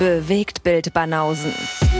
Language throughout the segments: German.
Bewegtbild Banausen.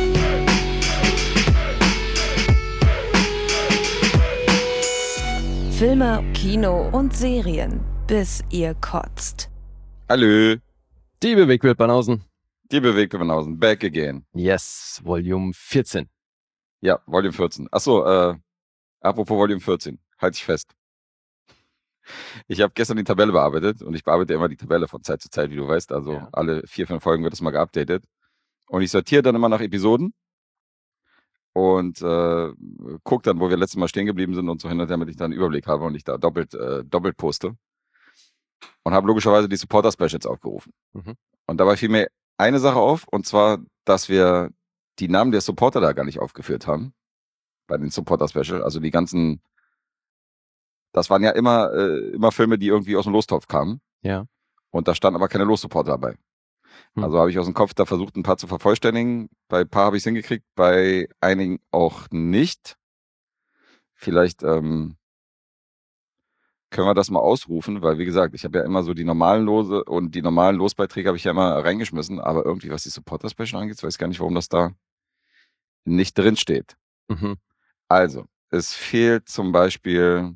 Filme, Kino und Serien, bis ihr kotzt. Hallo. Die Bewegtbild Banausen. Die Bewegtbild Banausen. Back again. Yes, Volume 14. Ja, Volume 14. Achso, apropos Volume 14. Halt dich fest. Ich habe gestern die Tabelle bearbeitet und ich bearbeite immer die Tabelle von Zeit zu Zeit, wie du weißt. Also Ja. alle 4-5 Folgen wird das mal geupdatet. Und ich sortiere dann immer nach Episoden und gucke dann, wo wir letztes Mal stehen geblieben sind und so hin und her, damit ich dann einen Überblick habe und ich da doppelt poste. Und habe logischerweise die Supporter-Specials aufgerufen. Mhm. Und dabei fiel mir eine Sache auf, und zwar, dass wir die Namen der Supporter da gar nicht aufgeführt haben. Bei den Supporter-Special. Also die ganzen, das waren ja immer Filme, die irgendwie aus dem Lostopf kamen. Ja. Und da standen aber keine Los-Supporter dabei. Also habe ich aus dem Kopf da versucht, ein paar zu vervollständigen. Bei ein paar habe ich es hingekriegt, bei einigen auch nicht. Vielleicht können wir das mal ausrufen, weil wie gesagt, ich habe ja immer so die normalen Lose und die normalen Losbeiträge habe ich ja immer reingeschmissen, aber irgendwie, was die Supporter-Special angeht, weiß ich gar nicht, warum das da nicht drin steht. Mhm. Also, es fehlt zum Beispiel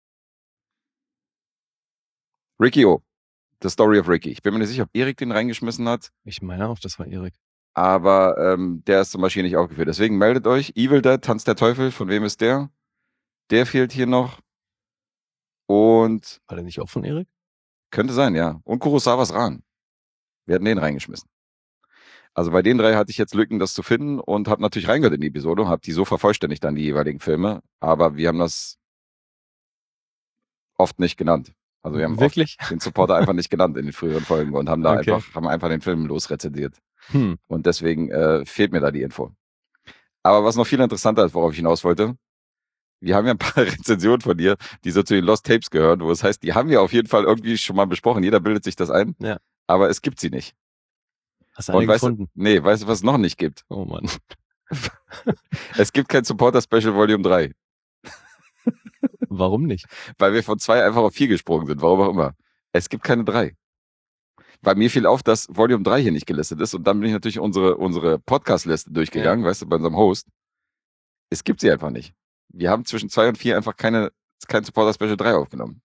Ricky O. The Story of Ricky. Ich bin mir nicht sicher, ob Erik den reingeschmissen hat. Ich meine auch, das war Erik. Aber der ist zum Beispiel nicht aufgeführt. Deswegen meldet euch. Evil Dead, Tanz der Teufel, von wem ist der? Der fehlt hier noch. Und war der nicht auch von Erik? Könnte sein, ja. Und Kurosawas Ran. Wir hatten den reingeschmissen. Also bei den 3 hatte ich jetzt Lücken, das zu finden und habe natürlich reingehört in die Episode und habe die so vervollständigt dann, die jeweiligen Filme. Aber wir haben das oft nicht genannt. Also wir haben wirklich den Supporter einfach nicht genannt in den früheren Folgen und haben da einfach den Film losrezensiert. Und deswegen fehlt mir da die Info. Aber was noch viel interessanter ist, worauf ich hinaus wollte, wir haben ja ein paar Rezensionen von dir, die so zu den Lost Tapes gehören, wo es heißt, die haben wir auf jeden Fall irgendwie schon mal besprochen. Jeder bildet sich das ein. Ja. Aber es gibt sie nicht. Hast du eine gefunden? Weißt du, was es noch nicht gibt? Oh Mann. Es gibt kein Supporter-Special Volume 3. Warum nicht? Weil wir von 2 einfach auf 4 gesprungen sind, warum auch immer. Es gibt keine 3. Weil mir fiel auf, dass Volume 3 hier nicht gelistet ist und dann bin ich natürlich unsere Podcast-Liste durchgegangen, weißt du, bei unserem Host. Es gibt sie einfach nicht. Wir haben zwischen 2 und 4 einfach kein Supporter-Special 3 aufgenommen.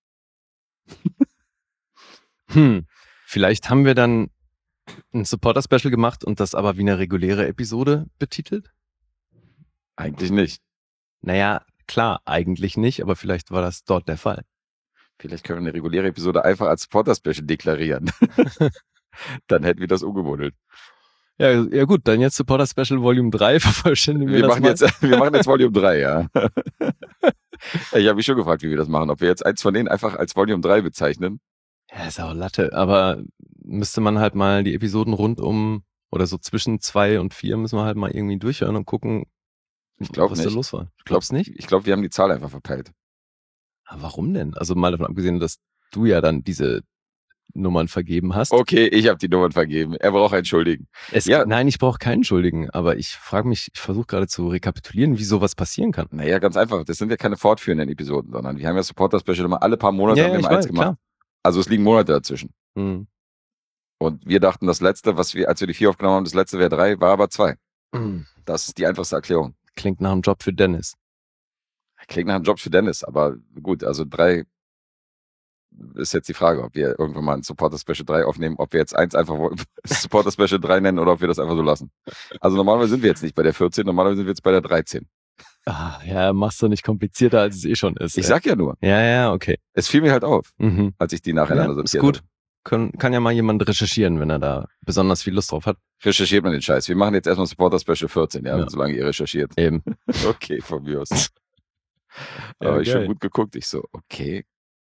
Vielleicht haben wir dann ein Supporter-Special gemacht und das aber wie eine reguläre Episode betitelt? Eigentlich nicht. Naja, klar, eigentlich nicht, aber vielleicht war das dort der Fall. Vielleicht können wir eine reguläre Episode einfach als Supporter-Special deklarieren. Dann hätten wir das umgewandelt. Ja gut, dann jetzt Supporter-Special Volume 3 vervollständigen wir das mal. Wir machen jetzt Volume 3, ja. Ich habe mich schon gefragt, wie wir das machen. Ob wir jetzt eins von denen einfach als Volume 3 bezeichnen. Ja, ist auch Latte, aber müsste man halt mal die Episoden rund um oder so zwischen 2 und 4 müssen wir halt mal irgendwie durchhören und gucken, was da los war. Du glaubst nicht? Ich glaube, wir haben die Zahl einfach verpeilt. Aber warum denn? Also mal davon abgesehen, dass du ja dann diese Nummern vergeben hast. Okay, ich habe die Nummern vergeben. Er braucht einen Schuldigen. Nein, ich brauche keinen Schuldigen, aber ich versuche gerade zu rekapitulieren, wie sowas passieren kann. Naja, ganz einfach. Das sind ja keine fortführenden Episoden, sondern wir haben ja Supporter-Special immer alle paar Monate haben wir eins gemacht. Klar. Also es liegen Monate dazwischen. Und wir dachten, das letzte, als wir die 4 aufgenommen haben, das letzte wäre 3, war aber 2. Das ist die einfachste Erklärung. Klingt nach einem Job für Dennis. Klingt nach einem Job für Dennis, aber gut, also 3 ist jetzt die Frage, ob wir irgendwann mal ein Supporter-Special 3 aufnehmen, ob wir jetzt eins einfach Supporter-Special 3 nennen oder ob wir das einfach so lassen. Also normalerweise sind wir jetzt nicht bei der 14, normalerweise sind wir jetzt bei der 13. Ja, machst du nicht komplizierter, als es schon ist. Ich sag ja nur. Ja, okay. Es fiel mir halt auf, als ich die nacheinander sortiert habe. Ist gut. Kann ja mal jemand recherchieren, wenn er da besonders viel Lust drauf hat. Recherchiert man den Scheiß. Wir machen jetzt erstmal Supporter-Special 14, ja, solange ihr recherchiert. Eben. Okay, von mir aus. Aber ich schon gut geguckt. Ich so, okay.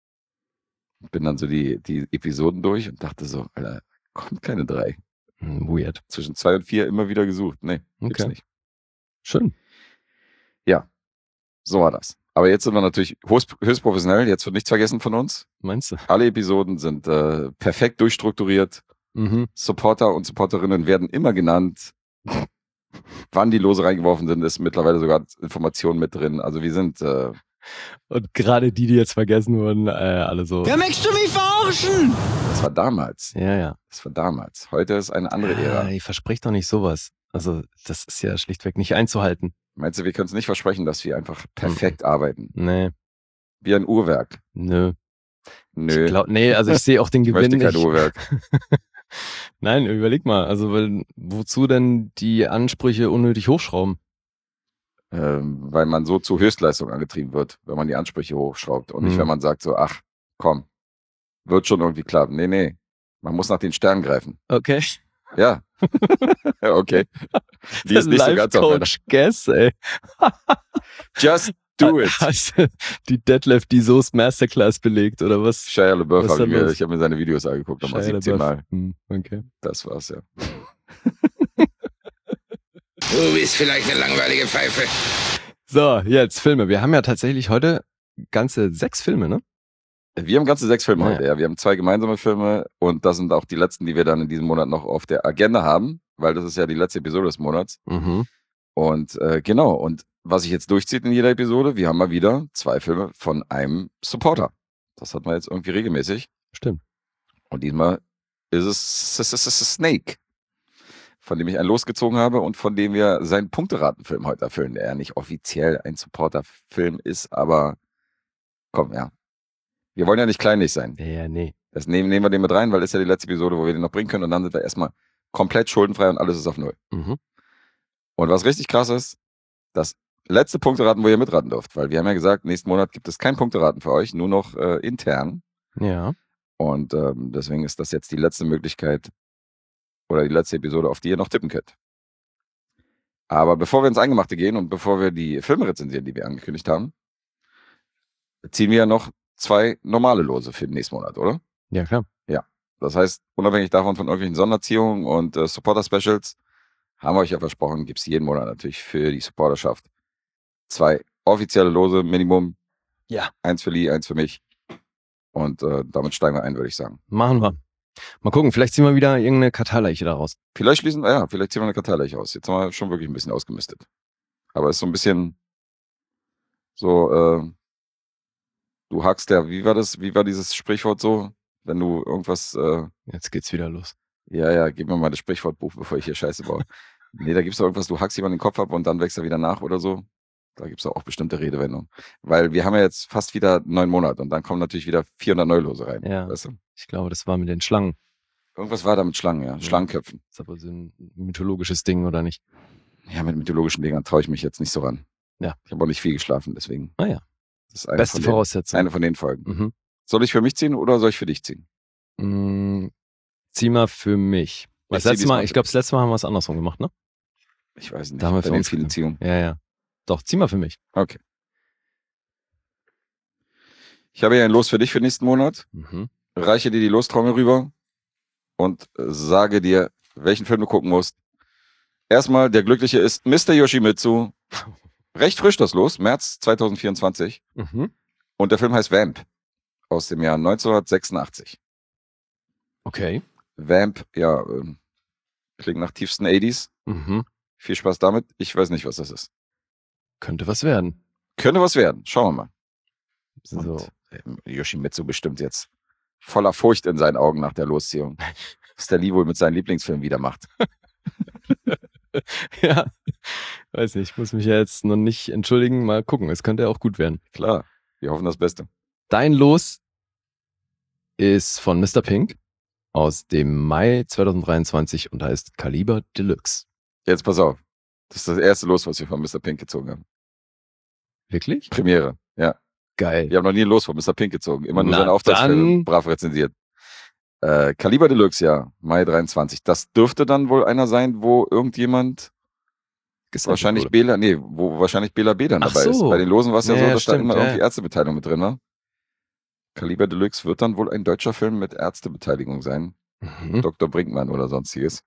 Bin dann so die Episoden durch und dachte so, Alter, kommt keine 3. Weird. Zwischen 2 und 4 immer wieder gesucht. Nee, gibt's nicht. Schön. Ja, so war das. Aber jetzt sind wir natürlich höchst professionell. Jetzt wird nichts vergessen von uns. Meinst du? Alle Episoden sind perfekt durchstrukturiert. Supporter und Supporterinnen werden immer genannt. Wann die Lose reingeworfen sind, ist mittlerweile sogar Informationen mit drin. Also wir sind Und gerade die jetzt vergessen wurden, alle so. Ja, möchtest du mich verarschen? Das war damals. Ja. Das war damals. Heute ist eine andere Ära. Ich verspreche doch nicht sowas. Also, das ist ja schlichtweg nicht einzuhalten. Meinst du, wir können es nicht versprechen, dass wir einfach perfekt arbeiten? Nee. Wie ein Uhrwerk? Nö. Nö. Also ich sehe auch den Ich Gewinn möchte kein nicht. Uhrwerk. Nein, überleg mal. Also, wozu denn die Ansprüche unnötig hochschrauben? Weil man so zu Höchstleistung angetrieben wird, wenn man die Ansprüche hochschraubt. Und nicht, wenn man sagt so, ach, komm, wird schon irgendwie klappen. Nee. Man muss nach den Sternen greifen. Okay. Ja. Okay. Die ist nicht so ganz auf meiner. Guess, ey. Just do it. Hast du die Detlef die Soest Masterclass belegt, oder was? Shia LaBeouf Was ist da habe ich mir, los? ich habe mir seine Videos angeguckt, nochmal Shia 17 Mal. LaBeouf. Okay. Das war's, ja. Du bist vielleicht eine langweilige Pfeife. So, jetzt Filme. Wir haben ja tatsächlich heute ganze 6 Filme, ne? Wir haben ganze 6 Filme Ja. heute, ja. Wir haben 2 gemeinsame Filme und das sind auch die letzten, die wir dann in diesem Monat noch auf der Agenda haben, weil das ist ja die letzte Episode des Monats. Mhm. Und genau, und was sich jetzt durchzieht in jeder Episode, wir haben mal wieder 2 Filme von einem Supporter. Das hat man jetzt irgendwie regelmäßig. Stimmt. Und diesmal ist es Snake, von dem ich einen losgezogen habe und von dem wir seinen Punkteratenfilm heute erfüllen, der ja nicht offiziell ein Supporterfilm ist, aber komm, ja. Wir wollen ja nicht kleinlich sein. Ja, nee. Das nehmen wir den mit rein, weil das ist ja die letzte Episode, wo wir den noch bringen können und dann sind wir erstmal komplett schuldenfrei und alles ist auf 0. Mhm. Und was richtig krass ist, das letzte Punkteraten, wo ihr mitraten dürft, weil wir haben ja gesagt, nächsten Monat gibt es kein Punkteraten für euch, nur noch intern. Ja. Und deswegen ist das jetzt die letzte Möglichkeit oder die letzte Episode, auf die ihr noch tippen könnt. Aber bevor wir ins Eingemachte gehen und bevor wir die Filme rezensieren, die wir angekündigt haben, ziehen wir ja noch 2 normale Lose für den nächsten Monat, oder? Ja, klar. Das heißt, unabhängig davon von irgendwelchen Sonderziehungen und Supporter-Specials, haben wir euch ja versprochen, gibt es jeden Monat natürlich für die Supporterschaft 2 offizielle Lose, Minimum. Ja. 1 für Lee, 1 für mich. Und damit steigen wir ein, würde ich sagen. Machen wir. Mal gucken, vielleicht ziehen wir wieder irgendeine Karteileiche daraus. Vielleicht ziehen wir eine Karteileiche aus. Jetzt haben wir schon wirklich ein bisschen ausgemistet. Aber es ist so ein bisschen so, du hackst ja, wie war dieses Sprichwort so? Wenn du irgendwas, Jetzt geht's wieder los. ja, gib mir mal das Sprichwortbuch, bevor ich hier Scheiße baue. Nee, da gibt's doch irgendwas, du hackst jemanden den Kopf ab und dann wächst er wieder nach oder so. Da gibt's auch bestimmte Redewendungen. Weil wir haben ja jetzt fast wieder 9 Monate und dann kommen natürlich wieder 400 Neulose rein. Ja. Weißt du? Ich glaube, das war mit den Schlangen. Irgendwas war da mit Schlangen, ja. Schlangenköpfen. Das ist aber so ein mythologisches Ding, oder nicht? Ja, mit mythologischen Dingern traue ich mich jetzt nicht so ran. Ja. Ich habe auch nicht viel geschlafen, deswegen. Ah ja. Das ist Beste Voraussetzung. eine von den Folgen. Mhm. Soll ich für mich ziehen oder soll ich für dich ziehen? Zieh mal für mich. Ich zieh diesmal Ich glaube, das letzte Mal haben wir es andersrum gemacht, ne? Ich weiß nicht. Da haben wir bei für den uns vielen genommen. Ziehungen. Ja. Doch, zieh mal für mich. Okay. Ich habe hier ein Los für dich für nächsten Monat. Mhm. Reiche dir die Lostrommel rüber und sage dir, welchen Film du gucken musst. Erstmal, der Glückliche ist Mr. Yoshimitsu. Recht frisch das Los, März 2024. Mhm. Und der Film heißt Vamp aus dem Jahr 1986. Okay. Vamp, ja, klingt nach tiefsten 80s. Mhm. Viel Spaß damit. Ich weiß nicht, was das ist. Könnte was werden. Könnte was werden. Schauen wir mal. So. Und Yoshimitsu bestimmt jetzt voller Furcht in seinen Augen nach der Losziehung. Was der Lee wohl mit seinen Lieblingsfilmen wieder macht. Ja. Weiß nicht, ich muss mich ja jetzt noch nicht entschuldigen. Mal gucken, es könnte ja auch gut werden. Klar, wir hoffen das Beste. Dein Los ist von Mr. Pink aus dem Mai 2023 und heißt Kaliber Deluxe. Jetzt pass auf. Das ist das erste Los, was wir von Mr. Pink gezogen haben. Wirklich? Premiere, ja. Geil. Wir haben noch nie ein Los von Mr. Pink gezogen. Immer nur Na seine Auftragsfilme dann. brav rezensiert. Kaliber Deluxe, ja. Mai 23. Das dürfte dann wohl einer sein, wo irgendjemand wahrscheinlich wurde. Bela B. dann Ach dabei ist. so. Bei den Losen war es ja Ja, so, ja, dass da stimmt, immer ja. irgendwie Ärztebeteiligung mit drin war. Kaliber Deluxe wird dann wohl ein deutscher Film mit Ärztebeteiligung sein. Mhm. Dr. Brinkmann oder sonstiges.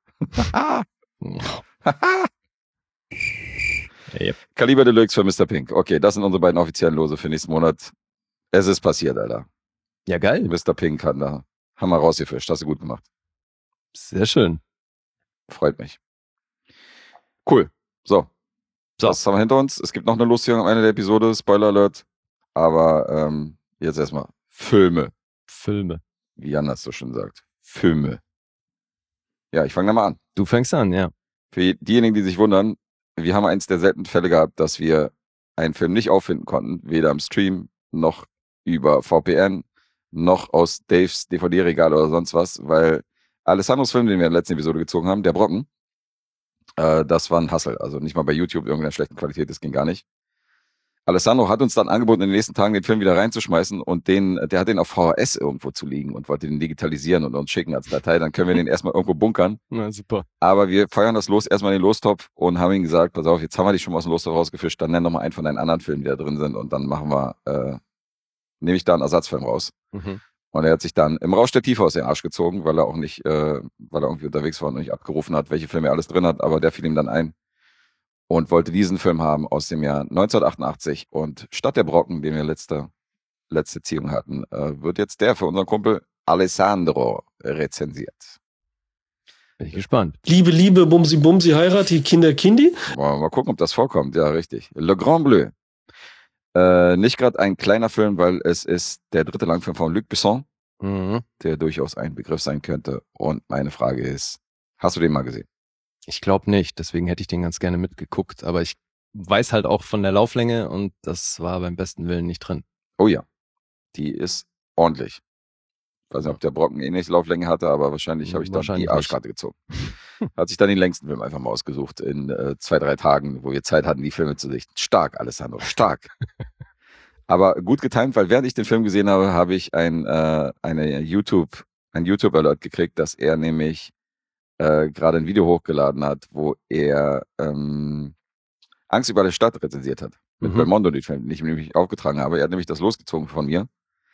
Yep. Kaliber Deluxe für Mr. Pink. Okay, das sind unsere beiden offiziellen Lose für nächsten Monat. Es ist passiert, Alter. Ja, geil. Mr. Pink hat da Hammer rausgefischt. Hast du gut gemacht. Sehr schön. Freut mich. Cool. So. So. Das haben wir hinter uns. Es gibt noch eine Losziehung am Ende der Episode. Spoiler Alert. Aber jetzt erstmal Filme, Filme. wie Jan das so schön sagt. Filme. Ja, ich fange da mal an. Du fängst an, ja. Für diejenigen, die sich wundern, wir haben eins der seltenen Fälle gehabt, dass wir einen Film nicht auffinden konnten, weder im Stream noch über VPN, noch aus Daves DVD-Regal oder sonst was, weil Alessandros Film, den wir in der letzten Episode gezogen haben, Der Brocken, das war ein Hassel. Also nicht mal bei YouTube irgendeiner schlechten Qualität, das ging gar nicht. Alessandro hat uns dann angeboten, in den nächsten Tagen den Film wieder reinzuschmeißen und der hat den auf VHS irgendwo zu liegen und wollte den digitalisieren und uns schicken als Datei. Dann können wir den erstmal irgendwo bunkern. Na, super. Aber wir feuern das los, erstmal den Lostopf und haben ihm gesagt, pass auf, jetzt haben wir dich schon mal aus dem Lostopf rausgefischt, dann nenn doch mal einen von deinen anderen Filmen, die da drin sind und dann nehme ich da einen Ersatzfilm raus. Mhm. Und er hat sich dann im Rausch der Tiefe aus den Arsch gezogen, weil er auch nicht, weil er irgendwie unterwegs war und nicht abgerufen hat, welche Filme er alles drin hat, aber der fiel ihm dann ein und wollte diesen Film haben aus dem Jahr 1988 und statt der Brocken, den wir letzte Ziehung hatten, wird jetzt der für unseren Kumpel Alessandro rezensiert. Bin ich gespannt. Liebe, Liebe, Bumsi, Bumsi, Heirat, die Kinder, Kindi. Mal gucken, ob das vorkommt. Ja, richtig. Le Grand Bleu. Nicht gerade ein kleiner Film, weil es ist der dritte Langfilm von Luc Besson, der durchaus ein Begriff sein könnte. Und meine Frage ist, hast du den mal gesehen? Ich glaube nicht, deswegen hätte ich den ganz gerne mitgeguckt, aber ich weiß halt auch von der Lauflänge und das war beim besten Willen nicht drin. Oh ja, die ist ordentlich. Ich weiß nicht, ob der Brocken ähnliche Lauflänge hatte, aber wahrscheinlich habe ich dann die Arschkarte gezogen. Hat sich dann den längsten Film einfach mal ausgesucht in 2-3 Tagen, wo wir Zeit hatten, die Filme zu sichten. Stark, Alessandro, stark. Aber gut getimt, weil während ich den Film gesehen habe, habe ich ein YouTube-Alert gekriegt, dass er nämlich gerade ein Video hochgeladen hat, wo er Angst über die Stadt rezensiert hat. Mit Belmondo, den Film, den ich nämlich aufgetragen habe. Er hat nämlich das losgezogen von mir.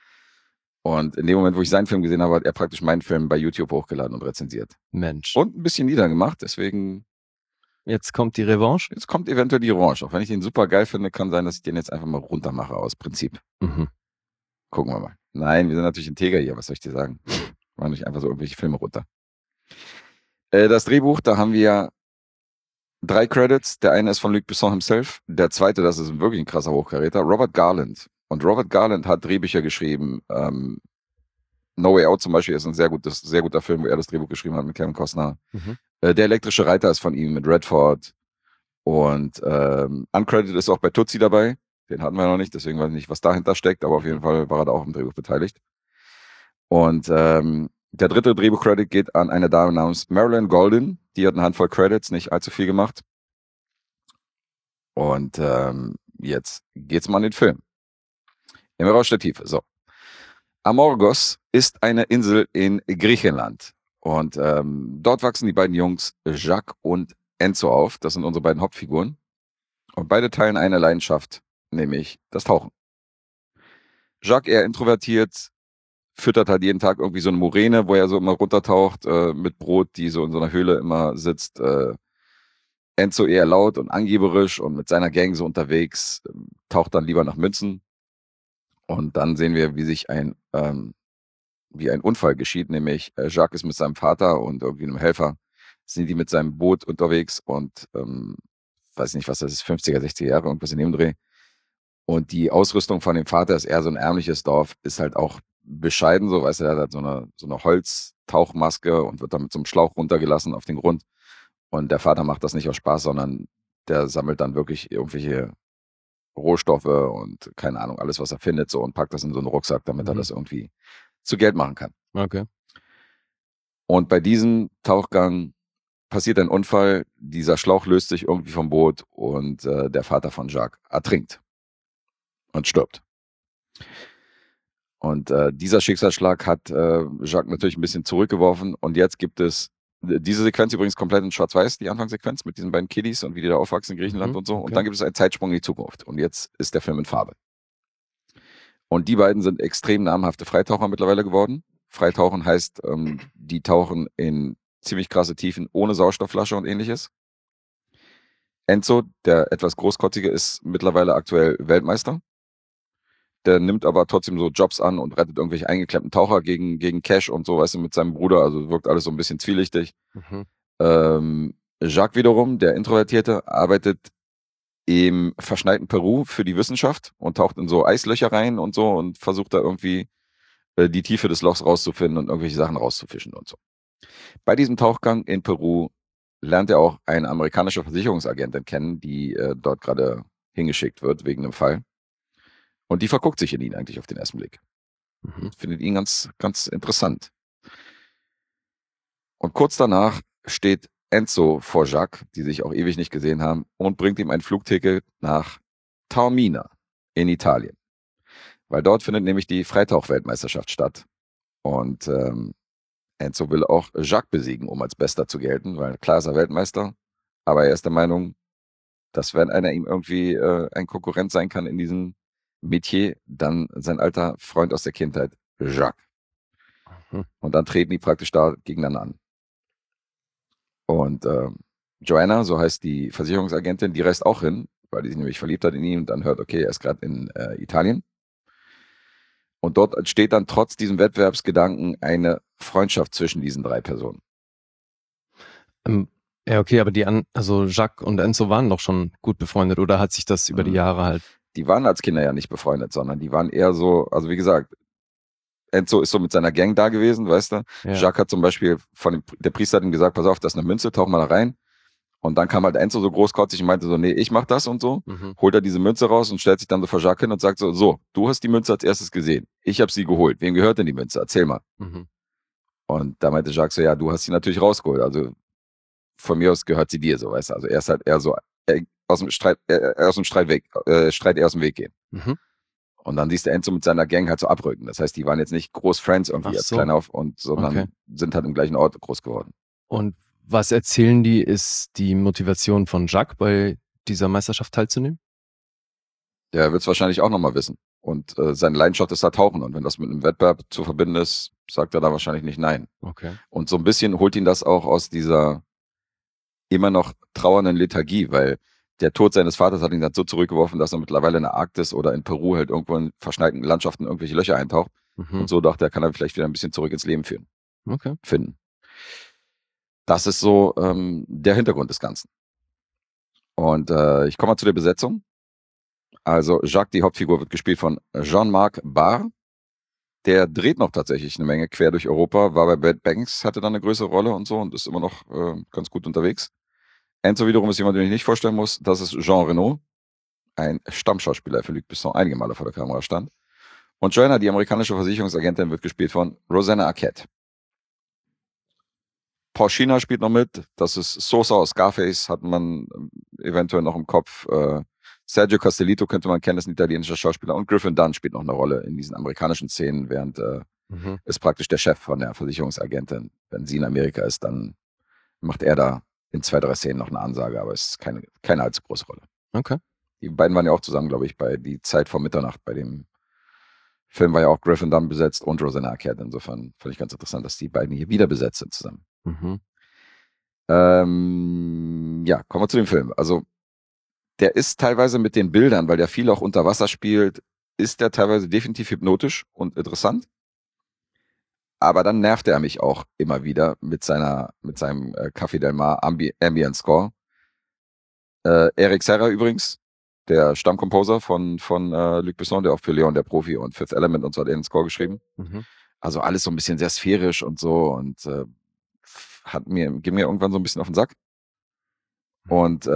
Und in dem Moment, wo ich seinen Film gesehen habe, hat er praktisch meinen Film bei YouTube hochgeladen und rezensiert. Mensch. Und ein bisschen niedergemacht, deswegen... Jetzt kommt die Revanche? Jetzt kommt eventuell die Revanche. Auch wenn ich den super geil finde, kann sein, dass ich den jetzt einfach mal runter mache aus Prinzip. Gucken wir mal. Nein, wir sind natürlich integer hier, was soll ich dir sagen? Wir machen nicht einfach so irgendwelche Filme runter. Das Drehbuch, da haben wir 3 Credits. Der eine ist von Luc Besson himself. Der zweite, das ist wirklich ein krasser Hochkaräter, Robert Garland. Und Robert Garland hat Drehbücher geschrieben. No Way Out zum Beispiel ist ein sehr guter Film, wo er das Drehbuch geschrieben hat mit Kevin Costner. Der elektrische Reiter ist von ihm mit Redford. Und Uncredited ist auch bei Tootsie dabei. Den hatten wir noch nicht, deswegen weiß ich nicht, was dahinter steckt, aber auf jeden Fall war er da auch im Drehbuch beteiligt. Und der dritte Drehbuch-Credit geht an eine Dame namens Marilyn Golden. Die hat eine Handvoll Credits, nicht allzu viel gemacht. Und jetzt geht's mal an den Film. Im Rausch der Tiefe. So. Amorgos ist eine Insel in Griechenland. Und dort wachsen die beiden Jungs Jacques und Enzo auf. Das sind unsere beiden Hauptfiguren. Und beide teilen eine Leidenschaft, nämlich das Tauchen. Jacques, eher introvertiert, füttert halt jeden Tag irgendwie so eine Moräne, wo er so immer runtertaucht mit Brot, die so in so einer Höhle immer sitzt. Enzo eher laut und angeberisch und mit seiner Gang so unterwegs, taucht dann lieber nach Münzen. Und dann sehen wir, wie sich ein Unfall geschieht, nämlich Jacques ist mit seinem Vater und irgendwie einem Helfer, sind die mit seinem Boot unterwegs und weiß nicht, was das ist, 50er, 60er Jahre, irgendwas in dem Dreh. Und die Ausrüstung von dem Vater ist eher so ein ärmliches Dorf, ist halt auch bescheiden, so, weißt du, der hat so eine Holztauchmaske und wird dann mit so einem Schlauch runtergelassen auf den Grund. Und der Vater macht das nicht aus Spaß, sondern der sammelt dann wirklich irgendwelche Rohstoffe und keine Ahnung, alles, was er findet, so und packt das in so einen Rucksack, damit er das irgendwie zu Geld machen kann. Okay. Und bei diesem Tauchgang passiert ein Unfall, dieser Schlauch löst sich irgendwie vom Boot und der Vater von Jacques ertrinkt und stirbt. Und dieser Schicksalsschlag hat Jacques natürlich ein bisschen zurückgeworfen und jetzt gibt es diese Sequenz übrigens komplett in Schwarz-Weiß, die Anfangssequenz mit diesen beiden Kiddies und wie die da aufwachsen in Griechenland und so. Okay. Und dann gibt es einen Zeitsprung in die Zukunft. Und jetzt ist der Film in Farbe. Und die beiden sind extrem namhafte Freitaucher mittlerweile geworden. Freitauchen heißt, die tauchen in ziemlich krasse Tiefen ohne Sauerstoffflasche und ähnliches. Enzo, der etwas großkotzige, ist mittlerweile aktuell Weltmeister. Der nimmt aber trotzdem so Jobs an und rettet irgendwelche eingeklemmten Taucher gegen Cash und so, weißt du, mit seinem Bruder. Also wirkt alles so ein bisschen zwielichtig. Jacques wiederum, der Introvertierte, arbeitet im verschneiten Peru für die Wissenschaft und taucht in so Eislöcher rein und so und versucht da irgendwie die Tiefe des Lochs rauszufinden und irgendwelche Sachen rauszufischen und so. Bei diesem Tauchgang in Peru lernt er auch eine amerikanische Versicherungsagentin kennen, die dort gerade hingeschickt wird wegen einem Fall. Und die verguckt sich in ihn eigentlich auf den ersten Blick. Findet ihn ganz, ganz interessant. Und kurz danach steht Enzo vor Jacques, die sich auch ewig nicht gesehen haben, und bringt ihm ein Flugticket nach Taormina in Italien. Weil dort findet nämlich die Freitauch-Weltmeisterschaft statt. Und Enzo will auch Jacques besiegen, um als Bester zu gelten, weil klar ist er Weltmeister, aber er ist der Meinung, dass wenn einer ihm irgendwie ein Konkurrent sein kann in diesem Metier, dann sein alter Freund aus der Kindheit, Jacques. Und dann treten die praktisch da gegeneinander an. Und Joanna, so heißt die Versicherungsagentin, die reist auch hin, weil die sich nämlich verliebt hat in ihn und dann hört, okay, er ist gerade in Italien. Und dort entsteht dann trotz diesem Wettbewerbsgedanken eine Freundschaft zwischen diesen drei Personen. Ja, okay, aber also Jacques und Enzo waren doch schon gut befreundet, oder hat sich das über die Jahre halt... Die waren als Kinder ja nicht befreundet, sondern die waren eher so, also wie gesagt, Enzo ist so mit seiner Gang da gewesen, weißt du. Ja. Jacques hat zum Beispiel der Priester hat ihm gesagt, pass auf, das ist eine Münze, tauch mal da rein. Und dann kam halt Enzo so großkotzig und meinte so, nee, ich mach das und so. Holt er diese Münze raus und stellt sich dann so vor Jacques hin und sagt so, du hast die Münze als erstes gesehen. Ich habe sie geholt. Wem gehört denn die Münze? Erzähl mal. Und da meinte Jacques so, ja, du hast sie natürlich rausgeholt. Also von mir aus gehört sie dir, so, weißt du. Also er ist halt eher so aus dem Streit eher aus dem Weg gehen. Und dann siehst du Enzo mit seiner Gang halt so abrücken. Das heißt, die waren jetzt nicht groß Friends irgendwie als klein auf, sondern sind halt im gleichen Ort groß geworden. Und was erzählen die, ist die Motivation von Jacques, bei dieser Meisterschaft teilzunehmen? Der wird es wahrscheinlich auch nochmal wissen. Und seine Leidenschaft ist da Tauchen. Und wenn das mit einem Wettbewerb zu verbinden ist, sagt er da wahrscheinlich nicht nein. Okay. Und so ein bisschen holt ihn das auch aus dieser immer noch trauernden Lethargie, weil der Tod seines Vaters hat ihn dann so zurückgeworfen, dass er mittlerweile in der Arktis oder in Peru halt irgendwo in verschneiten Landschaften irgendwelche Löcher eintaucht. Und so dachte er, kann er vielleicht wieder ein bisschen zurück ins Leben finden. Das ist so der Hintergrund des Ganzen. Und ich komme mal zu der Besetzung. Also Jacques, die Hauptfigur, wird gespielt von Jean-Marc Barr. Der dreht noch tatsächlich eine Menge quer durch Europa, war bei Bad Banks, hatte dann eine größere Rolle und so und ist immer noch ganz gut unterwegs. Enzo wiederum ist jemand, den ich nicht vorstellen muss. Das ist Jean Reno, ein Stammschauspieler für Luc Besson, einige Male vor der Kamera stand. Und Joanna, die amerikanische Versicherungsagentin, wird gespielt von Rosanna Arquette. Porcina spielt noch mit. Das ist Sosa aus Scarface, hat man eventuell noch im Kopf. Sergio Castellito könnte man kennen, ist ein italienischer Schauspieler. Und Griffin Dunn spielt noch eine Rolle in diesen amerikanischen Szenen, während ist praktisch der Chef von der Versicherungsagentin. Wenn sie in Amerika ist, dann macht er da in 2, 3 Szenen noch eine Ansage, aber es ist keine allzu große Rolle. Okay. Die beiden waren ja auch zusammen, glaube ich, bei Die Zeit vor Mitternacht. Bei dem Film war ja auch Griffin Dunn besetzt und Rosanna Arquette. Insofern fand ich ganz interessant, dass die beiden hier wieder besetzt sind zusammen. Kommen wir zu dem Film. Also der ist teilweise mit den Bildern, weil der viel auch unter Wasser spielt, ist der teilweise definitiv hypnotisch und interessant. Aber dann nervt er mich auch immer wieder mit seinem Café Del Mar Ambient Score. Eric Serra übrigens, der Stammcomposer von Luc Besson, der auch für Leon der Profi und Fifth Element und so hat er den Score geschrieben. Also alles so ein bisschen sehr sphärisch und so und ging mir irgendwann so ein bisschen auf den Sack. Und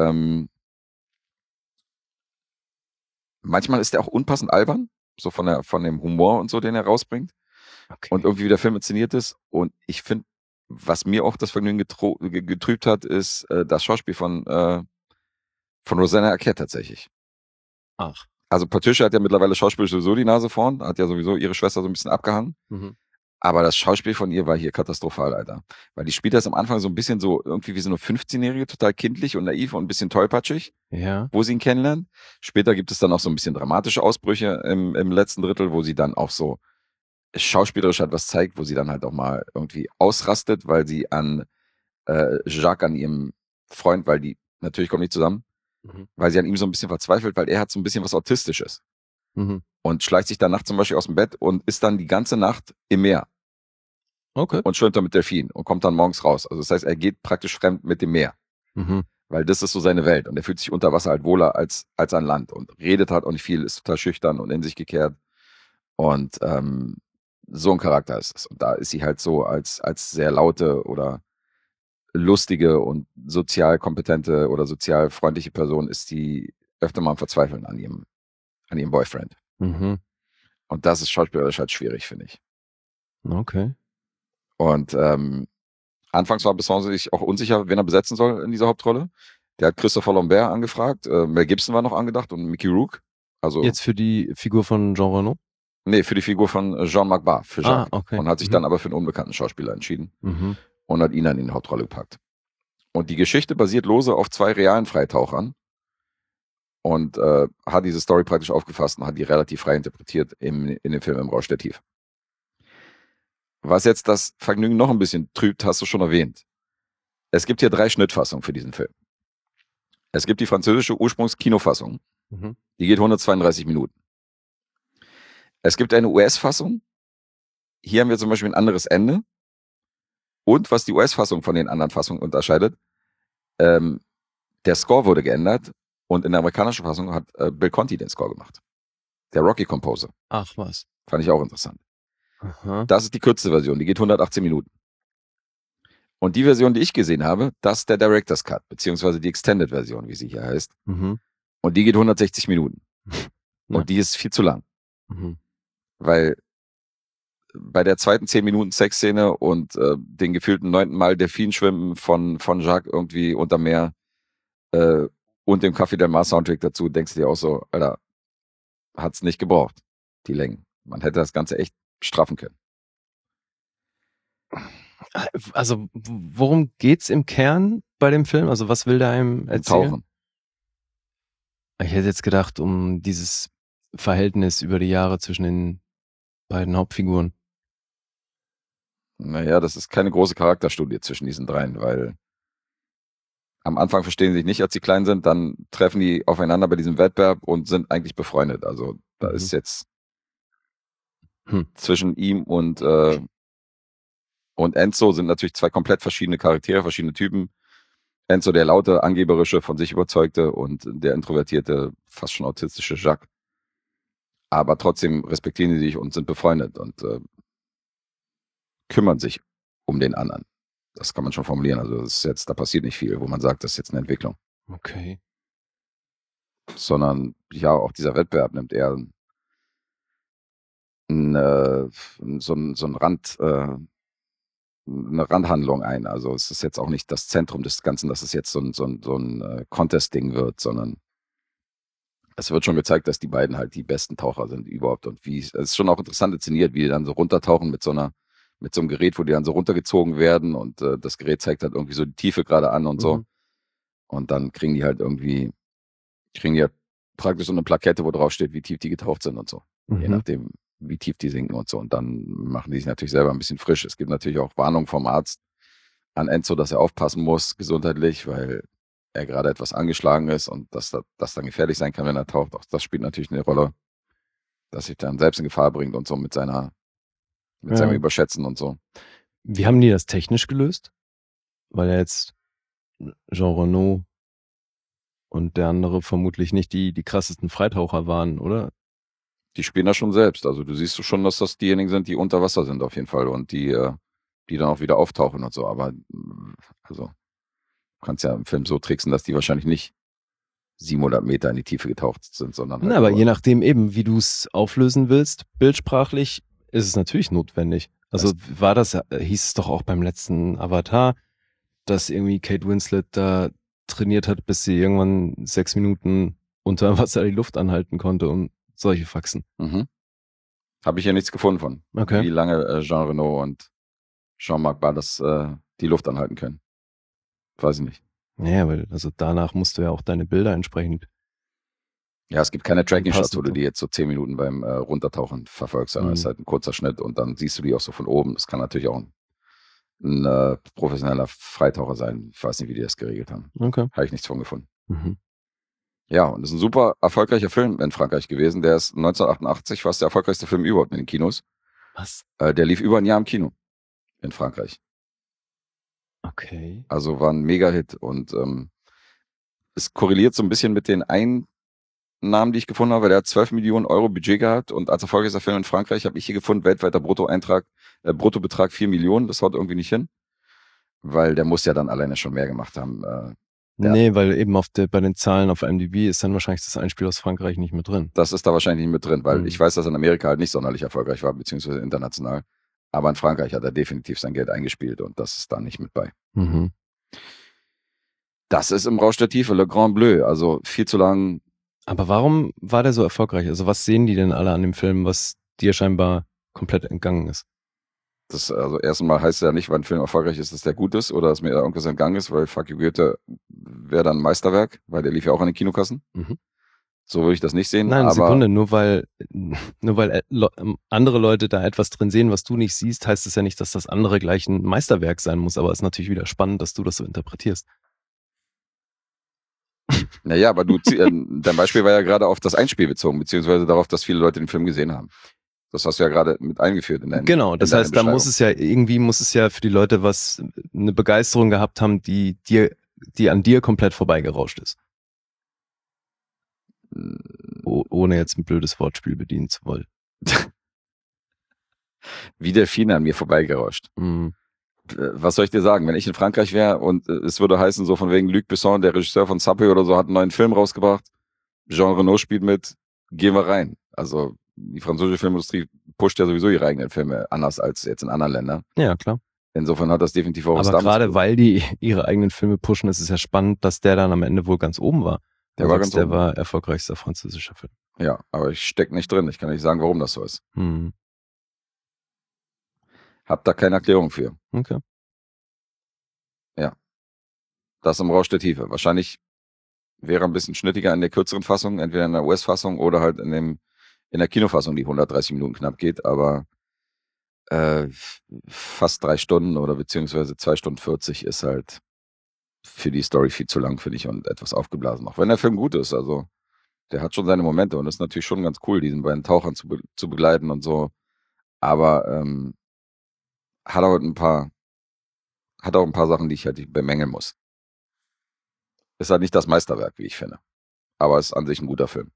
manchmal ist er auch unpassend albern, so von dem Humor und so, den er rausbringt. Okay. Und irgendwie wie der Film inszeniert ist. Und ich finde, was mir auch das Vergnügen getrübt hat, ist das Schauspiel von Rosanna Arquette tatsächlich. Ach. Also Patricia hat ja mittlerweile schauspielerisch sowieso die Nase vorn, hat ja sowieso ihre Schwester so ein bisschen abgehangen. Aber das Schauspiel von ihr war hier katastrophal, Alter. Weil die spielt das am Anfang so ein bisschen so, irgendwie wie so eine 15-Jährige, total kindlich und naiv und ein bisschen tollpatschig, wo sie ihn kennenlernt. Später gibt es dann auch so ein bisschen dramatische Ausbrüche im letzten Drittel, wo sie dann auch so schauspielerisch etwas zeigt, wo sie dann halt auch mal irgendwie ausrastet, weil sie an Jacques, an ihrem Freund, weil die, natürlich kommen die zusammen, weil sie an ihm so ein bisschen verzweifelt, weil er hat so ein bisschen was Autistisches. Und schleicht sich dann nachts zum Beispiel aus dem Bett und ist dann die ganze Nacht im Meer. Okay. Und schwimmt dann mit Delfinen und kommt dann morgens raus. Also das heißt, er geht praktisch fremd mit dem Meer. Weil das ist so seine Welt. Und er fühlt sich unter Wasser halt wohler als an Land und redet halt auch nicht viel, ist total schüchtern und in sich gekehrt. Und so ein Charakter ist es. Und da ist sie halt so als sehr laute oder lustige und sozial kompetente oder sozial freundliche Person ist die öfter mal am Verzweifeln an ihrem Boyfriend. Mhm. Und das ist schauspielerisch halt schwierig, finde ich. Okay. Und anfangs war Besson sich auch unsicher, wen er besetzen soll in dieser Hauptrolle. Der hat Christopher Lambert angefragt, Mel Gibson war noch angedacht und Mickey Rourke. Also, Jetzt für die Figur von Jean Reno? nee, für die Figur von Jean-Marc Barr, für Jacques. Okay. Und hat sich dann aber für einen unbekannten Schauspieler entschieden und hat ihn dann in die Hauptrolle gepackt. Und die Geschichte basiert lose auf 2 realen Freitauchern und hat diese Story praktisch aufgefasst und hat die relativ frei interpretiert in dem Film Im Rausch der Tiefe. Was jetzt das Vergnügen noch ein bisschen trübt, hast du schon erwähnt. Es gibt hier 3 Schnittfassungen für diesen Film. Es gibt die französische Ursprungskinofassung. Die geht 132 Minuten. Es gibt eine US-Fassung. Hier haben wir zum Beispiel ein anderes Ende. Und was die US-Fassung von den anderen Fassungen unterscheidet, der Score wurde geändert und in der amerikanischen Fassung hat Bill Conti den Score gemacht. Der Rocky-Composer. Ach was. Fand ich auch interessant. Aha. Das ist die kürzeste Version, die geht 118 Minuten. Und die Version, die ich gesehen habe, das ist der Director's Cut, beziehungsweise die Extended-Version, wie sie hier heißt. Und die geht 160 Minuten. Und die ist viel zu lang. Weil bei der zweiten 10 Minuten Sexszene und den gefühlten 9. Mal Delfinschwimmen von Jacques irgendwie unterm Meer und dem Café del Mar Soundtrack dazu, denkst du dir auch so, Alter, hat's nicht gebraucht, die Längen. Man hätte das Ganze echt straffen können. Also, worum geht's im Kern bei dem Film? Also, was will der einem erzählen? Tauchen. Ich hätte jetzt gedacht, um dieses Verhältnis über die Jahre zwischen den beiden Hauptfiguren. Naja, das ist keine große Charakterstudie zwischen diesen dreien, weil am Anfang verstehen sie sich nicht, als sie klein sind, dann treffen die aufeinander bei diesem Wettbewerb und sind eigentlich befreundet. Also da ist jetzt zwischen ihm und Enzo sind natürlich 2 komplett verschiedene Charaktere, verschiedene Typen. Enzo, der laute, angeberische, von sich überzeugte und der introvertierte, fast schon autistische Jacques. Aber trotzdem respektieren sie sich und sind befreundet und kümmern sich um den anderen. Das kann man schon formulieren. Also das ist jetzt, da passiert nicht viel, wo man sagt, das ist jetzt eine Entwicklung. Okay. Sondern ja, auch dieser Wettbewerb nimmt eher eine Randhandlung ein. Also es ist jetzt auch nicht das Zentrum des Ganzen, dass es jetzt so ein Contest-Ding wird, sondern es wird schon gezeigt, dass die beiden halt die besten Taucher sind überhaupt. Und es ist schon auch interessant inszeniert, wie die dann so runtertauchen mit so einem Gerät, wo die dann so runtergezogen werden und das Gerät zeigt halt irgendwie so die Tiefe gerade an und so. Und dann kriegen die halt praktisch so eine Plakette, wo drauf steht, wie tief die getaucht sind und so. Je nachdem, wie tief die sinken und so. Und dann machen die sich natürlich selber ein bisschen frisch. Es gibt natürlich auch Warnungen vom Arzt an Enzo, dass er aufpassen muss, gesundheitlich, weil er gerade etwas angeschlagen ist und dass das dann gefährlich sein kann, wenn er taucht. Auch das spielt natürlich eine Rolle, dass sich dann selbst in Gefahr bringt und so mit seinem Überschätzen und so. Wie haben die das technisch gelöst? Weil ja jetzt Jean Reno und der andere vermutlich nicht die krassesten Freitaucher waren, oder? Die spielen das schon selbst. Also du siehst schon, dass das diejenigen sind, die unter Wasser sind auf jeden Fall und die dann auch wieder auftauchen und so. Aber also du kannst ja im Film so tricksen, dass die wahrscheinlich nicht 700 Meter in die Tiefe getaucht sind, sondern halt aber je nachdem eben, wie du es auflösen willst, bildsprachlich, ist es natürlich notwendig. Also hieß es doch auch beim letzten Avatar, dass irgendwie Kate Winslet da trainiert hat, bis sie irgendwann 6 Minuten unter Wasser die Luft anhalten konnte und solche Faxen. Habe ich hier nichts gefunden von. Okay. Wie lange Jean Reno und Jean-Marc Barr die Luft anhalten können. Weiß ich nicht. Ja, weil also danach musst du ja auch deine Bilder entsprechend. Ja, es gibt keine Tracking-Shots, wo du die jetzt so 10 Minuten beim Runtertauchen verfolgst, sondern es ist halt ein kurzer Schnitt und dann siehst du die auch so von oben. Das kann natürlich auch ein professioneller Freitaucher sein. Ich weiß nicht, wie die das geregelt haben. Okay. Habe ich nichts von gefunden. Ja, und das ist ein super erfolgreicher Film in Frankreich gewesen. Der ist 1988 fast der erfolgreichste Film überhaupt in den Kinos. Was? Der lief über ein Jahr im Kino in Frankreich. Okay. Also war ein Mega-Hit und es korreliert so ein bisschen mit den Einnahmen, die ich gefunden habe, weil der hat 12 Millionen Euro Budget gehabt und als erfolgreichster Film in Frankreich habe ich hier gefunden, weltweiter Bruttobetrag 4 Millionen, das haut irgendwie nicht hin, weil der muss ja dann alleine schon mehr gemacht haben. Nee, weil eben bei den Zahlen auf IMDb ist dann wahrscheinlich das Einspiel aus Frankreich nicht mit drin. Das ist da wahrscheinlich nicht mit drin, weil ich weiß, dass er in Amerika halt nicht sonderlich erfolgreich war, beziehungsweise international. Aber in Frankreich hat er definitiv sein Geld eingespielt und das ist da nicht mit bei. Mhm. Das ist im Rausch der Tiefe, Le Grand Bleu, also viel zu lang. Aber warum war der so erfolgreich? Also was sehen die denn alle an dem Film, was dir scheinbar komplett entgangen ist? Das, also erstmal heißt ja nicht, wenn ein Film erfolgreich ist, dass der gut ist oder dass mir irgendwas entgangen ist, weil Fuck You Goethe wäre dann ein Meisterwerk, weil der lief ja auch an den Kinokassen. Mhm. So würde ich das nicht sehen. Nein, aber Sekunde, nur weil andere Leute da etwas drin sehen, was du nicht siehst, heißt es ja nicht, dass das andere gleich ein Meisterwerk sein muss, aber es ist natürlich wieder spannend, dass du das so interpretierst. Naja, aber dein Beispiel war ja gerade auf das Einspiel bezogen, beziehungsweise darauf, dass viele Leute den Film gesehen haben. Das hast du ja gerade mit eingeführt in deinem Genau, das heißt, da muss es ja für die Leute eine Begeisterung gehabt haben, die an dir komplett vorbeigerauscht ist. Ohne jetzt ein blödes Wortspiel bedienen zu wollen. Wie Delfine an mir vorbeigerauscht. Mhm. Was soll ich dir sagen? Wenn ich in Frankreich wäre und es würde heißen, so von wegen Luc Besson, der Regisseur von Subway oder so, hat einen neuen Film rausgebracht, Jean Reno spielt mit, gehen wir rein. Also die französische Filmindustrie pusht ja sowieso ihre eigenen Filme anders als jetzt in anderen Ländern. Ja, klar. Insofern hat das definitiv auch was Aber damit zu gerade tun. weil die ihre eigenen Filme pushen, ist es ja spannend, dass der dann am Ende wohl ganz oben war. Der war erfolgreichster französischer Film. Ja, aber ich stecke nicht drin. Ich kann nicht sagen, warum das so ist. Mhm. Hab da keine Erklärung für. Okay. Das im Rausch der Tiefe. Wahrscheinlich wäre ein bisschen schnittiger in der kürzeren Fassung, entweder in der US-Fassung oder halt in der Kinofassung, die 130 Minuten knapp geht, aber fast 3 Stunden oder beziehungsweise 2 Stunden 40 ist halt für die Story viel zu lang, finde ich, und etwas aufgeblasen. Auch wenn der Film gut ist, also der hat schon seine Momente und ist natürlich schon ganz cool, diesen beiden Tauchern zu begleiten und so, aber hat auch ein paar Sachen, die ich halt bemängeln muss. Ist halt nicht das Meisterwerk, wie ich finde. Aber ist an sich ein guter Film.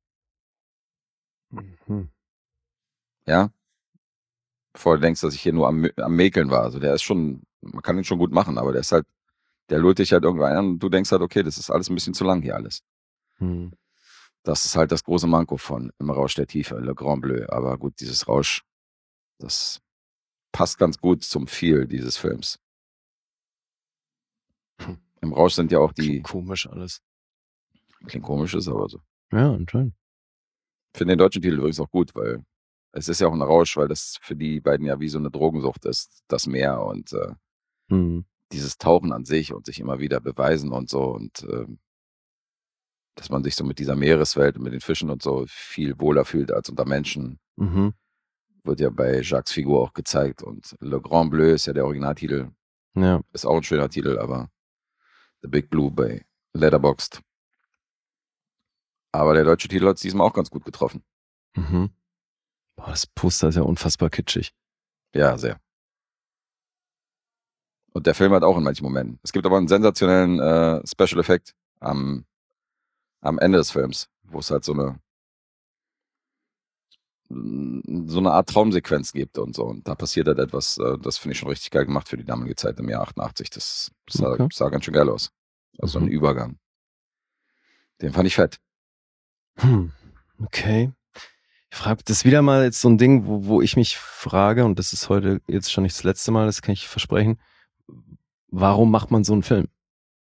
Mhm. Ja? Bevor du denkst, dass ich hier nur am Mäkeln war. Also der ist schon, man kann ihn schon gut machen, aber der lullt dich halt irgendwann an und du denkst halt, okay, das ist alles ein bisschen zu lang hier alles. Mhm. Das ist halt das große Manko von Im Rausch der Tiefe, Le Grand Bleu. Aber gut, dieses Rausch, das passt ganz gut zum Feel dieses Films. Im Rausch sind ja auch die... Komisch alles. Klingt komisch, ist aber so. Ja, anscheinend. Ich finde den deutschen Titel übrigens auch gut, weil es ist ja auch ein Rausch, weil das für die beiden ja wie so eine Drogensucht ist, das Meer und dieses Tauchen an sich und sich immer wieder beweisen und so und dass man sich so mit dieser Meereswelt und mit den Fischen und so viel wohler fühlt als unter Menschen. Mhm. Wird ja bei Jacques Figur auch gezeigt und Le Grand Bleu ist ja der Originaltitel. Ja. Ist auch ein schöner Titel, aber The Big Blue bei Letterboxd. Aber der deutsche Titel hat es diesmal auch ganz gut getroffen. Mhm. Boah, das Poster ist ja unfassbar kitschig. Ja, sehr. Und der Film hat auch in manchen Momenten. Es gibt aber einen sensationellen Special Effekt am Ende des Films, wo es halt so eine Art Traumsequenz gibt und so. Und da passiert halt etwas, das finde ich schon richtig geil gemacht für die damalige Zeit im Jahr 88. Das sah ganz schön geil aus. Also so ein Übergang. Den fand ich fett. Okay. Ich frage, das ist wieder mal jetzt so ein Ding, wo ich mich frage, und das ist heute jetzt schon nicht das letzte Mal, das kann ich versprechen, warum macht man so einen Film?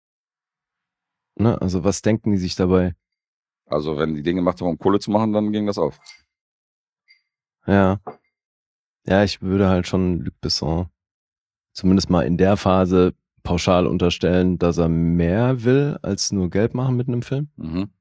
Ne? Also was denken die sich dabei? Also wenn die Dinge gemacht haben, um Kohle zu machen, dann ging das auf. Ja. Ja, ich würde halt schon Luc Besson zumindest mal in der Phase pauschal unterstellen, dass er mehr will, als nur Geld machen mit einem Film. Mhm.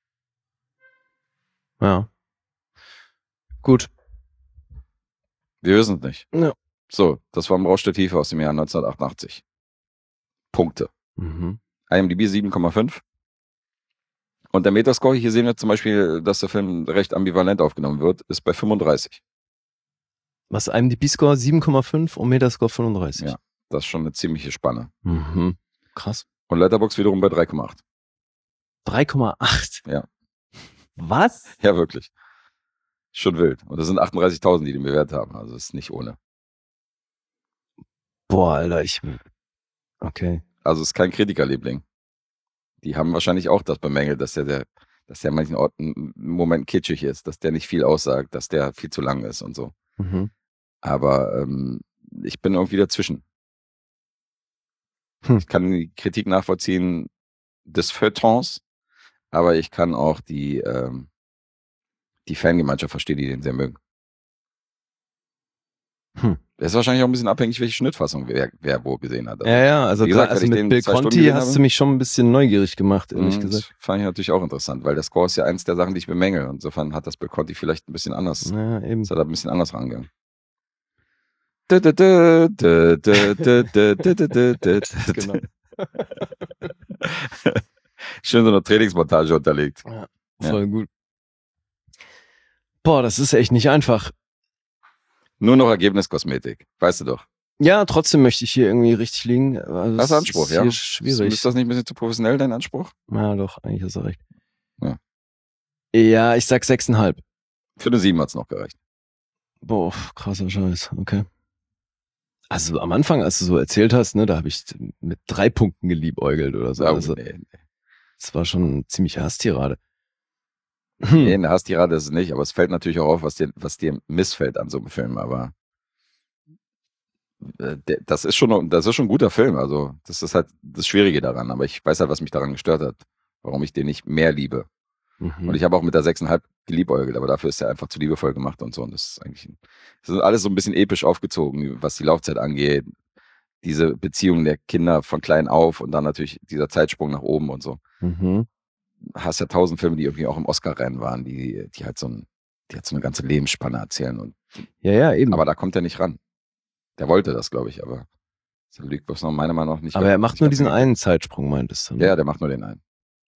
Ja. Gut. Wir wissen es nicht. Ja. So, das war im Rausch der Tiefe aus dem Jahr 1988. Punkte. Mhm. IMDb 7,5. Und der Metascore, hier sehen wir zum Beispiel, dass der Film recht ambivalent aufgenommen wird, ist bei 35. Was IMDb-Score 7,5 und Metascore 35. Ja, das ist schon eine ziemliche Spanne. Mhm. Krass. Und Letterboxd wiederum bei 3,8. 3,8. Ja. Was? Ja, wirklich. Schon wild. Und das sind 38.000, die den bewertet haben. Also ist nicht ohne. Boah, Alter, okay. Also ist kein Kritikerliebling. Die haben wahrscheinlich auch das bemängelt, dass der an manchen Orten im Moment kitschig ist, dass der nicht viel aussagt, dass der viel zu lang ist und so. Mhm. Aber ich bin irgendwie dazwischen. Ich kann die Kritik nachvollziehen des Feuilletons, aber ich kann auch die Fangemeinschaft verstehen, die den sehr mögen. Das ist wahrscheinlich auch ein bisschen abhängig, welche Schnittfassung wer wo gesehen hat. Ja, also, wie gesagt, also wenn ich mit den Bill 2 Stunden Conti gesehen hast habe, du mich schon ein bisschen neugierig gemacht, ehrlich das gesagt. fand ich natürlich auch interessant, weil der Score ist ja eins der Sachen, die ich bemängel. Insofern hat das Bill Conti vielleicht ein bisschen anders, Ja, eben. ist er da ein bisschen anders rangegangen. Genau. Schön so eine Trainingsmontage unterlegt. Ja, voll gut. Boah, das ist echt nicht einfach. Nur noch Ergebniskosmetik, weißt du doch. Ja, trotzdem möchte ich hier irgendwie richtig liegen. Also Hast du Anspruch, ist ja? hier schwierig. Ist das nicht ein bisschen zu professionell, dein Anspruch? Ja, doch, eigentlich hast du recht. Ja. Ja, ich sag 6,5. Für eine 7 hat's noch gereicht. Boah, krasser Scheiß, okay. Also am Anfang, als du so erzählt hast, ne, da habe ich mit 3 Punkten geliebäugelt oder so. Oh, Also, nee. das war schon eine ziemliche Hasstirade. Nee, eine Hasstirade ist es nicht, aber es fällt natürlich auch auf, was dir missfällt an so einem Film, aber das ist schon ein guter Film, also das ist halt das Schwierige daran, aber ich weiß halt, was mich daran gestört hat, warum ich den nicht mehr liebe. Und ich habe auch mit der 6,5 geliebäugelt, aber dafür ist er einfach zu liebevoll gemacht und so. Und das ist alles so ein bisschen episch aufgezogen, was die Laufzeit angeht. Diese Beziehung der Kinder von klein auf und dann natürlich dieser Zeitsprung nach oben und so. Hast ja 1000 Filme, die irgendwie auch im Oscar-Rennen waren, die halt so eine ganze Lebensspanne erzählen. Und, ja, eben. aber da kommt er nicht ran. Der wollte das, glaube ich, aber das lügt was noch meiner Meinung nach nicht. Aber er macht nur diesen einen Zeitsprung, meintest du? Ne? Ja, der macht nur den einen.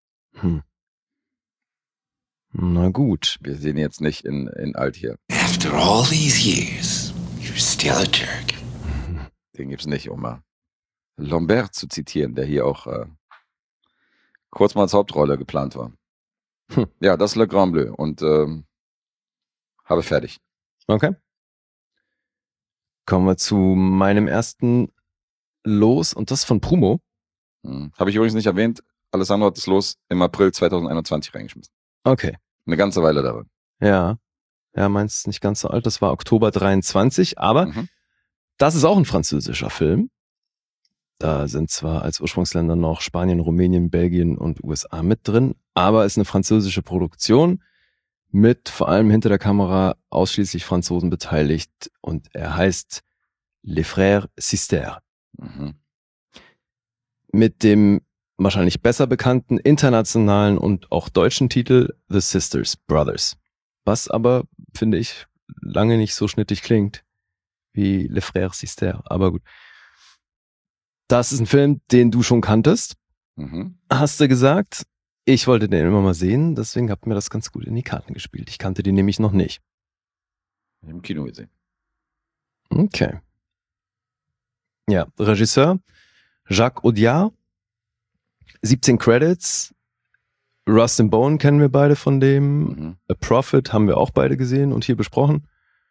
Na gut. Wir sehen jetzt nicht in alt hier. After all these years, you're still a jerk. Den gibt's nicht, um mal Lambert zu zitieren, der hier auch kurz mal als Hauptrolle geplant war. Ja, das ist Le Grand Bleu und habe fertig. Okay. Kommen wir zu meinem ersten Los und das von Prumo. Habe ich übrigens nicht erwähnt. Alessandro hat das Los im April 2021 reingeschmissen. Okay. Eine ganze Weile darin. Ja, meins ist nicht ganz so alt. Das war Oktober 23, aber das ist auch ein französischer Film. Da sind zwar als Ursprungsländer noch Spanien, Rumänien, Belgien und USA mit drin, aber ist eine französische Produktion mit vor allem hinter der Kamera ausschließlich Franzosen beteiligt und er heißt Les Frères Sisters. Mit dem wahrscheinlich besser bekannten internationalen und auch deutschen Titel The Sisters Brothers. Was aber, finde ich, lange nicht so schnittig klingt wie Les Frères Sisters. Aber gut. Das ist ein Film, den du schon kanntest, hast du gesagt. Ich wollte den immer mal sehen, deswegen hat mir das ganz gut in die Karten gespielt. Ich kannte den nämlich noch nicht. Im Kino gesehen. Okay. Ja, Regisseur Jacques Audiard. 17 Credits. Rust and Bone kennen wir beide von dem. A Prophet haben wir auch beide gesehen und hier besprochen.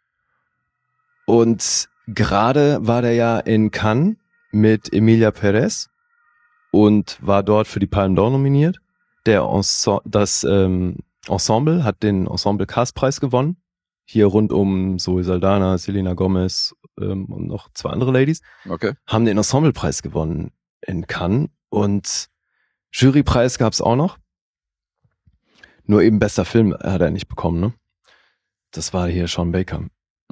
Und gerade war der ja in Cannes mit Emilia Perez und war dort für die Palme d'Or nominiert. Das Ensemble hat den Ensemble-Cast-Preis gewonnen. Hier rund um Zoe Saldana, Selena Gomez und noch 2 andere Ladies. Okay. Haben den Ensemble-Preis gewonnen in Cannes und Jurypreis gab's auch noch. Nur eben bester Film hat er nicht bekommen, ne? Das war hier Sean Baker.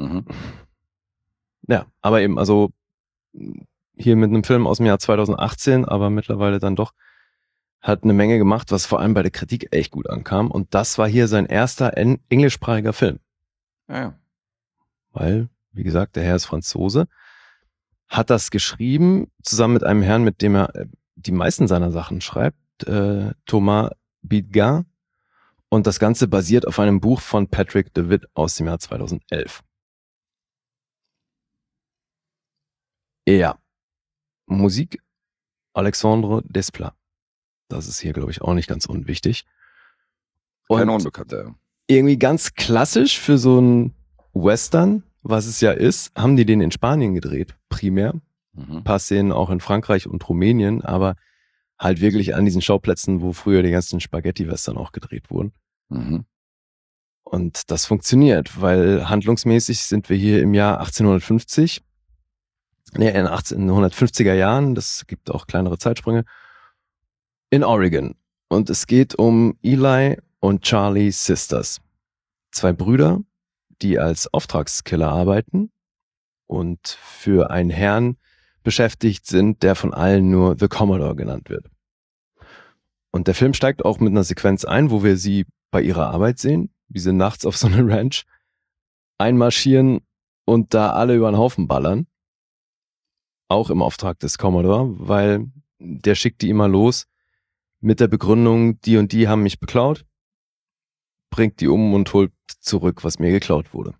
Ja, aber eben, also hier mit einem Film aus dem Jahr 2018, aber mittlerweile dann doch, hat eine Menge gemacht, was vor allem bei der Kritik echt gut ankam. Und das war hier sein erster englischsprachiger Film. Ja. Weil, wie gesagt, der Herr ist Franzose. Hat das geschrieben, zusammen mit einem Herrn, mit dem er die meisten seiner Sachen schreibt, Thomas Bidgar. Und das Ganze basiert auf einem Buch von Patrick DeWitt aus dem Jahr 2011. Ja. Musik Alexandre Desplat. Das ist hier, glaube ich, auch nicht ganz unwichtig. Keine Unbekannte. Irgendwie ganz klassisch für so einen Western, was es ja ist, haben die den in Spanien gedreht, primär. Ein paar Szenen auch in Frankreich und Rumänien, aber halt wirklich an diesen Schauplätzen, wo früher die ganzen Spaghetti-Western auch gedreht wurden. Mhm. Und das funktioniert, weil handlungsmäßig sind wir hier im Jahr 1850, in 1850er Jahren, das gibt auch kleinere Zeitsprünge, in Oregon. Und es geht um Eli und Charlie Sisters. 2 Brüder, die als Auftragskiller arbeiten und für einen Herrn beschäftigt sind, der von allen nur The Commodore genannt wird. Und der Film steigt auch mit einer Sequenz ein, wo wir sie bei ihrer Arbeit sehen, wie sie nachts auf so eine Ranch einmarschieren und da alle über den Haufen ballern. Auch im Auftrag des Commodore, weil der schickt die immer los mit der Begründung, die und die haben mich beklaut, bringt die um und holt zurück, was mir geklaut wurde.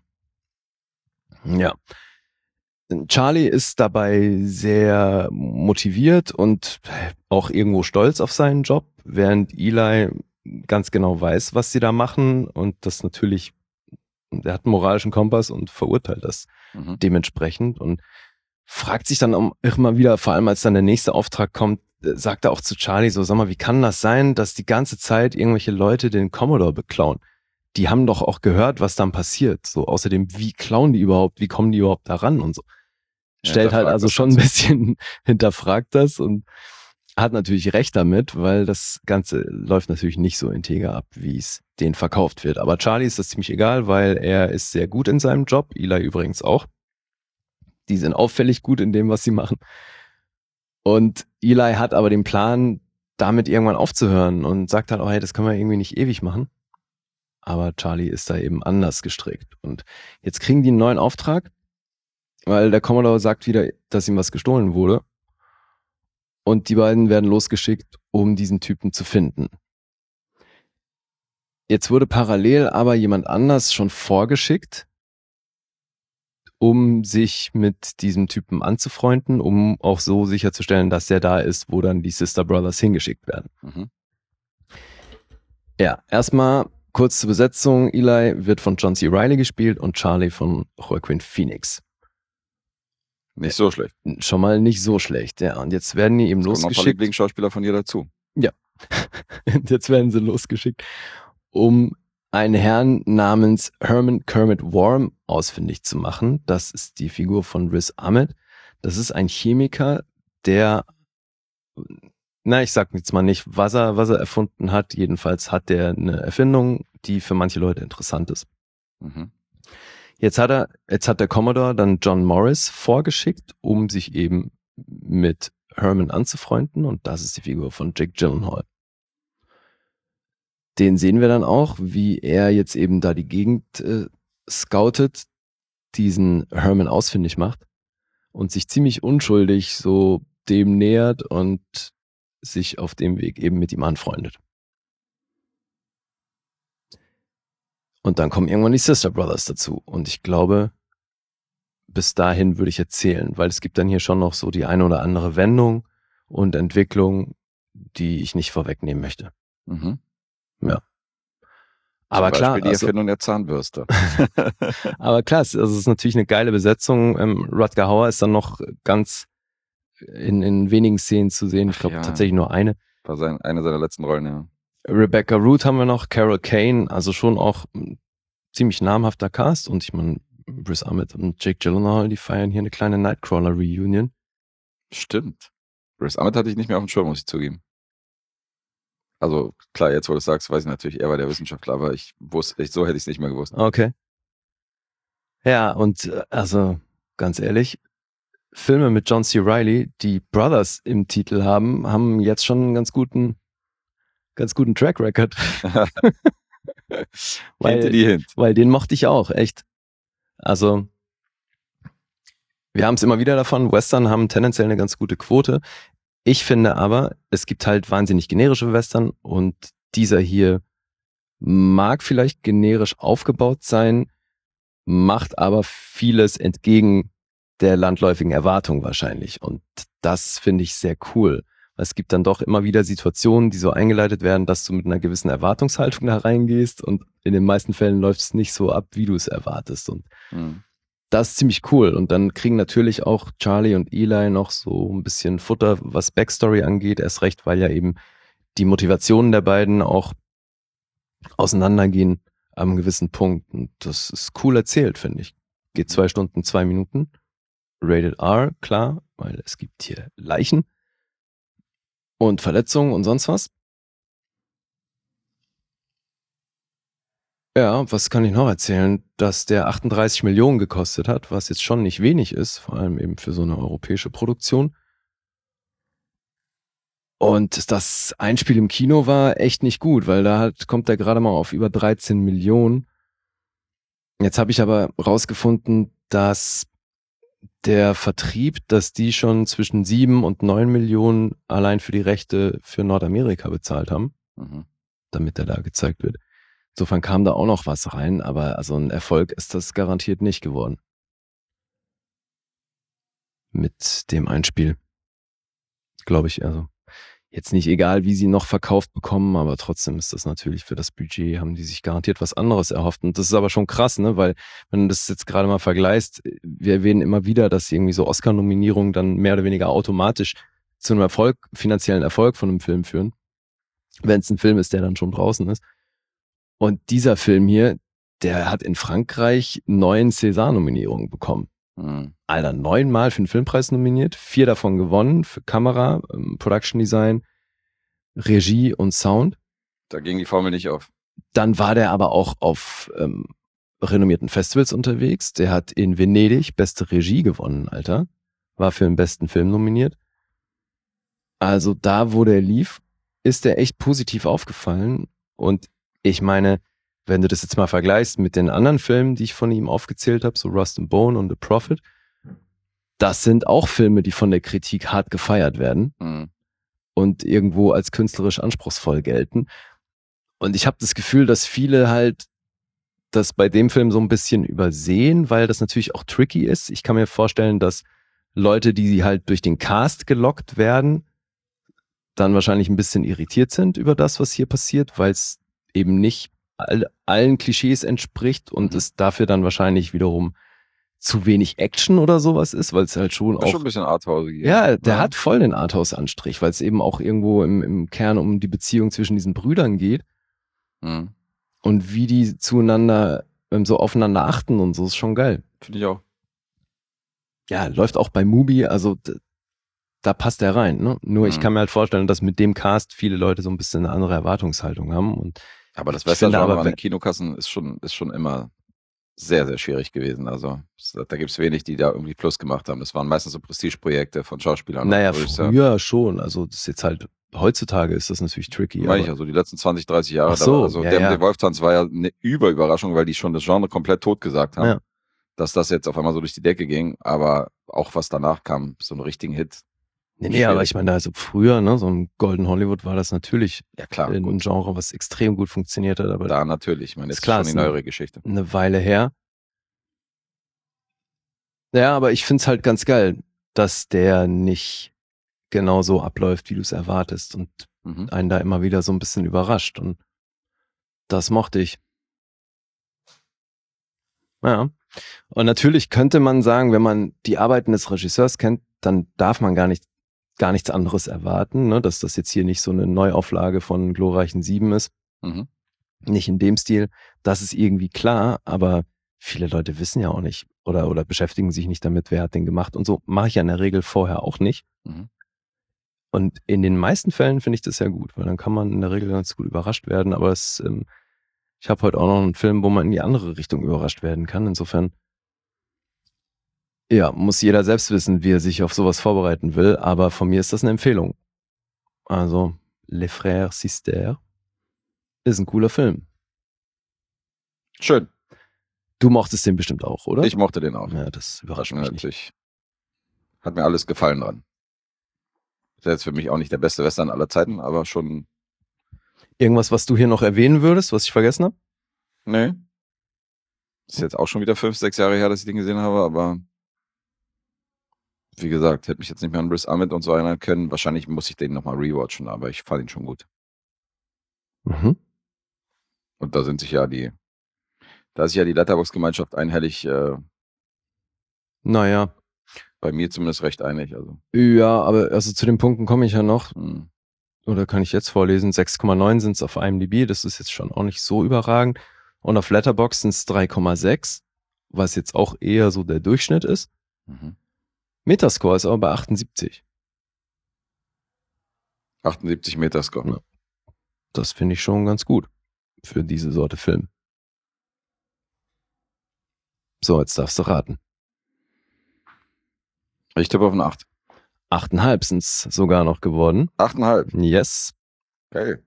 Ja. Charlie ist dabei sehr motiviert und auch irgendwo stolz auf seinen Job, während Eli ganz genau weiß, was sie da machen und das natürlich, er hat einen moralischen Kompass und verurteilt das dementsprechend und fragt sich dann auch immer wieder, vor allem als dann der nächste Auftrag kommt, sagt er auch zu Charlie so, sag mal, wie kann das sein, dass die ganze Zeit irgendwelche Leute den Commodore beklauen? Die haben doch auch gehört, was dann passiert. So, außerdem, wie klauen die überhaupt? Wie kommen die überhaupt da ran und so? Stellt halt also schon ein bisschen, hinterfragt das und hat natürlich recht damit, weil das Ganze läuft natürlich nicht so integer ab, wie es denen verkauft wird. Aber Charlie ist das ziemlich egal, weil er ist sehr gut in seinem Job. Eli übrigens auch. Die sind auffällig gut in dem, was sie machen. Und Eli hat aber den Plan, damit irgendwann aufzuhören und sagt halt, oh hey, das können wir irgendwie nicht ewig machen. Aber Charlie ist da eben anders gestrickt. Und jetzt kriegen die einen neuen Auftrag, weil der Commodore sagt wieder, dass ihm was gestohlen wurde. Und die beiden werden losgeschickt, um diesen Typen zu finden. Jetzt wurde parallel aber jemand anders schon vorgeschickt, um sich mit diesem Typen anzufreunden, um auch so sicherzustellen, dass der da ist, wo dann die Sister Brothers hingeschickt werden. Ja, erstmal kurz zur Besetzung. Eli wird von John C. Reilly gespielt und Charlie von Joaquin Phoenix. Nicht so schlecht. Schon mal nicht so schlecht, ja. Und jetzt werden die eben losgeschickt. Kommt noch ein Lieblingsschauspieler von dir dazu. Ja. Und jetzt werden sie losgeschickt, um einen Herrn namens Herman Kermit Worm ausfindig zu machen. Das ist die Figur von Riz Ahmed. Das ist ein Chemiker, der, ich sag jetzt mal nicht, was er erfunden hat. Jedenfalls hat der eine Erfindung, die für manche Leute interessant ist. Jetzt hat der Commodore dann John Morris vorgeschickt, um sich eben mit Herman anzufreunden. Und das ist die Figur von Jake Gyllenhaal. Den sehen wir dann auch, wie er jetzt eben da die Gegend scoutet, diesen Herman ausfindig macht und sich ziemlich unschuldig so dem nähert und sich auf dem Weg eben mit ihm anfreundet. Und dann kommen irgendwann die Sister Brothers dazu. Und ich glaube, bis dahin würde ich erzählen, weil es gibt dann hier schon noch so die eine oder andere Wendung und Entwicklung, die ich nicht vorwegnehmen möchte. Ja. Aber Zum klar. Beispiel die Erfindung der Zahnbürste. Aber klar, es ist natürlich eine geile Besetzung. Rutger Hauer ist dann noch ganz in wenigen Szenen zu sehen. Ich glaube tatsächlich nur eine. War eine seiner letzten Rollen, ja. Rebecca Root haben wir noch, Carol Kane, also schon auch ein ziemlich namhafter Cast. Und ich meine, Riz Ahmed und Jake Gyllenhaal, die feiern hier eine kleine Nightcrawler-Reunion. Stimmt. Riz Ahmed hatte ich nicht mehr auf dem Schirm, muss ich zugeben. Also klar, jetzt wo du es sagst, weiß ich natürlich, er war der Wissenschaftler, aber so hätte ich es nicht mehr gewusst. Okay. Ja, und also ganz ehrlich, Filme mit John C. Reilly, die Brothers im Titel haben jetzt schon einen ganz guten Track Record. Weil den mochte ich auch, echt. Also wir haben es immer wieder davon, Western haben tendenziell eine ganz gute Quote. Ich finde aber, es gibt halt wahnsinnig generische Western und dieser hier mag vielleicht generisch aufgebaut sein, macht aber vieles entgegen der landläufigen Erwartung wahrscheinlich. Und das finde ich sehr cool, Es gibt dann doch immer wieder Situationen, die so eingeleitet werden, dass du mit einer gewissen Erwartungshaltung da reingehst und in den meisten Fällen läuft es nicht so ab, wie du es erwartest. Und das ist ziemlich cool. Und dann kriegen natürlich auch Charlie und Eli noch so ein bisschen Futter, was Backstory angeht. Erst recht, weil ja eben die Motivationen der beiden auch auseinandergehen ab einem gewissen Punkt. Und das ist cool erzählt, finde ich. Geht 2 Stunden, 2 Minuten. Rated R, klar, weil es gibt hier Leichen und Verletzungen und sonst was. Ja, was kann ich noch erzählen? Dass der 38 Millionen gekostet hat, was jetzt schon nicht wenig ist, vor allem eben für so eine europäische Produktion. Und das Einspiel im Kino war echt nicht gut, weil kommt er gerade mal auf über 13 Millionen. Jetzt habe ich aber rausgefunden, dass der Vertrieb, dass die schon zwischen 7 und 9 Millionen allein für die Rechte für Nordamerika bezahlt haben, damit er da gezeigt wird. Insofern kam da auch noch was rein, aber also ein Erfolg ist das garantiert nicht geworden. Mit dem Einspiel. Glaube ich, also jetzt nicht egal, wie sie noch verkauft bekommen, aber trotzdem ist das natürlich für das Budget, haben die sich garantiert was anderes erhofft. Und das ist aber schon krass, ne, weil wenn du das jetzt gerade mal vergleichst, wir erwähnen immer wieder, dass irgendwie so Oscar-Nominierungen dann mehr oder weniger automatisch zu einem Erfolg, finanziellen Erfolg von einem Film führen. Wenn es ein Film ist, der dann schon draußen ist. Und dieser Film hier, der hat in Frankreich 9 César-Nominierungen bekommen. Alter, 9-mal für den Filmpreis nominiert, 4 davon gewonnen für Kamera, Production Design, Regie und Sound. Da ging die Formel nicht auf. Dann war der aber auch auf renommierten Festivals unterwegs. Der hat in Venedig beste Regie gewonnen, Alter. War für den besten Film nominiert. Also da, wo der lief, ist der echt positiv aufgefallen. Und ich meine, wenn du das jetzt mal vergleichst mit den anderen Filmen, die ich von ihm aufgezählt habe, so Rust and Bone und The Prophet, das sind auch Filme, die von der Kritik hart gefeiert werden und irgendwo als künstlerisch anspruchsvoll gelten. Und ich habe das Gefühl, dass viele halt das bei dem Film so ein bisschen übersehen, weil das natürlich auch tricky ist. Ich kann mir vorstellen, dass Leute, die halt durch den Cast gelockt werden, dann wahrscheinlich ein bisschen irritiert sind über das, was hier passiert, weil es eben nicht allen Klischees entspricht und es dafür dann wahrscheinlich wiederum zu wenig Action oder sowas ist, weil es halt schon auch... Schon ein bisschen Arthouse. Ja, der hat voll den Arthouse-Anstrich, weil es eben auch irgendwo im Kern um die Beziehung zwischen diesen Brüdern geht und wie die zueinander so aufeinander achten und so, ist schon geil. Finde ich auch. Ja, läuft auch bei Mubi, also da passt er rein, ne? Nur ich kann mir halt vorstellen, dass mit dem Cast viele Leute so ein bisschen eine andere Erwartungshaltung haben und aber das Western-Genre an den Kinokassen ist schon immer sehr, sehr schwierig gewesen. Also da gibt es wenig, die da irgendwie Plus gemacht haben. Das waren meistens so Prestigeprojekte von Schauspielern. Naja, früher schon. Also das ist jetzt halt, heutzutage ist das natürlich tricky. Meine ich also die letzten 20, 30 Jahre. Ach so, also der Wolftanz war ja eine Überraschung, weil die schon das Genre komplett tot gesagt haben. Ja. Dass das jetzt auf einmal so durch die Decke ging. Aber auch was danach kam, so einen richtigen Hit. Nee, aber ich meine, also früher, ne, so ein Golden Hollywood war das natürlich ein Genre, was extrem gut funktioniert hat. Aber da natürlich, ich meine, jetzt ist klar, ist schon die neuere Geschichte. Eine Weile her. Ja, aber ich find's halt ganz geil, dass der nicht genau so abläuft, wie du es erwartest und einen da immer wieder so ein bisschen überrascht und das mochte ich. Ja. Und natürlich könnte man sagen, wenn man die Arbeiten des Regisseurs kennt, dann darf man gar nichts anderes erwarten, ne? Dass das jetzt hier nicht so eine Neuauflage von Glorreichen 7 ist. Nicht in dem Stil. Das ist irgendwie klar, aber viele Leute wissen ja auch nicht oder beschäftigen sich nicht damit, wer hat den gemacht und so. Mache ich ja in der Regel vorher auch nicht. Und in den meisten Fällen finde ich das ja gut, weil dann kann man in der Regel ganz gut überrascht werden, aber ich habe heute auch noch einen Film, wo man in die andere Richtung überrascht werden kann. Insofern ja, muss jeder selbst wissen, wie er sich auf sowas vorbereiten will, aber von mir ist das eine Empfehlung. Also, Les Frères Sisters ist ein cooler Film. Schön. Du mochtest den bestimmt auch, oder? Ich mochte den auch. Ja, das überrascht mich nicht. Hat mir alles gefallen dran. Ist jetzt für mich auch nicht der beste Western aller Zeiten, aber schon... Irgendwas, was du hier noch erwähnen würdest, was ich vergessen habe? Nee. Ist jetzt auch schon wieder 5, 6 Jahre her, dass ich den gesehen habe, aber... Wie gesagt, hätte mich jetzt nicht mehr an Riz Ahmed und so erinnern können. Wahrscheinlich muss ich den nochmal rewatchen, aber ich fand ihn schon gut. Mhm. Und da ist sich ja die Letterboxd-Gemeinschaft einhellig, Naja, bei mir zumindest recht einig. Also, ja, aber also zu den Punkten komme ich ja noch. hm. Oder kann ich jetzt vorlesen? 6,9 sind es auf IMDb. Das ist jetzt schon auch nicht so überragend. Und auf Letterboxd sind es 3,6, was jetzt auch eher so der Durchschnitt ist. Mhm. Metascore ist aber bei 78. 78 Metascore. Ja. Das finde ich schon ganz gut für diese Sorte Film. So, jetzt darfst du raten. Ich tippe auf eine 8. 8,5 sind es sogar noch geworden. 8,5. Yes. Geil.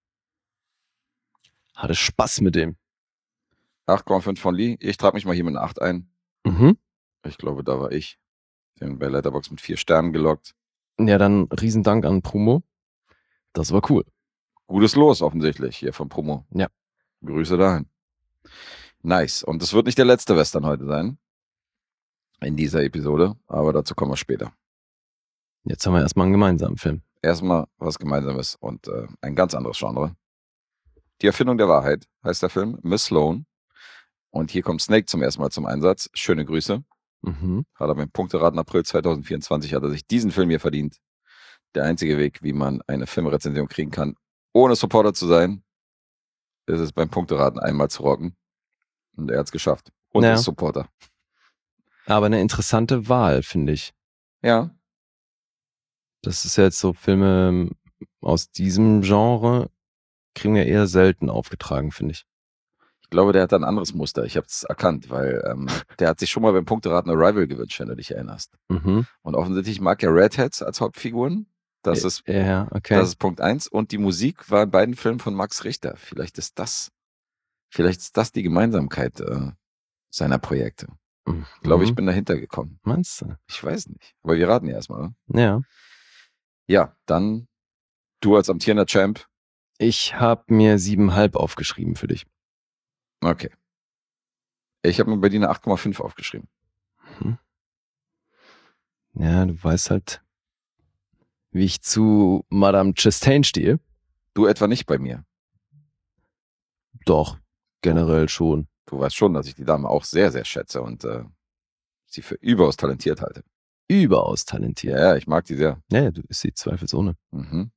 Hatte Spaß mit dem. 8,5 von Lee. Ich trage mich mal hier mit einer 8 ein. Mhm. Ich glaube, da war ich. Den bei Letterboxd mit 4 Sternen gelockt. Ja, dann Riesendank an Promo. Das war cool. Gutes Los offensichtlich hier von Promo. Ja. Grüße dahin. Nice. Und es wird nicht der letzte Western heute sein. In dieser Episode. Aber dazu kommen wir später. Jetzt haben wir erstmal einen gemeinsamen Film. Erstmal was Gemeinsames und ein ganz anderes Genre. Die Erfindung der Wahrheit heißt der Film. Miss Sloane. Und hier kommt Snake zum ersten Mal zum Einsatz. Schöne Grüße. Mhm. Hat er mit Punkteraten April 2024 hat er sich diesen Film hier verdient. Der einzige Weg, wie man eine Filmrezension kriegen kann, ohne Supporter zu sein, ist es beim Punkteraten einmal zu rocken. Und er hat es geschafft. Und Ja. ist Supporter. Aber eine interessante Wahl, finde ich. Ja. Das ist ja jetzt so Filme aus diesem Genre kriegen wir eher selten aufgetragen, finde ich. Ich glaube, der hat ein anderes Muster. Ich habe es erkannt, weil der hat sich schon mal beim Punkteraten Arrival gewünscht, wenn du dich erinnerst. Mhm. Und offensichtlich mag er Redheads als Hauptfiguren. Das ist Ja, okay. Das ist Punkt 1. Und die Musik war in beiden Filmen von Max Richter. Vielleicht ist das die Gemeinsamkeit seiner Projekte. Mhm. Ich glaube, ich bin dahinter gekommen. Meinst du? Ich weiß nicht. Aber wir raten ja erstmal. Oder? Ja. Ja, dann du als amtierender Champ. Ich habe mir 7,5 aufgeschrieben für dich. Okay. Ich habe mir bei dir eine 8,5 aufgeschrieben. Mhm. Ja, du weißt halt, wie ich zu Madame Chastain stehe. Du etwa nicht bei mir. Doch, generell schon. Du weißt schon, dass ich die Dame auch sehr, sehr schätze und sie für überaus talentiert halte. Überaus talentiert. Ja, ich mag die sehr. Ja, du ist sie zweifelsohne. Mhm.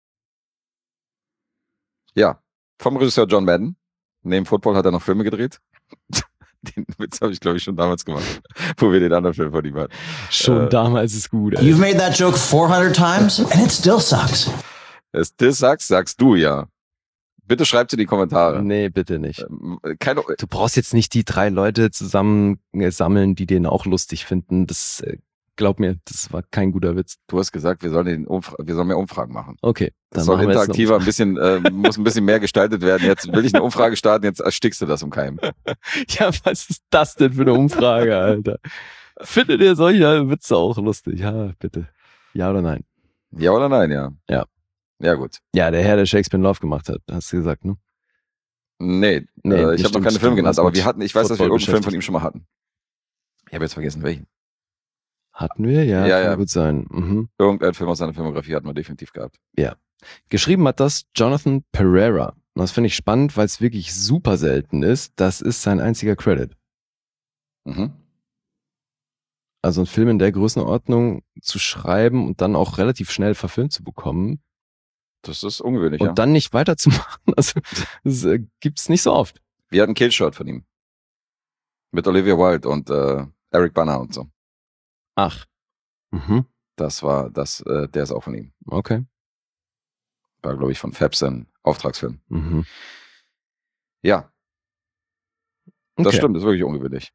Ja, vom Regisseur John Madden. Neben Football hat er noch Filme gedreht. Den Witz habe ich, glaube ich, schon damals gemacht, wo wir den anderen Film von ihm hatten. Schon damals ist gut. You've made that joke 400 times and it still sucks. Es das sagst du ja. Bitte schreibt in die Kommentare. Nee, bitte nicht. Keine, Du brauchst jetzt nicht die 3 Leute zusammen sammeln, die den auch lustig finden. Das, glaub mir, das war kein guter Witz. du hast gesagt, wir sollen mehr Umfragen machen. Okay, Das dann soll machen wir jetzt interaktiver, muss ein bisschen mehr gestaltet werden. Jetzt will ich eine Umfrage starten, jetzt erstickst du das im Keim. Ja, was ist das denn für eine Umfrage, Alter? Findet ihr solche Witze auch lustig? Ja, bitte. Ja oder nein? Ja oder nein, ja? Ja. Ja, gut. Ja, der Herr, der Shakespeare in Love gemacht hat, hast du gesagt, ne? Nee, Nee, ich habe noch stimmt, keine Filme stimmt, genannt, was aber mit wir hatten, ich weiß, dass wir Football irgendeinen Film von beschäftigt. ihm schon mal hatten. Ich habe jetzt vergessen, welchen. Hatten wir? Ja, Ja, kann ja. gut sein. Mhm. Irgendein Film aus seiner Filmografie hatten wir definitiv gehabt. Geschrieben hat das Jonathan Pereira. Und das finde ich spannend, weil es wirklich super selten ist. Das ist sein einziger Credit. Mhm. Also einen Film in der Größenordnung zu schreiben und dann auch relativ schnell verfilmt zu bekommen Das ist ungewöhnlich, und ja. dann nicht weiterzumachen, also das gibt's nicht so oft. Wir hatten Killshot von ihm. Mit Olivia Wilde und Eric Bana und so. Ach. Mhm. Das war der ist auch von ihm. Okay. War, glaube ich, von Fabs ein Auftragsfilm. Mhm. Ja, das Okay. stimmt, das ist wirklich ungewöhnlich.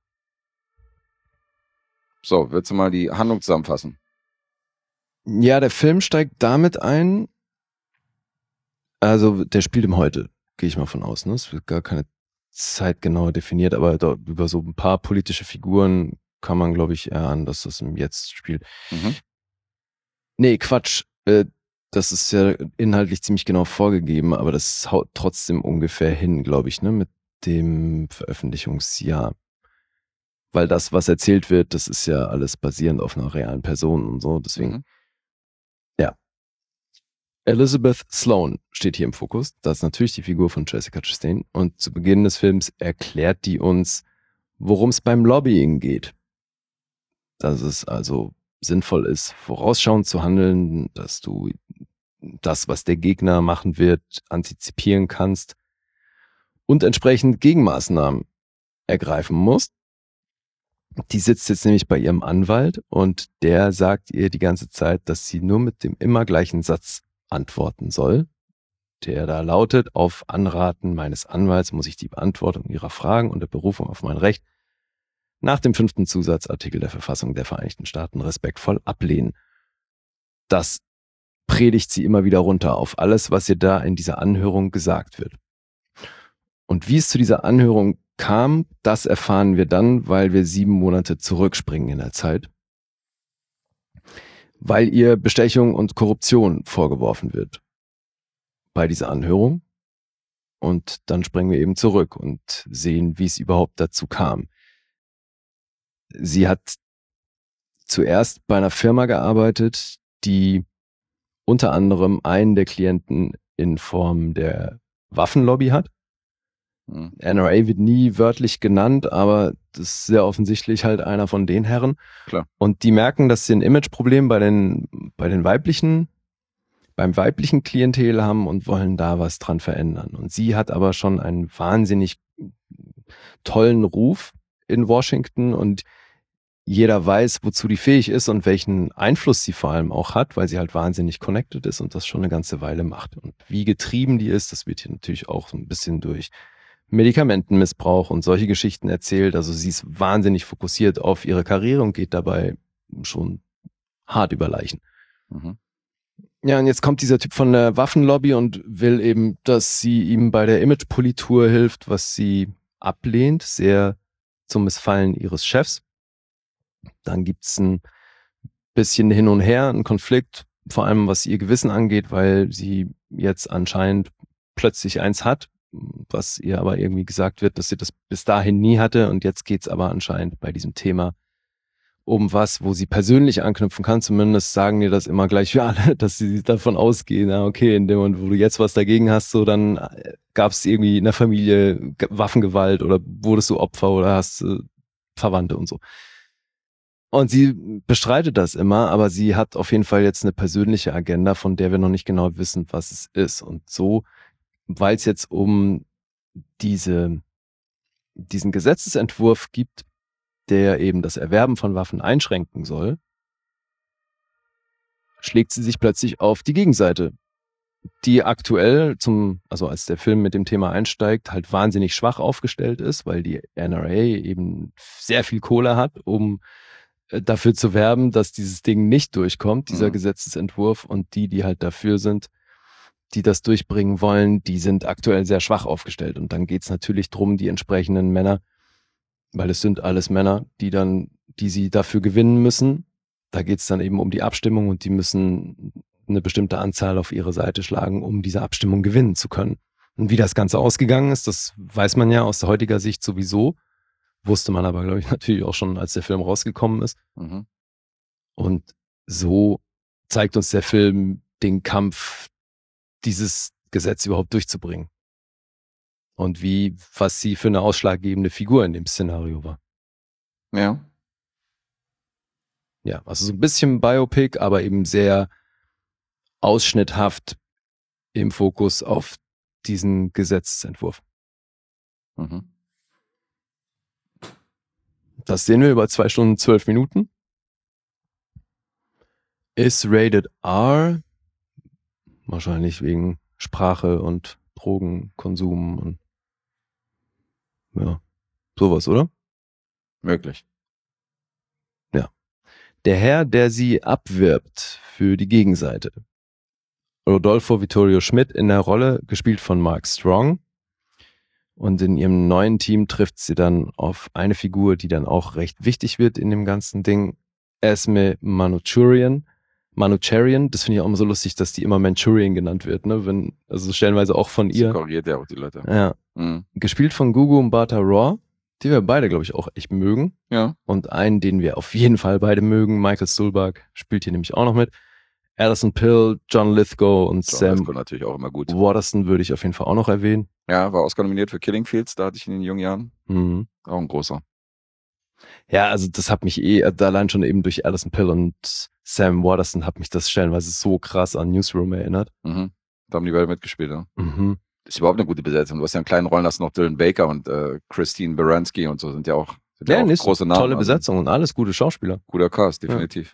So, willst du mal die Handlung zusammenfassen? Ja, der Film steigt damit ein, also der spielt im Heute, gehe ich mal von aus. Ne? Es wird gar keine Zeit genau definiert, aber da, über so ein paar politische Figuren kann man, glaube ich, erahnen, dass das im Jetzt spielt. Mhm. Nee, Quatsch. Das ist ja inhaltlich ziemlich genau vorgegeben, aber das haut trotzdem ungefähr hin, glaube ich, ne, mit dem Veröffentlichungsjahr. weil das, was erzählt wird, das ist ja alles basierend auf einer realen Person und so. Deswegen, ja. Elizabeth Sloan steht hier im Fokus. Das ist natürlich die Figur von Jessica Chastain. Und zu Beginn des Films erklärt die uns, worum es beim Lobbying geht. Dass es also sinnvoll ist, vorausschauend zu handeln, dass du das, was der Gegner machen wird, antizipieren kannst und entsprechend Gegenmaßnahmen ergreifen musst. Die sitzt jetzt nämlich bei ihrem Anwalt und der sagt ihr die ganze Zeit, dass sie nur mit dem immer gleichen Satz antworten soll, der da lautet: Auf Anraten meines Anwalts muss ich die Beantwortung ihrer Fragen unter Berufung auf mein Recht nach dem 5. Zusatzartikel der Verfassung der Vereinigten Staaten respektvoll ablehnen. Das predigt sie immer wieder runter auf alles, was ihr da in dieser Anhörung gesagt wird. Und wie es zu dieser Anhörung kam, das erfahren wir dann, weil wir 7 Monate zurückspringen in der Zeit. Weil ihr Bestechung und Korruption vorgeworfen wird bei dieser Anhörung. Und dann springen wir eben zurück und sehen, wie es überhaupt dazu kam. Sie hat zuerst bei einer Firma gearbeitet, die unter anderem einen der Klienten in Form der Waffenlobby hat. NRA wird nie wörtlich genannt, aber das ist sehr offensichtlich halt einer von den Herren. Klar. Und die merken, dass sie ein Imageproblem beim weiblichen Klientel haben und wollen da was dran verändern. Und sie hat aber schon einen wahnsinnig tollen Ruf in Washington und jeder weiß, wozu die fähig ist und welchen Einfluss sie vor allem auch hat, weil sie halt wahnsinnig connected ist und das schon eine ganze Weile macht. Und wie getrieben die ist, das wird hier natürlich auch so ein bisschen durch Medikamentenmissbrauch und solche Geschichten erzählt. Also sie ist wahnsinnig fokussiert auf ihre Karriere und geht dabei schon hart über Leichen. Mhm. Ja, und jetzt kommt dieser Typ von der Waffenlobby und will eben, dass sie ihm bei der Imagepolitur hilft, was sie ablehnt, sehr zum Missfallen ihres Chefs. Dann gibt's ein bisschen hin und her, einen Konflikt, vor allem was ihr Gewissen angeht, weil sie jetzt anscheinend plötzlich eins hat, was ihr aber irgendwie gesagt wird, dass sie das bis dahin nie hatte. Und jetzt geht's aber anscheinend bei diesem Thema um was, wo sie persönlich anknüpfen kann. Zumindest sagen dir das immer gleich für alle, dass sie davon ausgehen, na okay, in dem Moment, wo du jetzt was dagegen hast, so dann gab's irgendwie in der Familie Waffengewalt oder wurdest du Opfer oder hast Verwandte und so. Und sie bestreitet das immer, aber sie hat auf jeden Fall jetzt eine persönliche Agenda, von der wir noch nicht genau wissen, was es ist. Und so, weil es jetzt um diesen Gesetzesentwurf gibt, der eben das Erwerben von Waffen einschränken soll, schlägt sie sich plötzlich auf die Gegenseite, die aktuell also als der Film mit dem Thema einsteigt, halt wahnsinnig schwach aufgestellt ist, weil die NRA eben sehr viel Kohle hat, um dafür zu werben, dass dieses Ding nicht durchkommt, dieser Gesetzesentwurf, und die halt dafür sind, die das durchbringen wollen, die sind aktuell sehr schwach aufgestellt. Und dann geht's natürlich drum, die entsprechenden Männer, weil es sind alles Männer, die sie dafür gewinnen müssen. Da geht's dann eben um die Abstimmung und die müssen eine bestimmte Anzahl auf ihre Seite schlagen, um diese Abstimmung gewinnen zu können. Und wie das Ganze ausgegangen ist, das weiß man ja aus der heutiger Sicht sowieso. Wusste man aber, glaube ich, natürlich auch schon, als der Film rausgekommen ist. Mhm. Und so zeigt uns der Film den Kampf, dieses Gesetz überhaupt durchzubringen. Und was sie für eine ausschlaggebende Figur in dem Szenario war. Ja. Ja, also so ein bisschen Biopic, aber eben sehr ausschnitthaft im Fokus auf diesen Gesetzesentwurf. Mhm. Das sehen wir über 2 Stunden 12 Minuten. Ist rated R. Wahrscheinlich wegen Sprache und Drogenkonsum und ja, sowas, oder? Möglich. Ja. Der Herr, der sie abwirbt für die Gegenseite. Rodolfo Vittorio Schmidt in der Rolle, gespielt von Mark Strong. Und in ihrem neuen Team trifft sie dann auf eine Figur, die dann auch recht wichtig wird in dem ganzen Ding. Esme Manouchian. Das finde ich auch immer so lustig, dass die immer Manchurian genannt wird, ne? Also stellenweise auch von ihr. Sie korrigiert ja auch die Leute. Ja. Mhm. Gespielt von Gugu Mbatha-Raw. die wir beide, glaube ich, auch echt mögen. Ja. Und einen, den wir auf jeden Fall beide mögen, Michael Stuhlbarg, spielt hier nämlich auch noch mit. Alison Pill, John Lithgow und John Sam Lithgow natürlich auch immer gut. Waterston würde ich auf jeden Fall auch noch erwähnen. Ja, war Oscar nominiert für Killing Fields, da hatte ich ihn in den jungen Jahren. Mhm. Auch ein großer. Ja, also das hat mich allein schon eben durch Alison Pill und Sam Waterston hat mich das stellenweise so krass an Newsroom erinnert. Mhm. Da haben die beide mitgespielt, ja. Mhm. Ist überhaupt eine gute Besetzung. Du hast ja in kleinen Rollen hast noch Dylan Baker und Christine Baranski und so sind ja auch Ist große Namen. tolle Besetzung und alles gute Schauspieler. Guter Cast, definitiv.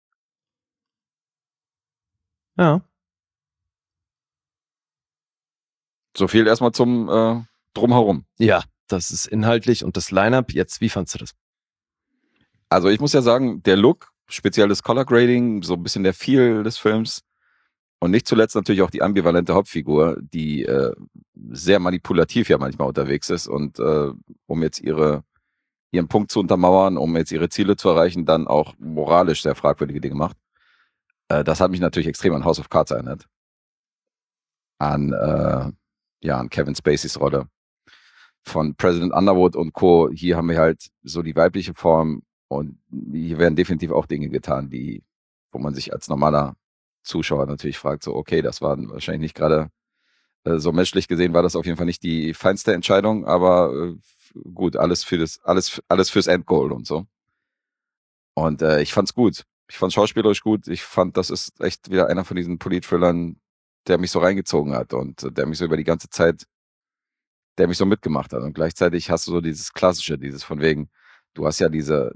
Ja. So viel erstmal zum Drumherum. Ja, das ist inhaltlich und das Line-Up. Jetzt, wie fandst du das? Also ich muss ja sagen, der Look, speziell das Color Grading, so ein bisschen der Feel des Films und nicht zuletzt natürlich auch die ambivalente Hauptfigur, die sehr manipulativ ja manchmal unterwegs ist und um jetzt ihren Punkt zu untermauern, um jetzt ihre Ziele zu erreichen, dann auch moralisch sehr fragwürdige Dinge macht. Das hat mich natürlich extrem an House of Cards erinnert. An Kevin Spaceys Rolle von President Underwood und Co. Hier haben wir halt so die weibliche Form und hier werden definitiv auch Dinge getan, wo man sich als normaler Zuschauer natürlich fragt, so okay, das war wahrscheinlich nicht gerade so menschlich gesehen, war das auf jeden Fall nicht die feinste Entscheidung, aber gut, alles fürs Endgoal und so. Und ich fand's gut. Ich fand's schauspielerisch gut. Ich fand, das ist echt wieder einer von diesen Polit-Thrillern, der mich so reingezogen hat und der mich so über die ganze Zeit, der mich so mitgemacht hat. Und gleichzeitig hast du so dieses Klassische, dieses von wegen, du hast ja diese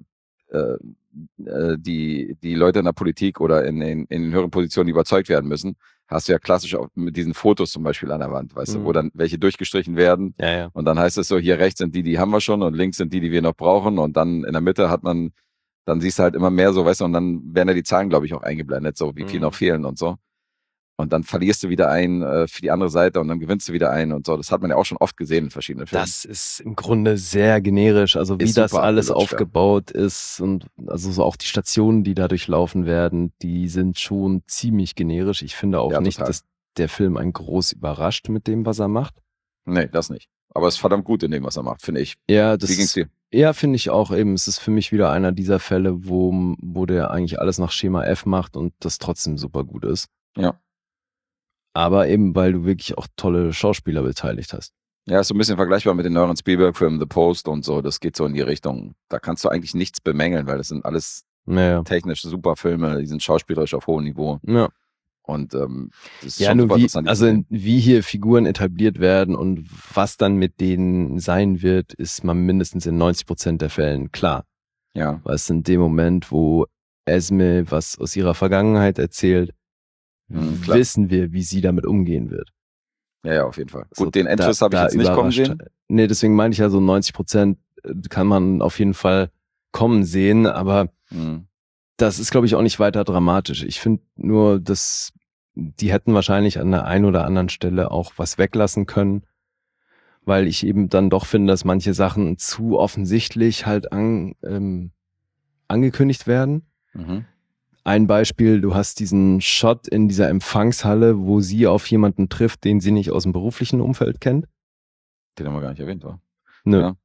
die Leute in der Politik oder in den höheren Positionen, die überzeugt werden müssen, hast du ja klassisch auch mit diesen Fotos zum Beispiel an der Wand, weißt du, wo dann welche durchgestrichen werden. Ja. Und dann heißt es so, hier rechts sind die haben wir schon und links sind die wir noch brauchen. Und dann in der Mitte dann siehst du halt immer mehr so, weißt du, und dann werden ja die Zahlen, glaube ich, auch eingeblendet, so wie viel noch fehlen und so. Und dann verlierst du wieder einen für die andere Seite und dann gewinnst du wieder einen und so. Das hat man ja auch schon oft gesehen in verschiedenen Filmen. Das ist im Grunde sehr generisch, also wie das alles aufgebaut ist und also so auch die Stationen, die da durchlaufen werden, die sind schon ziemlich generisch. Ich finde auch nicht, dass der Film einen groß überrascht mit dem, was er macht. Nee, das nicht. Aber es ist verdammt gut in dem, was er macht, finde ich. Ja, wie ging's dir? Ja, finde ich auch eben. Es ist für mich wieder einer dieser Fälle, wo der eigentlich alles nach Schema F macht und das trotzdem super gut ist. Ja. Aber eben, weil du wirklich auch tolle Schauspieler beteiligt hast. Ja, ist so ein bisschen vergleichbar mit den neueren Spielberg-Filmen, The Post und so. Das geht so in die Richtung. Da kannst du eigentlich nichts bemängeln, weil das sind alles technisch super Filme. Die sind schauspielerisch auf hohem Niveau. Ja. Und das ist ja, schon nur super interessant. Also wie hier Figuren etabliert werden und was dann mit denen sein wird, ist man mindestens in 90% der Fällen klar. Ja. Weil es in dem Moment, wo Esme was aus ihrer Vergangenheit erzählt, wissen wir, wie sie damit umgehen wird. Ja, auf jeden Fall. So, gut, den Endtwist habe ich jetzt nicht kommen sehen. Nee, deswegen meine ich ja so 90% kann man auf jeden Fall kommen sehen, aber das ist, glaube ich, auch nicht weiter dramatisch. Ich finde nur, dass die hätten wahrscheinlich an der einen oder anderen Stelle auch was weglassen können, weil ich eben dann doch finde, dass manche Sachen zu offensichtlich halt angekündigt werden. Ein Beispiel, du hast diesen Shot in dieser Empfangshalle, wo sie auf jemanden trifft, den sie nicht aus dem beruflichen Umfeld kennt. Den haben wir gar nicht erwähnt, oder? Nö. Ja.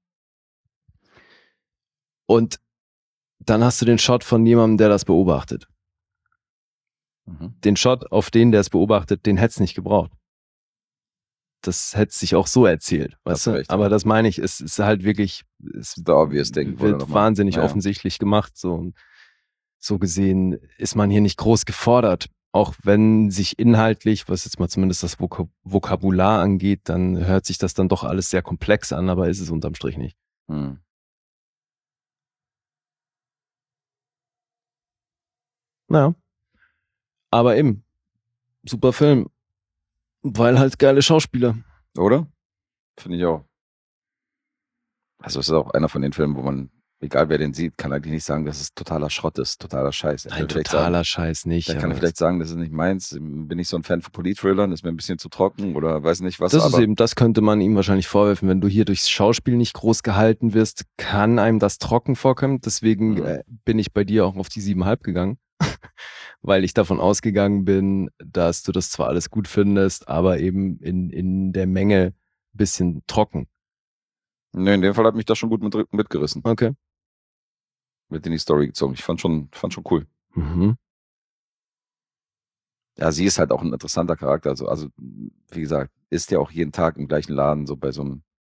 Und dann hast du den Shot von jemandem, der das beobachtet. Den Shot auf den, der es beobachtet, den hätte es nicht gebraucht. Das hätte sich auch so erzählt, weißt du? Recht, aber das meine ich, es ist halt wirklich, es the obvious thing, wird wahnsinnig offensichtlich gemacht. So gesehen ist man hier nicht groß gefordert. Auch wenn sich inhaltlich, was jetzt mal zumindest das Vokabular angeht, dann hört sich das dann doch alles sehr komplex an, aber ist es unterm Strich nicht. Naja. Aber eben, super Film. Weil halt geile Schauspieler. Oder? Finde ich auch. Also es ist auch einer von den Filmen, wo man, egal wer den sieht, kann eigentlich nicht sagen, dass es totaler Schrott ist, totaler Scheiß. Nein, totaler Scheiß nicht. Der kann vielleicht sagen, das ist nicht meins, bin ich so ein Fan von Polit-Thrillern, ist mir ein bisschen zu trocken oder weiß nicht was. Das könnte man ihm wahrscheinlich vorwerfen, wenn du hier durchs Schauspiel nicht groß gehalten wirst, kann einem das trocken vorkommen. Deswegen bin ich bei dir auch auf die 7,5 gegangen. Weil ich davon ausgegangen bin, dass du das zwar alles gut findest, aber eben in der Menge ein bisschen trocken. Nee, in dem Fall hat mich das schon gut mitgerissen. Okay. Mit in die Story gezogen. Ich fand schon cool. Mhm. Ja, sie ist halt auch ein interessanter Charakter. Also wie gesagt, ist ja auch jeden Tag im gleichen Laden, so bei so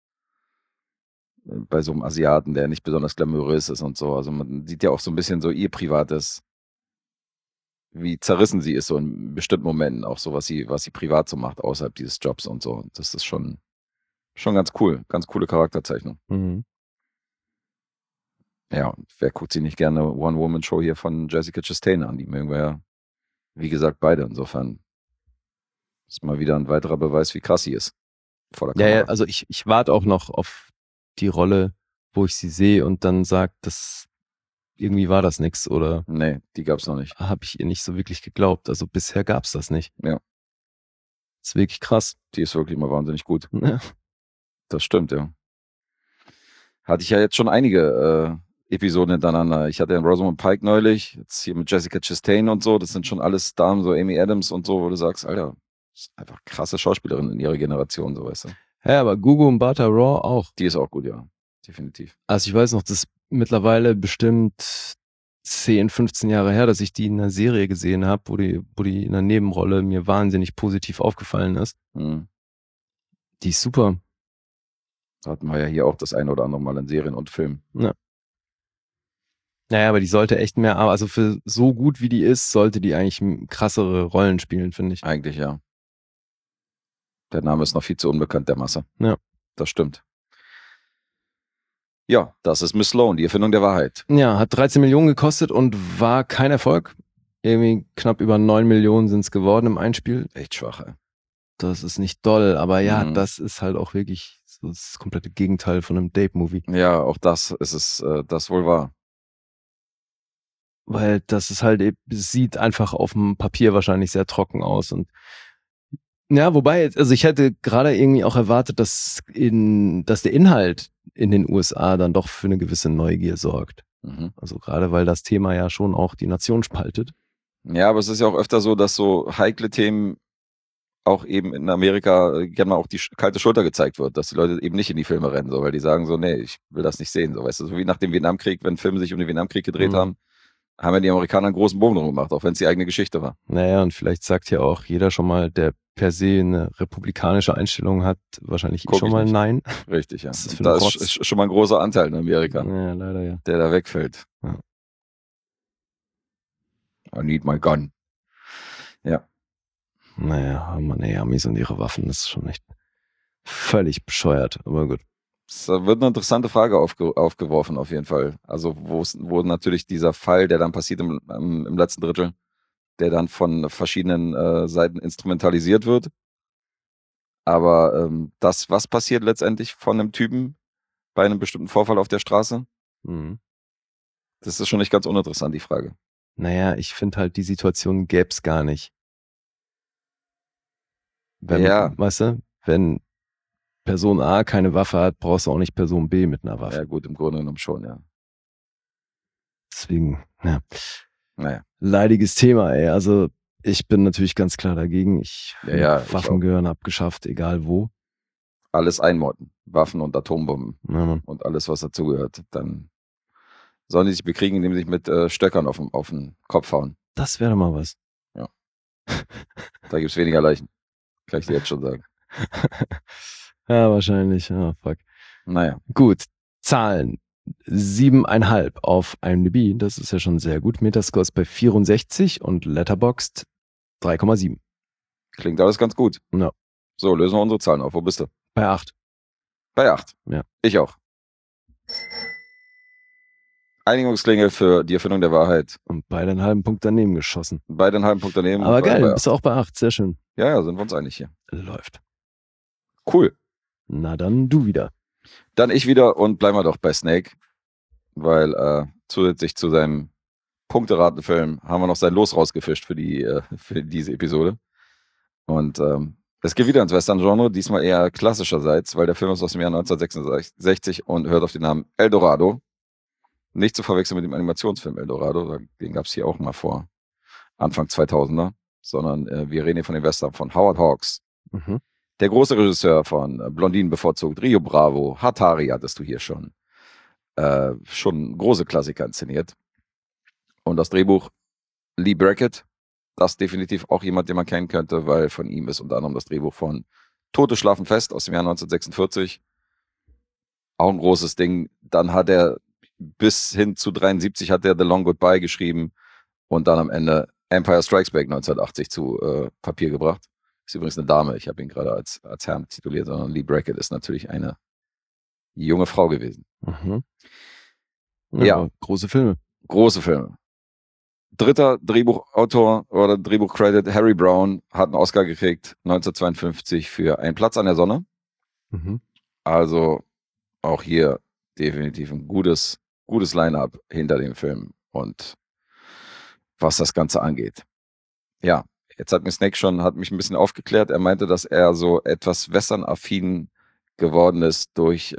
einem Asiaten, der nicht besonders glamourös ist und so. Also man sieht ja auch so ein bisschen so ihr Privates, wie zerrissen sie ist, so in bestimmten Momenten, auch so, was sie privat so macht, außerhalb dieses Jobs und so. Das ist schon ganz cool. Ganz coole Charakterzeichnung. Mhm. Ja, und wer guckt sich nicht gerne One-Woman-Show hier von Jessica Chastain an? Die mögen wir ja, wie gesagt, beide. Insofern ist mal wieder ein weiterer Beweis, wie krass sie ist. Vor der Ja, Kamera. also ich warte auch noch auf die Rolle, wo ich sie sehe und dann sage, das irgendwie war das nix oder Nee, die gab's noch nicht. habe ich ihr nicht so wirklich geglaubt. Also bisher gab's das nicht. Ja. Ist wirklich krass. Die ist wirklich mal wahnsinnig gut. Ja. Das stimmt, ja. Hatte ich ja jetzt schon einige Episoden hintereinander. Ich hatte ja Rosamund Pike neulich, jetzt hier mit Jessica Chastain und so. Das sind schon alles Damen, so Amy Adams und so, wo du sagst, Alter, das ist einfach krasse Schauspielerin in ihrer Generation, so weißt du. Ja, aber Gugu und Bata Raw auch. Die ist auch gut, ja. Definitiv. Also ich weiß noch, das ist mittlerweile bestimmt 10, 15 Jahre her, dass ich die in einer Serie gesehen habe, wo die in einer Nebenrolle mir wahnsinnig positiv aufgefallen ist. Mhm. Die ist super. Hatten wir ja hier auch das eine oder andere Mal in Serien und Filmen. Naja, aber die sollte echt mehr, also für so gut wie die ist, sollte die eigentlich krassere Rollen spielen, finde ich. Eigentlich, ja. Der Name ist noch viel zu unbekannt der Masse. Ja. Das stimmt. Ja, das ist Miss Sloan, die Erfindung der Wahrheit. Ja, hat 13 Millionen gekostet und war kein Erfolg. Irgendwie knapp über 9 Millionen sind es geworden im Einspiel. Echt schwach, ey. Das ist nicht doll, aber ja, Mhm. das ist halt auch wirklich so das komplette Gegenteil von einem Date-Movie. Ja, auch das ist es, das wohl wahr. Weil das ist halt, es sieht einfach auf dem Papier wahrscheinlich sehr trocken aus und ja, wobei, also ich hätte gerade irgendwie auch erwartet, dass der Inhalt in den USA dann doch für eine gewisse Neugier sorgt. Mhm. Also gerade weil das Thema ja schon auch die Nation spaltet. Ja, aber es ist ja auch öfter so, dass so heikle Themen auch eben in Amerika gerne mal auch die kalte Schulter gezeigt wird, dass die Leute eben nicht in die Filme rennen, so, weil die sagen so, nee, ich will das nicht sehen, so, weißt du, so wie nach dem Vietnamkrieg, wenn Filme sich um den Vietnamkrieg gedreht haben ja die Amerikaner einen großen Bogen drum gemacht, auch wenn es die eigene Geschichte war. Naja, und vielleicht sagt ja auch jeder schon mal, der per se eine republikanische Einstellung hat, wahrscheinlich Guck schon ich mal nicht. nein. Richtig, ja. Was ist das für Und da ein ist, Rotz? ist schon mal ein großer Anteil in Amerika, Ja, leider ja. der da wegfällt. Ja. I need my gun. Ja. Naja, Mann, ey, Amis und ihre Waffen, das ist schon echt völlig bescheuert, aber gut. Es wird eine interessante Frage aufgeworfen, auf jeden Fall. Also, wo natürlich dieser Fall, der dann passiert im letzten Drittel, der dann von verschiedenen Seiten instrumentalisiert wird. Aber das, was passiert letztendlich von einem Typen bei einem bestimmten Vorfall auf der Straße, Mhm. das ist schon nicht ganz uninteressant, die Frage. Naja, ich finde halt, die Situation gäb's gar nicht. Ja. Weißt du, wenn Person A keine Waffe hat, brauchst du auch nicht Person B mit einer Waffe. Ja, gut, im Grunde genommen schon, ja. Deswegen, ja. Naja. Leidiges Thema, ey. Also, ich bin natürlich ganz klar dagegen. Ich ich Waffen auch. gehören abgeschafft, egal wo. Alles einmorden. Waffen und Atombomben Ja, Mann. und alles, was dazugehört. Dann sollen die sich bekriegen, indem sie sich mit Stöckern auf den Kopf hauen. Das wäre doch mal was. Da gibt's weniger Leichen. Kann ich dir jetzt schon sagen. Ja, wahrscheinlich. Ja, fuck. Naja. Gut. Zahlen. 7,5 auf IMDb. Das ist ja schon sehr gut. Metascore ist bei 64 und Letterboxd 3,7. Klingt alles ganz gut. Ja. So, lösen wir unsere Zahlen auf. Wo bist du? Bei 8. Bei 8. Ja. Ich auch. Einigungsklingel für die Erfindung der Wahrheit. Und beide einen halben Punkt daneben geschossen. Beide einen halben Punkt daneben. Aber Beide geil, bei bist du auch bei 8. Sehr schön. 8. Ja, sind wir uns einig hier. Läuft. Cool. Na dann du wieder. Dann ich wieder und bleiben wir doch bei Snake. Weil zusätzlich zu seinem Punkteratenfilm haben wir noch sein Los rausgefischt für diese Episode. Und es geht wieder ins Western-Genre, diesmal eher klassischerseits, weil der Film ist aus dem Jahr 1966 und hört auf den Namen El Dorado. Nicht zu verwechseln mit dem Animationsfilm El Dorado, den gab es hier auch mal vor Anfang 2000er, sondern wir reden hier von dem Western von Howard Hawks. Mhm. Der große Regisseur von Blondinen bevorzugt, Rio Bravo, Hatari hattest du hier schon. Schon große Klassiker inszeniert. Und das Drehbuch Lee Brackett, das ist definitiv auch jemand, den man kennen könnte, weil von ihm ist unter anderem das Drehbuch von Tote schlafen fest aus dem Jahr 1946. Auch ein großes Ding. Dann hat er bis hin zu 73 hat er The Long Goodbye geschrieben und dann am Ende Empire Strikes Back 1980 zu Papier gebracht. Ist übrigens eine Dame, ich habe ihn gerade als Herrn tituliert, sondern Lee Brackett ist natürlich eine junge Frau gewesen. Mhm. Ja. Große Filme. Große Filme. Dritter Drehbuchautor oder Drehbuchcredit, Harry Brown, hat einen Oscar gekriegt, 1952 für Ein Platz an der Sonne. Mhm. Also auch hier definitiv ein gutes Line-up hinter dem Film und was das Ganze angeht. Ja, jetzt hat mich ein bisschen aufgeklärt. Er meinte, dass er so etwas western-affin geworden ist durch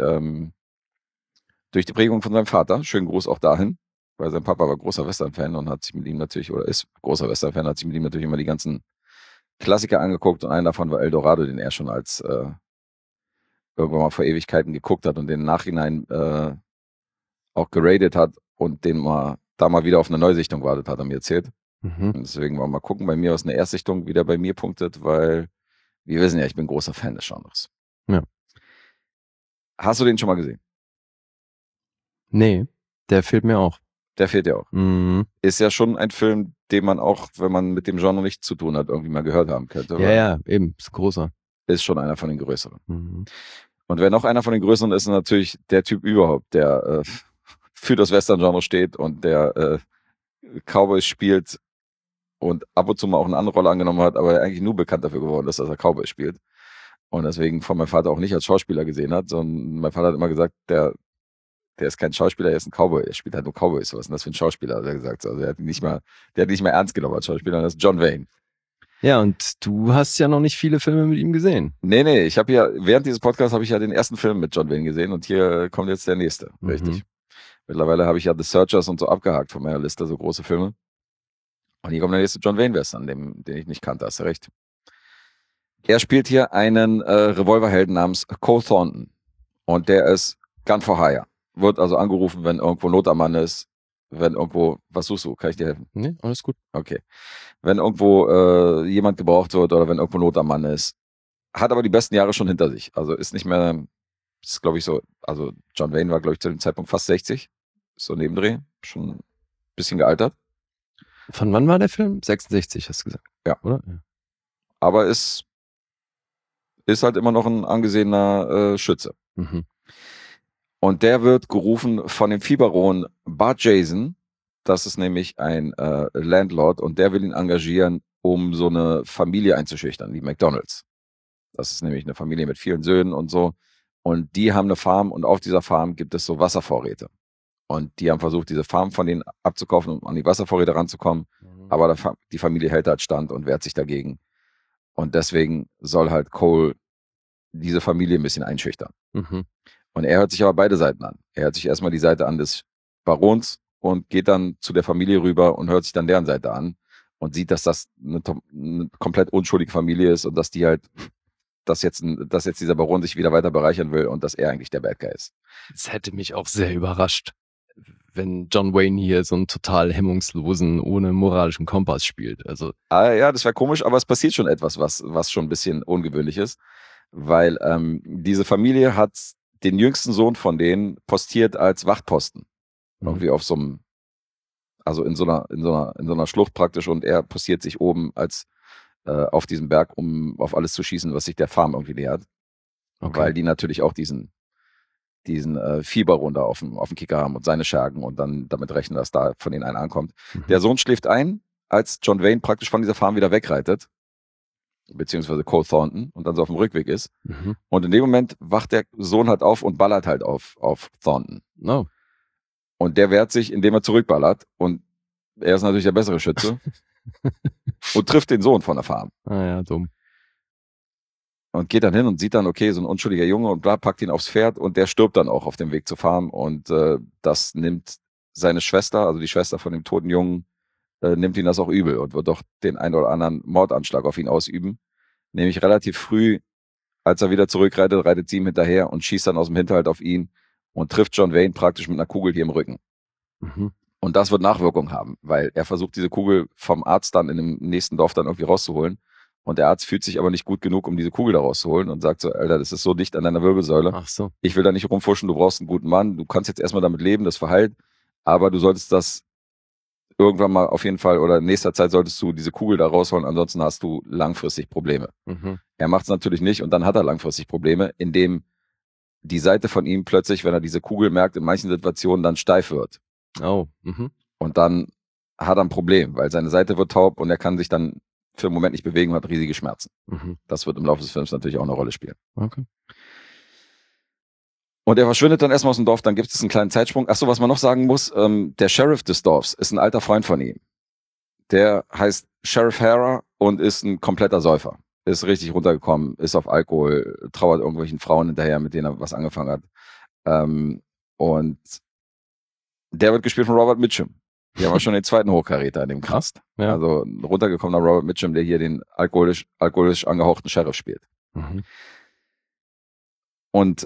die Prägung von seinem Vater. Schönen Gruß auch dahin, weil sein Papa war großer Western-Fan und hat sich mit ihm natürlich, oder ist großer Western-Fan, hat sich mit ihm natürlich immer die ganzen Klassiker angeguckt und einen davon war El Dorado, den er schon als irgendwann mal vor Ewigkeiten geguckt hat und den im Nachhinein auch geradet hat und den da mal wieder auf eine Neusichtung wartet, hat er mir erzählt. Mhm. Und deswegen wollen wir mal gucken, bei mir aus einer Erstsichtung wieder bei mir punktet, weil wir wissen ja, ich bin großer Fan des Genres. Ja. Hast du den schon mal gesehen? Nee, der fehlt mir auch. Der fehlt ja auch. Mhm. Ist ja schon ein Film, den man auch, wenn man mit dem Genre nichts zu tun hat, irgendwie mal gehört haben könnte. Ja, eben, ist großer. Ist schon einer von den größeren. Mhm. Und wer noch einer von den größeren ist, natürlich der Typ überhaupt, der für das Western-Genre steht und der Cowboys spielt und ab und zu mal auch eine andere Rolle angenommen hat, aber eigentlich nur bekannt dafür geworden ist, dass er Cowboys spielt. Und deswegen von meinem Vater auch nicht als Schauspieler gesehen hat, sondern mein Vater hat immer gesagt, der ist kein Schauspieler, er ist ein Cowboy, er spielt halt nur Cowboys. Was ist denn das für ein Schauspieler, hat er gesagt. Also der hat ihn nicht mal ernst genommen als Schauspieler, das ist John Wayne. Ja, und du hast ja noch nicht viele Filme mit ihm gesehen. Nee, ich habe ja, während dieses Podcasts habe ich ja den ersten Film mit John Wayne gesehen und hier kommt jetzt der nächste, richtig. Mittlerweile habe ich ja The Searchers und so abgehakt von meiner Liste, so große Filme. Und hier kommt der nächste John Wayne-Western, den ich nicht kannte, hast du recht. Er spielt hier einen Revolverhelden namens Cole Thornton und der ist Gun for Hire. Wird also angerufen, wenn irgendwo Not am Mann ist, wenn irgendwo, was suchst du, kann ich dir helfen? Nee, alles gut. Okay. Wenn irgendwo jemand gebraucht wird oder wenn irgendwo Not am Mann ist, hat aber die besten Jahre schon hinter sich. Also ist nicht mehr, ist glaube ich so, also John Wayne war glaube ich zu dem Zeitpunkt fast 60, so Nebendreh, schon ein bisschen gealtert. Von wann war der Film? 66, hast du gesagt. Ja. Oder? Ja. Aber ist halt immer noch ein angesehener Schütze. Mhm. Und der wird gerufen von dem Viehbaron Bart Jason. Das ist nämlich ein Landlord und der will ihn engagieren, um so eine Familie einzuschüchtern, die McDonalds. Das ist nämlich eine Familie mit vielen Söhnen und so. Und die haben eine Farm und auf dieser Farm gibt es so Wasservorräte. Und die haben versucht, diese Farm von denen abzukaufen, um an die Wasservorräte ranzukommen. Aber die Familie hält halt stand und wehrt sich dagegen. Und deswegen soll halt Cole diese Familie ein bisschen einschüchtern. Mhm. Und er hört sich aber beide Seiten an. Er hört sich erstmal die Seite an des Barons und geht dann zu der Familie rüber und hört sich dann deren Seite an und sieht, dass das eine komplett unschuldige Familie ist und dass die halt, dass jetzt dieser Baron sich wieder weiter bereichern will und dass er eigentlich der Bad Guy ist. Es hätte mich auch sehr überrascht, wenn John Wayne hier so einen total hemmungslosen, ohne moralischen Kompass spielt. Also Ja, das wäre komisch, aber es passiert schon etwas, was schon ein bisschen ungewöhnlich ist, weil diese Familie hat den jüngsten Sohn von denen postiert als Wachtposten. Irgendwie auf so einem, also in so einer Schlucht praktisch und er postiert sich oben als auf diesem Berg, um auf alles zu schießen, was sich der Farm irgendwie nähert. Okay. Weil die natürlich auch diesen Viehbaron da auf dem Kicker haben und seine Schergen und dann damit rechnen, dass da von denen einer ankommt. Der Sohn schläft ein, als John Wayne praktisch von dieser Farm wieder wegreitet, beziehungsweise Cole Thornton und dann so auf dem Rückweg ist. Mhm. Und in dem Moment wacht der Sohn halt auf und ballert halt auf Thornton. No. Und der wehrt sich, indem er zurückballert und er ist natürlich der bessere Schütze und trifft den Sohn von der Farm. Ah ja, dumm. Und geht dann hin und sieht dann, okay, so ein unschuldiger Junge und bla, packt ihn aufs Pferd und der stirbt dann auch auf dem Weg zur Farm und das nimmt seine Schwester, also die Schwester von dem toten Jungen, nimmt ihn das auch übel und wird doch den einen oder anderen Mordanschlag auf ihn ausüben. Nämlich relativ früh als er wieder zurückreitet, reitet sie ihm hinterher und schießt dann aus dem Hinterhalt auf ihn und trifft John Wayne praktisch mit einer Kugel hier im Rücken. Mhm. Und das wird Nachwirkungen haben, weil er versucht, diese Kugel vom Arzt dann in dem nächsten Dorf dann irgendwie rauszuholen. Und der Arzt fühlt sich aber nicht gut genug, um diese Kugel da rauszuholen und sagt so, Alter, das ist so dicht an deiner Wirbelsäule. Ach so. Ich will da nicht rumfuschen, du brauchst einen guten Mann, du kannst jetzt erstmal damit leben, das verheilt, aber du solltest das irgendwann mal auf jeden Fall oder in nächster Zeit solltest du diese Kugel da rausholen, ansonsten hast du langfristig Probleme. Mhm. Er macht es natürlich nicht und dann hat er langfristig Probleme, indem die Seite von ihm plötzlich, wenn er diese Kugel merkt, in manchen Situationen dann steif wird. Oh. Mhm. Und dann hat er ein Problem, weil seine Seite wird taub und er kann sich dann für einen Moment nicht bewegen und hat riesige Schmerzen. Mhm. Das wird im Laufe des Films natürlich auch eine Rolle spielen. Okay. Und er verschwindet dann erstmal aus dem Dorf, dann gibt es einen kleinen Zeitsprung. Achso, was man noch sagen muss, der Sheriff des Dorfs ist ein alter Freund von ihm. Der heißt Sheriff Hara und ist ein kompletter Säufer. Ist richtig runtergekommen, ist auf Alkohol, trauert irgendwelchen Frauen hinterher, mit denen er was angefangen hat. Und der wird gespielt von Robert Mitchum. Wir haben auch schon den zweiten Hochkaräter in dem Cast. Ja. Also ein runtergekommener Robert Mitchum, der hier den alkoholisch angehauchten Sheriff spielt. Mhm. Und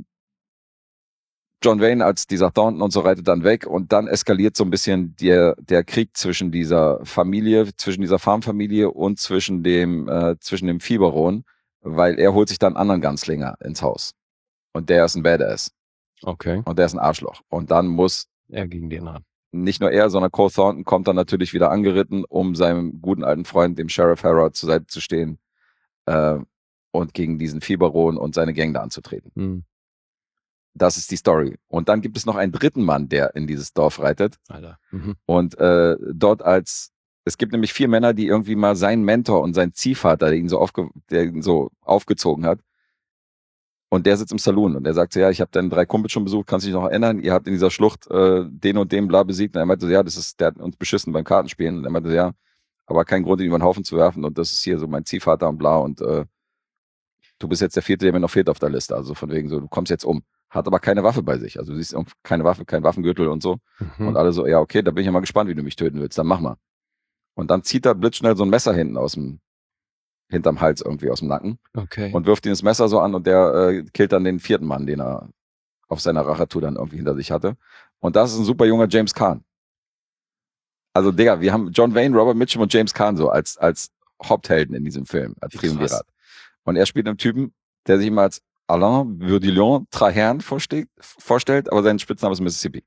John Wayne als dieser Thornton und so reitet dann weg und dann eskaliert so ein bisschen der Krieg zwischen dieser Familie, zwischen dieser Farmfamilie und zwischen dem Viehbaron, weil er holt sich dann einen anderen Ganzlinger ins Haus. Und der ist ein Badass. Okay. Und der ist ein Arschloch. Und dann muss Er gegen den ran. nicht nur er, sondern Cole Thornton kommt dann natürlich wieder angeritten, um seinem guten alten Freund, dem Sheriff Hara, zur Seite zu stehen und gegen diesen Viehbaron und seine Gang da anzutreten. Mhm. Das ist die Story. Und dann gibt es noch einen dritten Mann, der in dieses Dorf reitet. Alter. Mhm. Und dort es gibt nämlich 4 Männer, die irgendwie mal seinen Mentor und seinen Ziehvater, der ihn so aufgezogen hat. Und der sitzt im Saloon und der sagt so, ja, ich habe deine 3 Kumpels schon besucht, kannst du dich noch erinnern? Ihr habt in dieser Schlucht den und den bla besiegt. Und er meinte so, ja, der hat uns beschissen beim Kartenspielen. Und er meinte so, ja, aber kein Grund, ihn über den Haufen zu werfen. Und das ist hier so mein Ziehvater und bla. Und du bist jetzt der 4., der mir noch fehlt auf der Liste. Also von wegen so, du kommst jetzt um. Hat aber keine Waffe bei sich. Also du siehst keine Waffe, kein Waffengürtel und so. Mhm. Und alle so, ja, okay, da bin ich ja mal gespannt, wie du mich töten willst. Dann mach mal. Und dann zieht er blitzschnell so ein Messer hinterm Hals irgendwie aus dem Nacken Okay. und wirft ihm das Messer so an und der killt dann den 4. Mann, den er auf seiner Rachetour dann irgendwie hinter sich hatte. Und das ist ein super junger James Caan. Also, Digga, wir haben John Wayne, Robert Mitchum und James Caan so als Haupthelden in diesem Film, als Wie krass. Triumvirat. Und er spielt einen Typen, der sich immer als Alain Bourdillon Traherne vorstellt, aber sein Spitzname ist Mississippi.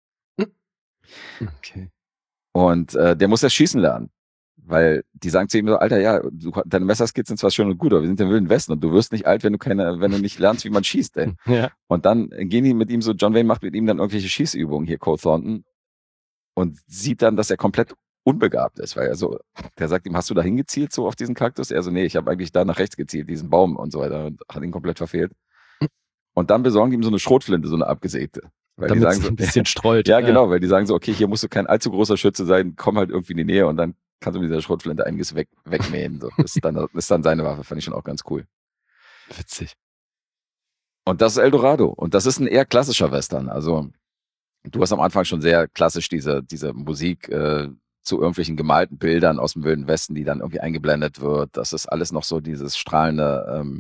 Okay. Und der muss das Schießen lernen. Weil die sagen zu ihm so, Alter, ja, deine Messerskills sind zwar schön und gut, aber wir sind im Wilden Westen und du wirst nicht alt, wenn du nicht lernst, wie man schießt, ey. Ja. Und dann gehen die mit ihm so, John Wayne macht mit ihm dann irgendwelche Schießübungen hier, Cole Thornton, und sieht dann, dass er komplett unbegabt ist, weil der sagt ihm, hast du da hingezielt, so auf diesen Kaktus? Er so, nee, ich habe eigentlich da nach rechts gezielt, diesen Baum und so weiter, und hat ihn komplett verfehlt. Und dann besorgen die ihm so eine Schrotflinte, so eine abgesägte. Weil die Damit sagen es so, ein bisschen streut. ja, genau, weil die sagen so, okay, hier musst du kein allzu großer Schütze sein, komm halt irgendwie in die Nähe und dann kannst du mit dieser Schrotflinte einiges wegmähen. So. Das ist dann seine Waffe, fand ich schon auch ganz cool. Witzig. Und das ist Eldorado. Und das ist ein eher klassischer Western. Also, du hast am Anfang schon sehr klassisch diese Musik zu irgendwelchen gemalten Bildern aus dem Wilden Westen, die dann irgendwie eingeblendet wird. Das ist alles noch so dieses strahlende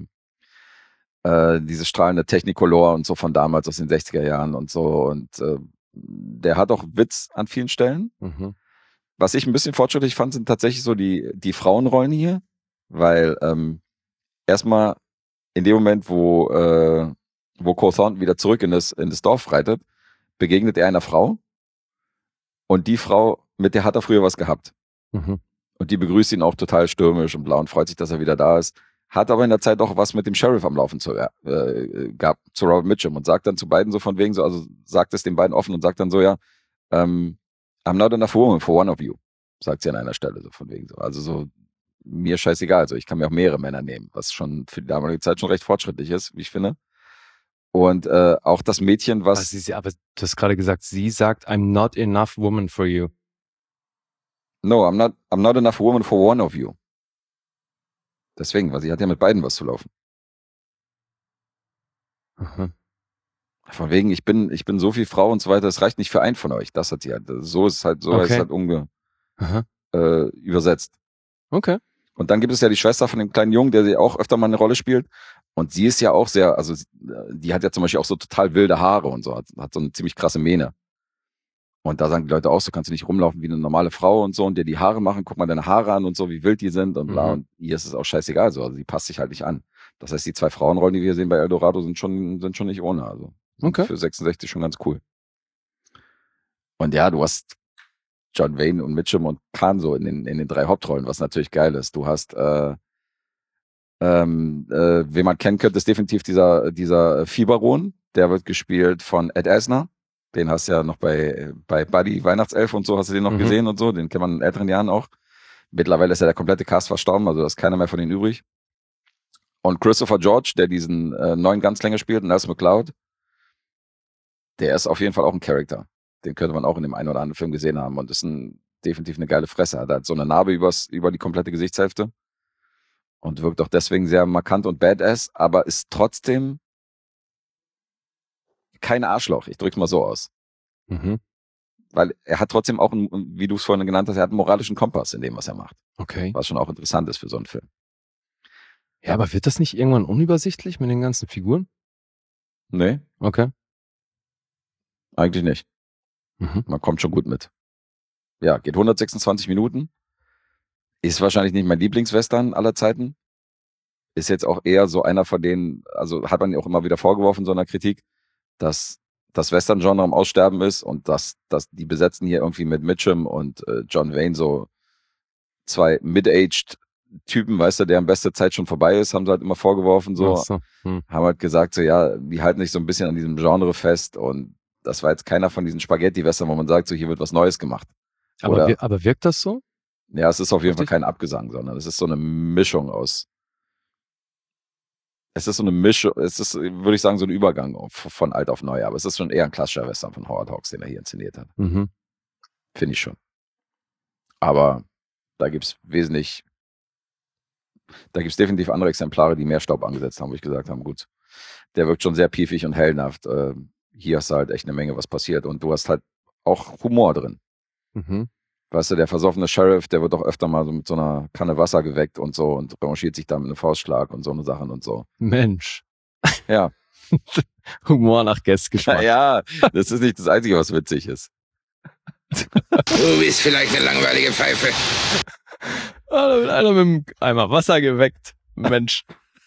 Technicolor und so von damals aus den 60er Jahren und so. Und der hat auch Witz an vielen Stellen. Mhm. Was ich ein bisschen fortschrittlich fand, sind tatsächlich so die Frauenrollen hier, weil erstmal in dem Moment, wo Cole Thornton wieder zurück in das Dorf reitet, begegnet er einer Frau und die Frau, mit der hat er früher was gehabt. Mhm. Und die begrüßt ihn auch total stürmisch und blau und freut sich, dass er wieder da ist. Hat aber in der Zeit auch was mit dem Sheriff am Laufen gehabt, zu Robert Mitchum und sagt dann zu beiden so von wegen so, also sagt es den beiden offen und sagt dann so, ja, I'm not enough woman for one of you, sagt sie an einer Stelle so von wegen so. Also so, mir scheißegal, also ich kann mir auch mehrere Männer nehmen, was schon für die damalige Zeit schon recht fortschrittlich ist, wie ich finde. Und auch das Mädchen, Aber du hast gerade gesagt, sie sagt, I'm not enough woman for you. No, I'm not enough woman for one of you. Deswegen, weil sie hat ja mit beiden was zu laufen. Aha. Von wegen, ich bin so viel Frau und so weiter, es reicht nicht für einen von euch. Das hat sie halt, so ist es halt Okay. übersetzt. Okay. Und dann gibt es ja die Schwester von dem kleinen Jungen, der sie auch öfter mal eine Rolle spielt. Und sie ist ja auch sehr, also die hat ja zum Beispiel auch so total wilde Haare und so, hat so eine ziemlich krasse Mähne. Und da sagen die Leute auch so, kannst du nicht rumlaufen wie eine normale Frau und so und dir die Haare machen, guck mal deine Haare an und so, wie wild die sind und bla. Und ihr ist es auch scheißegal, so, also sie passt sich halt nicht an. Das heißt, die 2 Frauenrollen, die wir sehen bei Eldorado, sind schon nicht ohne, also Okay. für 66 schon ganz cool. Und ja, du hast John Wayne und Mitchum und Khan so in den 3 Hauptrollen, was natürlich geil ist. Du hast, wen man kennen könnte, ist definitiv dieser Viehbaron. Der wird gespielt von Ed Asner. Den hast du ja noch bei Buddy, Weihnachtself und so, hast du den noch gesehen und so. Den kennt man in älteren Jahren auch. Mittlerweile ist ja der komplette Cast verstorben, also da ist keiner mehr von denen übrig. Und Christopher George, der diesen neuen Ganzlänger spielt, Nelson McLeod, der ist auf jeden Fall auch ein Charakter. Den könnte man auch in dem einen oder anderen Film gesehen haben und ist definitiv eine geile Fresse. Hat halt so eine Narbe über die komplette Gesichtshälfte und wirkt auch deswegen sehr markant und badass, aber ist trotzdem kein Arschloch. Ich drück's mal so aus. Weil er hat trotzdem auch, wie du es vorhin genannt hast, er hat einen moralischen Kompass in dem, was er macht. Okay. Was schon auch interessant ist für so einen Film. Ja, aber wird das nicht irgendwann unübersichtlich mit den ganzen Figuren? Nee, Okay. eigentlich nicht. Man kommt schon gut mit. Ja, geht 126 Minuten. Ist wahrscheinlich nicht mein Lieblingswestern aller Zeiten. Ist jetzt auch eher so einer von denen, also hat man ja auch immer wieder vorgeworfen, so einer Kritik, dass das Western-Genre am Aussterben ist und dass die besetzen hier irgendwie mit Mitchum und John Wayne so 2 mid-aged Typen, weißt du, deren beste Zeit schon vorbei ist, haben sie halt immer vorgeworfen, so. Ach so. Haben halt gesagt, so ja, die halten sich so ein bisschen an diesem Genre fest und das war jetzt keiner von diesen Spaghetti-Western, wo man sagt, so hier wird was Neues gemacht. Aber wirkt das so? Ja, es ist auf jeden Fall Richtig? kein Abgesang, sondern es ist so eine Mischung aus. Es ist so eine Mischung, es ist, würde ich sagen, so ein Übergang von alt auf neu, aber es ist schon eher ein klassischer Western von Howard Hawks, den er hier inszeniert hat. Finde ich schon. Aber da gibt's definitiv andere Exemplare, die mehr Staub angesetzt haben, wo ich gesagt habe, gut, der wirkt schon sehr piefig und heldenhaft. Hier hast du halt echt eine Menge, was passiert und du hast halt auch Humor drin. Weißt du, der versoffene Sheriff, der wird auch öfter mal so mit so einer Kanne Wasser geweckt und so und revanchiert sich da mit einem Faustschlag und so eine Sachen und so. Mensch. Ja. Humor nach Guestgeschmack. Ja, das ist nicht das Einzige, was witzig ist. Du bist vielleicht eine langweilige Pfeife. Da wird einer mit einem Eimer Wasser geweckt. Mensch.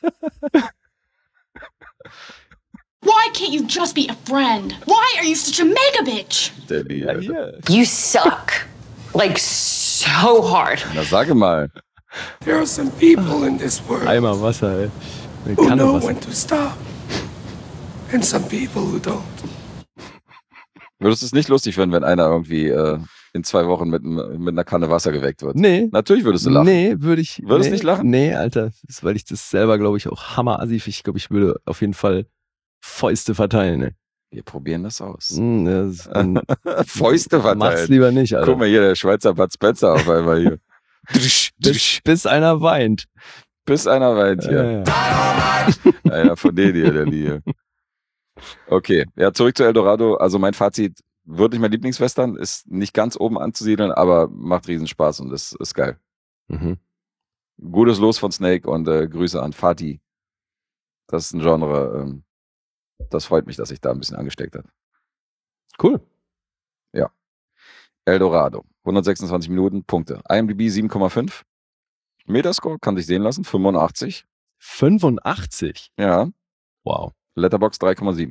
Why can't you just be a friend? Why are you such a mega bitch? Der Alter. You suck. Like, so hard. Na, sage mal. There are some people in this world Eimer Wasser, ey. Eine who Kanne know Wasser. when to stop, and some people who don't. Würdest du es nicht lustig finden, wenn einer irgendwie in 2 Wochen mit einer Kanne Wasser geweckt wird? Nee. Natürlich würdest du lachen. Nee, würde ich. Würdest nicht lachen? Nee, Alter. Das ist, weil ich das selber, glaube ich, auch hammerassig. Ich glaube, ich würde auf jeden Fall Fäuste verteilen, ey. Wir probieren das aus. Dann Fäuste mach's verteilen. lieber nicht, Alter. Guck mal hier, der Schweizer Bud Spencer auf einmal hier. Bis einer weint. Bis einer weint hier. Ja. Einer von denen hier, der Linie. Okay, ja, zurück zu Eldorado. Also mein Fazit, wirklich mein Lieblingswestern, ist nicht ganz oben anzusiedeln, aber macht riesen Spaß und ist geil. Gutes Los von Snake und Grüße an Fatih. Das ist ein Genre, das freut mich, dass sich da ein bisschen angesteckt hat. Cool. Ja. Eldorado, 126 Minuten, Punkte. IMDb 7,5. Metascore kann sich sehen lassen, 85. 85? Ja. Wow. Letterboxd 3,7.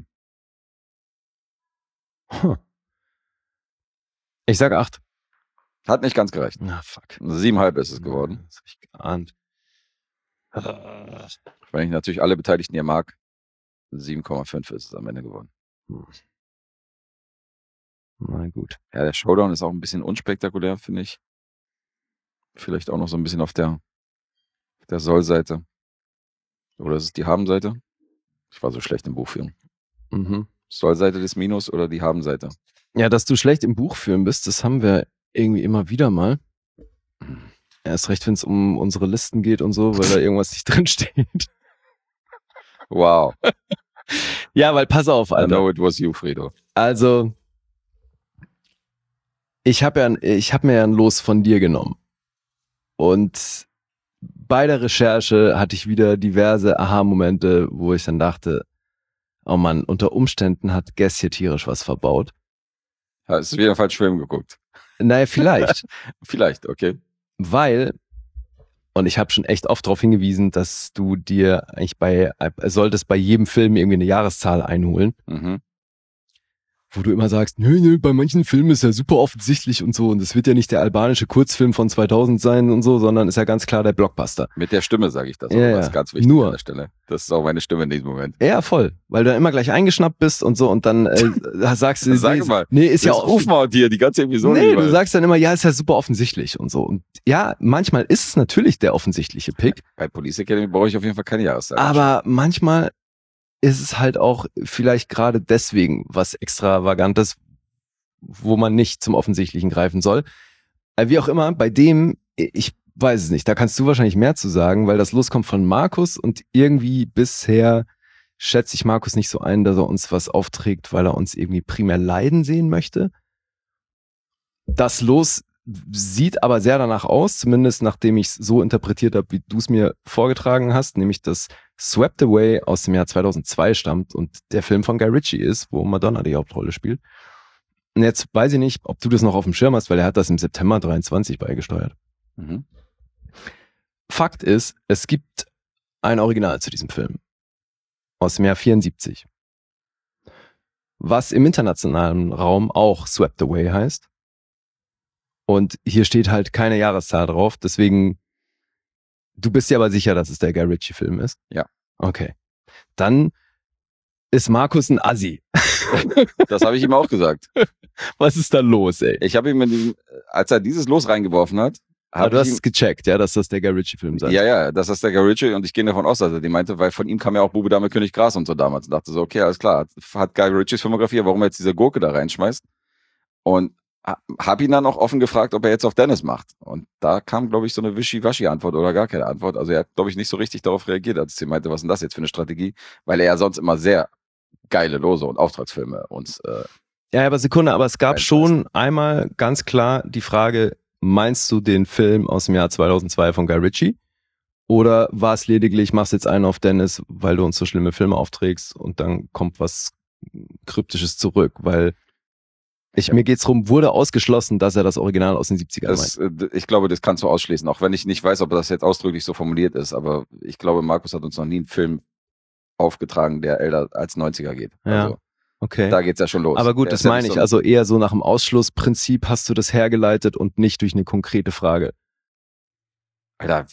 Ich sage 8. Hat nicht ganz gereicht. Na, fuck. 7,5 ist es geworden. Das hab ich geahnt. Wenn ich natürlich alle Beteiligten hier mag, 7,5 ist es am Ende geworden. Na gut. Ja, der Showdown ist auch ein bisschen unspektakulär, finde ich. Vielleicht auch noch so ein bisschen auf der Soll-Seite. Oder ist es die Haben-Seite? Ich war so schlecht im Buchführen. Soll-Seite des Minus oder die Haben-Seite? Ja, dass du schlecht im Buchführen bist, das haben wir irgendwie immer wieder mal. Erst recht, wenn es um unsere Listen geht und so, weil da irgendwas nicht drin steht. Wow. Ja, weil pass auf, I Alter. know it was you, Fredo. Also, ich hab mir ja ein Los von dir genommen. Und bei der Recherche hatte ich wieder diverse Aha-Momente, wo ich dann dachte, oh Mann, unter Umständen hat Guess hier tierisch was verbaut. Hast du wieder falsch Film geguckt? Naja, vielleicht. Vielleicht, okay. Weil, und ich habe schon echt oft darauf hingewiesen, dass du dir eigentlich solltest bei jedem Film irgendwie eine Jahreszahl einholen. Mhm. Wo du immer sagst, nö, bei manchen Filmen ist ja super offensichtlich und so und es wird ja nicht der albanische Kurzfilm von 2000 sein und so, sondern ist ja ganz klar der Blockbuster. Mit der Stimme sage ich das, Ja, das ist ganz wichtig nur. an der Stelle. Das ist auch meine Stimme in diesem Moment. Ja, voll, weil du dann immer gleich eingeschnappt bist und so und dann sagst du, Sag mal, nee, ist ja das rufen wir dir die ganze Episode nee, über. du sagst dann immer, ja, ist ja super offensichtlich und so. Und ja, manchmal ist es natürlich der offensichtliche Pick, Bei Police Academy brauche ich auf jeden Fall keine Jahreszahl. aber manchmal ist es halt auch vielleicht gerade deswegen was Extravagantes, wo man nicht zum Offensichtlichen greifen soll. Wie auch immer, bei dem, ich weiß es nicht, da kannst du wahrscheinlich mehr zu sagen, weil das Los kommt von Markus und irgendwie bisher schätze ich Markus nicht so ein, dass er uns was aufträgt, weil er uns irgendwie primär leiden sehen möchte. Das Los sieht aber sehr danach aus, zumindest nachdem ich es so interpretiert habe, wie du es mir vorgetragen hast, nämlich dass Swept Away aus dem Jahr 2002 stammt und der Film von Guy Ritchie ist, wo Madonna die Hauptrolle spielt. Und jetzt weiß ich nicht, ob du das noch auf dem Schirm hast, weil er hat das im September 23 beigesteuert. Mhm. Fakt ist, es gibt ein Original zu diesem Film aus dem Jahr 74, was im internationalen Raum auch Swept Away heißt. Und hier steht halt keine Jahreszahl drauf, deswegen, du bist dir aber sicher, dass es der Guy Ritchie-Film ist? Ja. Okay. Dann ist Markus ein Assi. Das habe ich ihm auch gesagt. Was ist da los, ey? Ich habe ihm, als er dieses Los reingeworfen hat, Aber du hast es gecheckt, ja, dass das der Guy Ritchie-Film sein soll. Ja, das ist der Guy Ritchie und ich gehe davon aus, dass er die meinte, weil von ihm kam ja auch Bube, Dame, König, Gras und so damals und dachte so, okay, alles klar, hat Guy Ritchies Filmografie, warum er jetzt diese Gurke da reinschmeißt und habe ihn dann auch offen gefragt, ob er jetzt auf Dennis macht und da kam, glaube ich, so eine Wischi-Waschi-Antwort oder gar keine Antwort, also er hat, glaube ich, nicht so richtig darauf reagiert, als sie meinte, was ist denn das jetzt für eine Strategie, weil er ja sonst immer sehr geile Lose und Auftragsfilme uns Ja, aber Sekunde, aber es gab schon einmal ganz klar die Frage, meinst du den Film aus dem Jahr 2002 von Guy Ritchie? Oder war es lediglich, machst jetzt einen auf Dennis, weil du uns so schlimme Filme aufträgst und dann kommt was Kryptisches zurück? Weil mir geht's drum, wurde ausgeschlossen, dass er das Original aus den 70ern meint. Ich glaube, das kannst du ausschließen, auch wenn ich nicht weiß, ob das jetzt ausdrücklich so formuliert ist, aber ich glaube, Markus hat uns noch nie einen Film aufgetragen, der älter als 90er geht. Ja. Also, okay. Da geht's ja schon los. Aber gut, das meine ich. Also eher so nach dem Ausschlussprinzip hast du das hergeleitet und nicht durch eine konkrete Frage. Alter,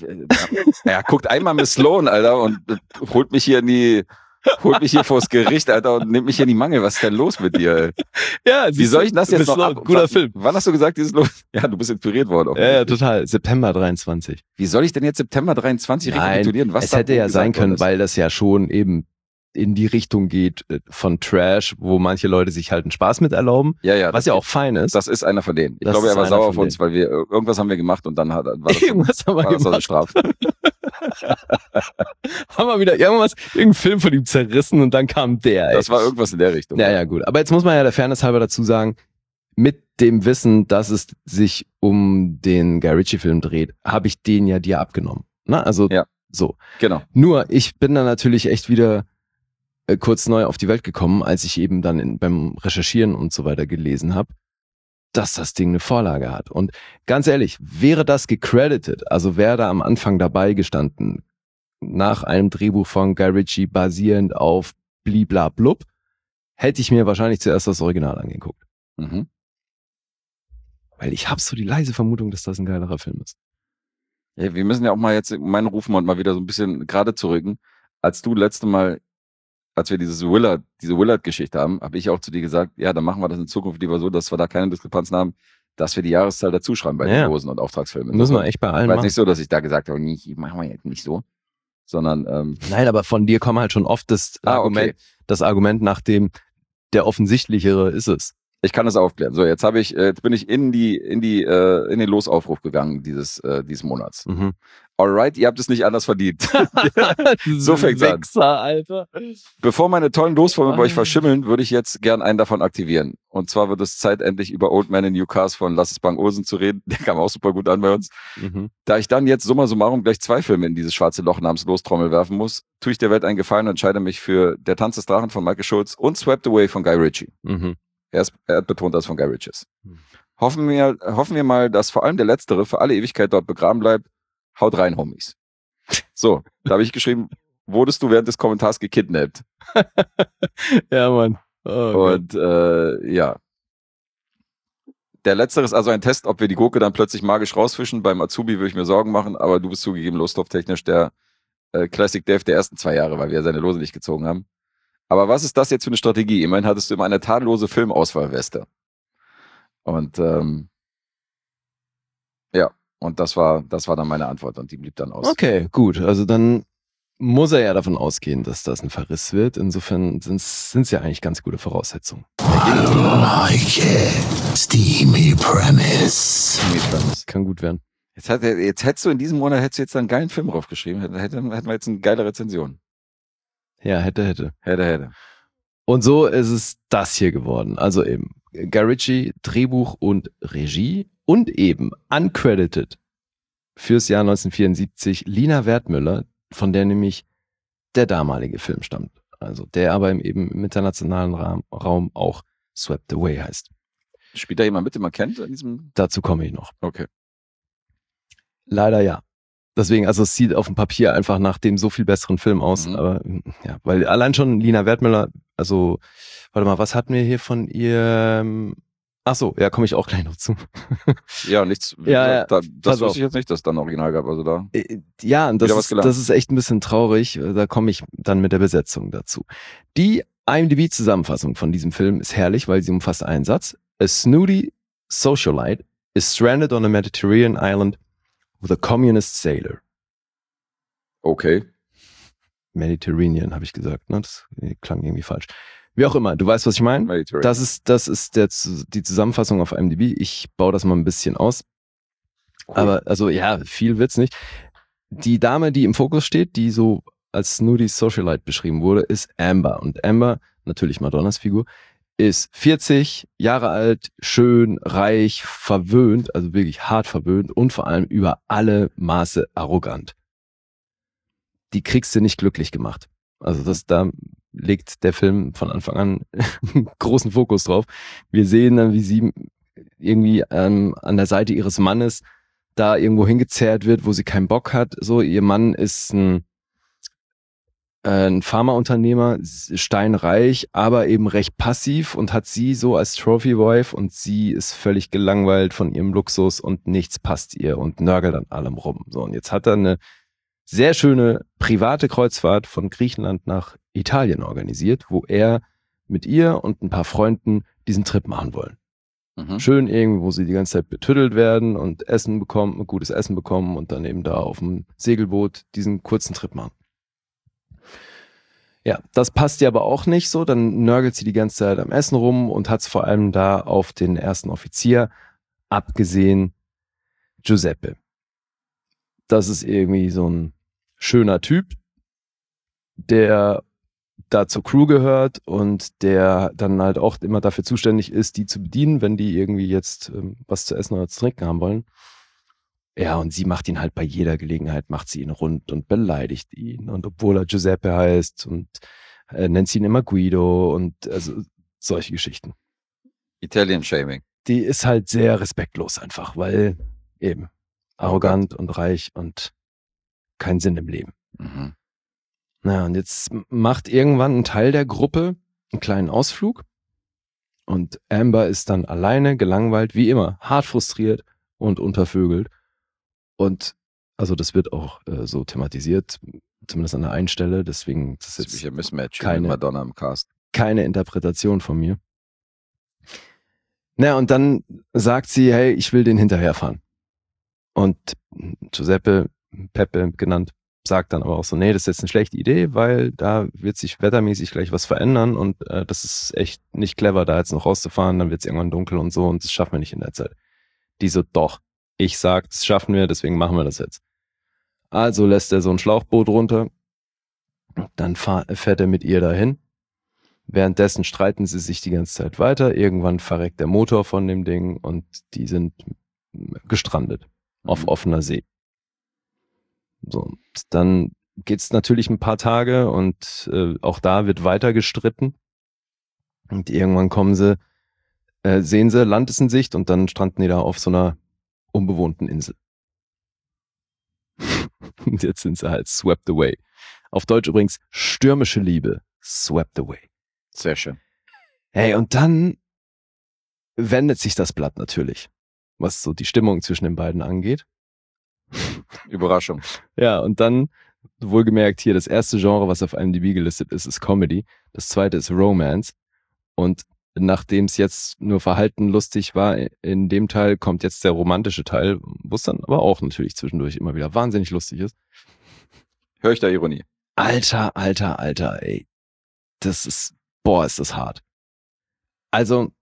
er guckt einmal Miss Sloan, Alter, und holt mich hier vors Gericht, Alter, und nimmt mich hier in die Mangel. Was ist denn los mit dir, ey? Ja, wie soll ich das jetzt noch ab? Guter Film. Wann hast du gesagt, dieses Los? Ja, du bist inspiriert worden. Ja, total. September 23. Wie soll ich denn jetzt September 23 rekapitulieren? Was es hätte ja sein können, weil das ja schon eben in die Richtung geht von Trash, wo manche Leute sich halt einen Spaß mit erlauben, was ja auch fein ist. Das ist einer von denen. Ich glaube, er war sauer auf uns, weil wir irgendwas haben wir gemacht und dann war das irgendwas haben wir gemacht. So eine Strafe. Haben wir wieder irgendeinen Film von ihm zerrissen und dann kam der. Ey. Das war irgendwas in der Richtung. Ja, gut. Aber jetzt muss man ja der Fairness halber dazu sagen, mit dem Wissen, dass es sich um den Guy Ritchie-Film dreht, habe ich den ja dir abgenommen. Na, also so. Genau. Nur, ich bin dann natürlich echt wieder kurz neu auf die Welt gekommen, als ich eben dann beim Recherchieren und so weiter gelesen habe, dass das Ding eine Vorlage hat. Und ganz ehrlich, wäre das gecredited, also wäre da am Anfang dabei gestanden, nach einem Drehbuch von Guy Ritchie basierend auf bliblablub, hätte ich mir wahrscheinlich zuerst das Original angeguckt. Mhm. Weil ich habe so die leise Vermutung, dass das ein geilerer Film ist. Ja, wir müssen ja auch mal jetzt meinen Rufmord mal wieder so ein bisschen gerade zu rücken. Als du letzte Mal, als wir diese Willard-Geschichte haben, habe ich auch zu dir gesagt, ja, dann machen wir das in Zukunft lieber so, dass wir da keine Diskrepanzen haben, dass wir die Jahreszahl dazuschreiben bei den Hosen und Auftragsfilmen. Müssen wir echt bei allen machen. machen. Nicht so, dass ich da gesagt habe, machen wir jetzt nicht so, sondern nein, aber von dir kommt halt schon oft das Argument, nach dem der offensichtlichere ist es. Ich kann es aufklären. So, jetzt bin ich in den Losaufruf gegangen dieses Monats. Mhm. alright, ihr habt es nicht anders verdient. So fängt's an. Sechser, Alter. Bevor meine tollen Losfilme bei euch verschimmeln, würde ich jetzt gern einen davon aktivieren. Und zwar wird es Zeit, endlich über Old Man in New Cars von Lasse Spang-Olsen zu reden. Der kam auch super gut an bei uns. Da ich dann jetzt summa summarum gleich 2 Filme in dieses schwarze Loch namens Lostrommel werfen muss, tue ich der Welt einen Gefallen und entscheide mich für Der Tanz des Drachen von Michael Schulz und Swept Away von Guy Ritchie. Er hat betont, dass es von Guy Ritchie ist. Hoffen wir mal, dass vor allem der Letztere für alle Ewigkeit dort begraben bleibt. Haut rein, Homies. So, da habe ich geschrieben, wurdest du während des Kommentars gekidnappt? Ja, Mann. Oh, und ja. Der Letztere ist also ein Test, ob wir die Gurke dann plötzlich magisch rausfischen. Beim Azubi würde ich mir Sorgen machen, aber du bist zugegeben losstofftechnisch der Classic Dave der ersten 2 Jahre, weil wir seine Lose nicht gezogen haben. Aber was ist das jetzt für eine Strategie? Immerhin hattest du immer eine tadellose Filmauswahlweste. Und ja, und das war dann meine Antwort und die blieb dann aus. Okay, gut. Also dann muss er ja davon ausgehen, dass das ein Verriss wird. Insofern sind es ja eigentlich ganz gute Voraussetzungen. Steamy Premise. Kann gut werden. Jetzt hättest du in diesem Monat jetzt einen geilen Film draufgeschrieben. Hätten wir jetzt eine geile Rezension. Ja, hätte. Hätte. Und so ist es das hier geworden. Also eben Guy Ritchie, Drehbuch und Regie und eben uncredited fürs Jahr 1974 Lina Wertmüller, von der nämlich der damalige Film stammt. Also der aber eben im internationalen Raum auch Swept Away heißt. Spielt da jemand mit, den man kennt? In diesem? Dazu komme ich noch. Okay. Leider ja. Deswegen, also es sieht auf dem Papier einfach nach dem so viel besseren Film aus. Aber ja, weil allein schon Lina Wertmüller, also, warte mal, was hatten wir hier von ihr? Ach so, ja, komme ich auch gleich noch zu. Ja, nichts. Ja, das wusste ich jetzt nicht, dass es da ein Original gab. Also da. Ja, und das ist echt ein bisschen traurig. Da komme ich dann mit der Besetzung dazu. Die IMDb-Zusammenfassung von diesem Film ist herrlich, weil sie umfasst einen Satz. A snooty socialite is stranded on a Mediterranean island with a communist sailor. Okay. Mediterranean, habe ich gesagt. Ne? Das klang irgendwie falsch. Wie auch immer, du weißt, was ich meine. Das ist die Zusammenfassung auf IMDb. Ich baue das mal ein bisschen aus. Cool. Aber also ja, viel wird's nicht. Die Dame, die im Fokus steht, die so als Snooty Socialite beschrieben wurde, ist Amber. Und Amber, natürlich Madonnas Figur, ist 40 Jahre alt, schön, reich, verwöhnt, also wirklich hart verwöhnt und vor allem über alle Maße arrogant. Die kriegst du nicht glücklich gemacht. Also da legt der Film von Anfang an großen Fokus drauf. Wir sehen dann, wie sie irgendwie an der Seite ihres Mannes da irgendwo hingezerrt wird, wo sie keinen Bock hat. So, ihr Mann ist ein Pharmaunternehmer, steinreich, aber eben recht passiv und hat sie so als Trophy-Wife und sie ist völlig gelangweilt von ihrem Luxus und nichts passt ihr und nörgelt an allem rum. So, und jetzt hat er eine sehr schöne private Kreuzfahrt von Griechenland nach Italien organisiert, wo er mit ihr und ein paar Freunden diesen Trip machen wollen. Schön irgendwie, wo sie die ganze Zeit betüttelt werden und Essen bekommen, gutes Essen bekommen und dann eben da auf dem Segelboot diesen kurzen Trip machen. Ja, das passt ihr aber auch nicht so. Dann nörgelt sie die ganze Zeit am Essen rum und hat es vor allem da auf den ersten Offizier abgesehen, Giuseppe. Das ist irgendwie so ein schöner Typ, der da zur Crew gehört und der dann halt auch immer dafür zuständig ist, die zu bedienen, wenn die irgendwie jetzt was zu essen oder zu trinken haben wollen. Ja, und sie macht ihn halt bei jeder Gelegenheit, macht sie ihn rund und beleidigt ihn. Und obwohl er Giuseppe heißt und nennt sie ihn immer Guido und also solche Geschichten. Italian Shaming. Die ist halt sehr respektlos einfach, weil eben arrogant und reich und keinen Sinn im Leben. Naja, und jetzt macht irgendwann ein Teil der Gruppe einen kleinen Ausflug und Amber ist dann alleine, gelangweilt, wie immer, hart frustriert und untervögelt. Und also das wird auch so thematisiert, zumindest an der einen Stelle, deswegen das ist jetzt ein Mismatch keine Madonna im Cast. Keine Interpretation von mir. Naja, und dann sagt sie, hey, ich will den hinterherfahren. Und Giuseppe, Peppe genannt, sagt dann aber auch so, nee, das ist jetzt eine schlechte Idee, weil da wird sich wettermäßig gleich was verändern und das ist echt nicht clever, da jetzt noch rauszufahren, dann wird es irgendwann dunkel und so und das schaffen wir nicht in der Zeit. Die so, doch, ich sag, das schaffen wir, deswegen machen wir das jetzt. Also lässt er so ein Schlauchboot runter. Dann fährt er mit ihr dahin. Währenddessen streiten sie sich die ganze Zeit weiter. Irgendwann verreckt der Motor von dem Ding und die sind gestrandet auf offener See. So, dann geht's natürlich ein paar Tage und auch da wird weiter gestritten. Und irgendwann sehen sie, Land ist in Sicht und dann stranden die da auf so einer unbewohnten Insel. Und jetzt sind sie halt swept away. Auf Deutsch übrigens stürmische Liebe. Swept away. Sehr schön. Hey, und dann wendet sich das Blatt natürlich, was so die Stimmung zwischen den beiden angeht. Überraschung. Ja, und dann, wohlgemerkt hier, das erste Genre, was auf IMDb gelistet ist Comedy. Das zweite ist Romance. Und nachdem es jetzt nur verhalten lustig war, in dem Teil kommt jetzt der romantische Teil, wo es dann aber auch natürlich zwischendurch immer wieder wahnsinnig lustig ist. Hör ich da Ironie? Alter, ey. Ist das hart. Also,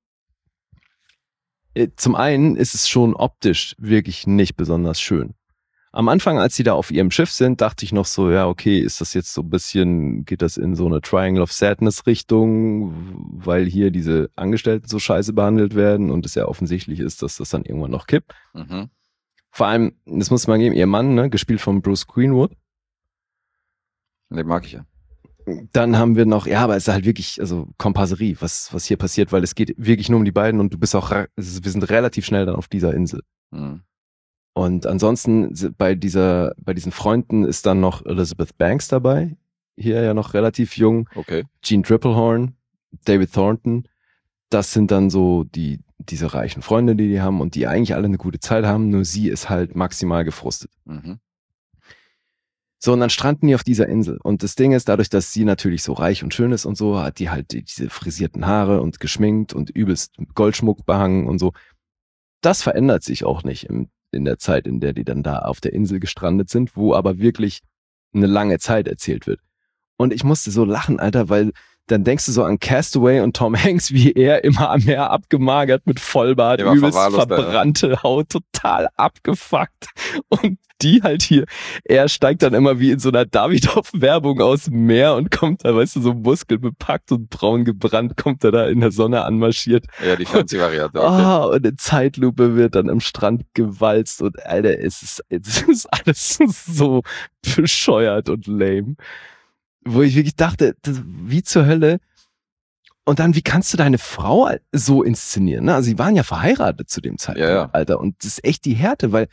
zum einen ist es schon optisch wirklich nicht besonders schön. Am Anfang, als sie da auf ihrem Schiff sind, dachte ich noch so, ja, okay, ist das jetzt so ein bisschen, geht das in so eine Triangle of Sadness Richtung, weil hier diese Angestellten so scheiße behandelt werden und es ja offensichtlich ist, dass das dann irgendwann noch kippt. Mhm. Vor allem, das muss man geben, ihr Mann, ne, gespielt von Bruce Greenwood. Den mag ich ja. Dann haben wir noch, ja, aber es ist halt wirklich, also Kompasserie, was hier passiert, weil es geht wirklich nur um die beiden und du bist auch, wir sind relativ schnell dann auf dieser Insel. Mhm. Und ansonsten bei diesen Freunden ist dann noch Elizabeth Banks dabei, hier ja noch relativ jung. Okay. Jean Triplehorn, David Thornton, das sind dann so diese reichen Freunde, die haben und die eigentlich alle eine gute Zeit haben, nur sie ist halt maximal gefrustet. Mhm. So, und dann stranden die auf dieser Insel. Und das Ding ist, dadurch, dass sie natürlich so reich und schön ist und so, hat die halt diese frisierten Haare und geschminkt und übelst Goldschmuck behangen und so. Das verändert sich auch nicht in der Zeit, in der die dann da auf der Insel gestrandet sind, wo aber wirklich eine lange Zeit erzählt wird. Und ich musste so lachen, Alter, weil dann denkst du so an Castaway und Tom Hanks, wie er immer mehr abgemagert mit Vollbart, übelst verbrannte Haut, total abgefuckt. Und die halt hier, er steigt dann immer wie in so einer Davidoff-Werbung aus dem Meer und kommt da, weißt du, so muskelbepackt und braun gebrannt, kommt er da in der Sonne anmarschiert. Ja, die Fernsehvariante. Okay. Und eine Zeitlupe wird dann am Strand gewalzt und Alter, es ist alles so bescheuert und lame. Wo ich wirklich dachte, wie zur Hölle? Und dann, wie kannst du deine Frau so inszenieren? Ne? Also sie waren ja verheiratet zu dem Zeitpunkt, ja. Alter. Und das ist echt die Härte, weil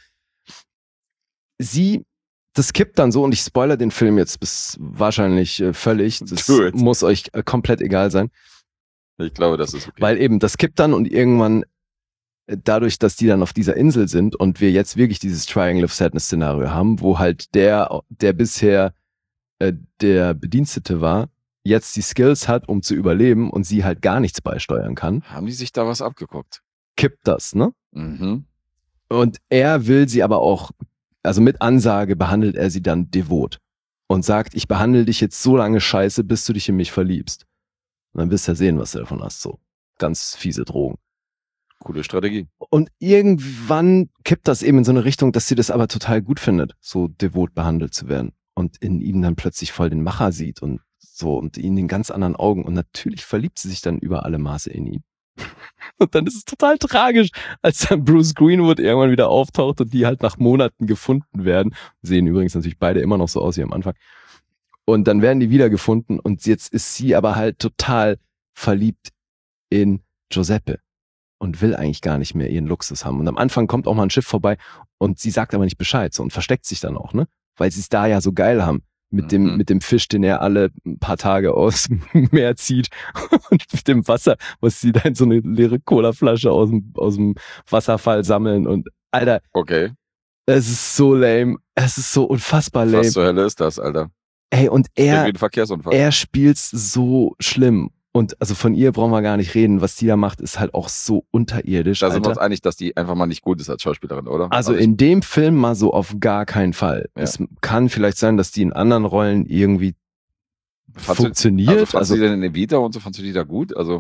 das kippt dann so, und ich spoilere den Film jetzt bis wahrscheinlich völlig. Das muss euch komplett egal sein. Ich glaube, das ist okay. Weil eben, das kippt dann und irgendwann, dadurch, dass die dann auf dieser Insel sind und wir jetzt wirklich dieses Triangle of Sadness Szenario haben, wo halt der bisher der Bedienstete war, jetzt die Skills hat, um zu überleben und sie halt gar nichts beisteuern kann. Haben die sich da was abgeguckt? Kippt das, ne? Mhm. Und er will sie aber auch, also mit Ansage behandelt er sie dann devot und sagt, ich behandle dich jetzt so lange scheiße, bis du dich in mich verliebst. Und dann wirst du ja sehen, was du davon hast. So ganz fiese Drogen. Coole Strategie. Und irgendwann kippt das eben in so eine Richtung, dass sie das aber total gut findet, so devot behandelt zu werden. Und in ihm dann plötzlich voll den Macher sieht und so und ihn in ganz anderen Augen. Und natürlich verliebt sie sich dann über alle Maße in ihn. Und dann ist es total tragisch, als dann Bruce Greenwood irgendwann wieder auftaucht und die halt nach Monaten gefunden werden. Sehen übrigens natürlich beide immer noch so aus wie am Anfang. Und dann werden die wiedergefunden und jetzt ist sie aber halt total verliebt in Giuseppe und will eigentlich gar nicht mehr ihren Luxus haben. Und am Anfang kommt auch mal ein Schiff vorbei und sie sagt aber nicht Bescheid so und versteckt sich dann auch, ne? Weil sie es da ja so geil haben. Mit dem Fisch, den er alle ein paar Tage aus dem Meer zieht und mit dem Wasser, was sie da in so eine leere Colaflasche aus dem Wasserfall sammeln und Alter. Okay. Es ist so lame. Es ist so unfassbar lame. Was zur Hölle ist das, Alter? Ey, und er spielt's so schlimm. Und also von ihr brauchen wir gar nicht reden. Was die da macht, ist halt auch so unterirdisch. Da sind wir uns einig, dass die einfach mal nicht gut ist als Schauspielerin, oder? Also in dem Film mal so auf gar keinen Fall. Ja. Es kann vielleicht sein, dass die in anderen Rollen irgendwie funktioniert. Fandst du die denn in Evita und so, fandst du die da gut? Also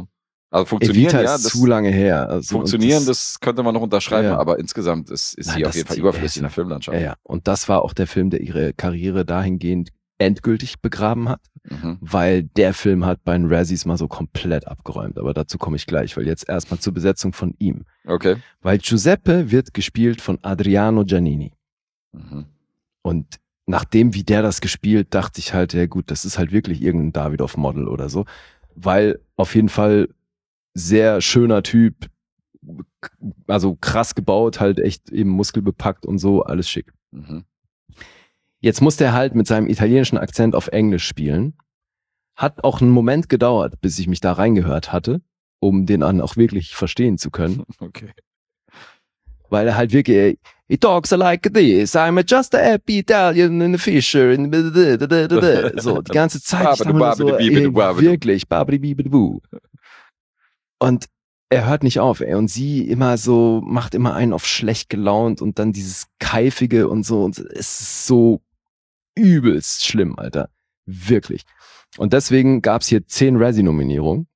Also funktionieren, Evita ja. ist zu lange her. Also, Funktionieren, das könnte man noch unterschreiben, Ja. aber insgesamt ist Nein, sie auf jeden Fall überflüssig in der Filmlandschaft. Ja. Und das war auch der Film, der ihre Karriere dahingehend endgültig begraben hat, weil der Film hat bei den Razzies mal so komplett abgeräumt. Aber dazu komme ich gleich, weil jetzt erstmal zur Besetzung von ihm. Okay. Weil Giuseppe wird gespielt von Adriano Giannini. Und nachdem, wie der das gespielt, dachte ich halt, ja gut, das ist halt wirklich irgendein Davidoff-Model oder so. Weil auf jeden Fall sehr schöner Typ, also krass gebaut, halt echt eben muskelbepackt und so, alles schick. Jetzt musste er halt mit seinem italienischen Akzent auf Englisch spielen. Hat auch einen Moment gedauert, bis ich mich da reingehört hatte, um den dann auch wirklich verstehen zu können. Okay. Weil er halt wirklich, he talks like this, I'm just a happy Italian in a fisher, so, die ganze Zeit. Wirklich, babidi-bibidi-bu. Und er hört nicht auf, ey. Und sie immer so, macht immer einen auf schlecht gelaunt und dann dieses Keifige und so. Und es ist so übelst schlimm, Alter. Wirklich. Und deswegen gab's hier 10 Razzie-Nominierungen.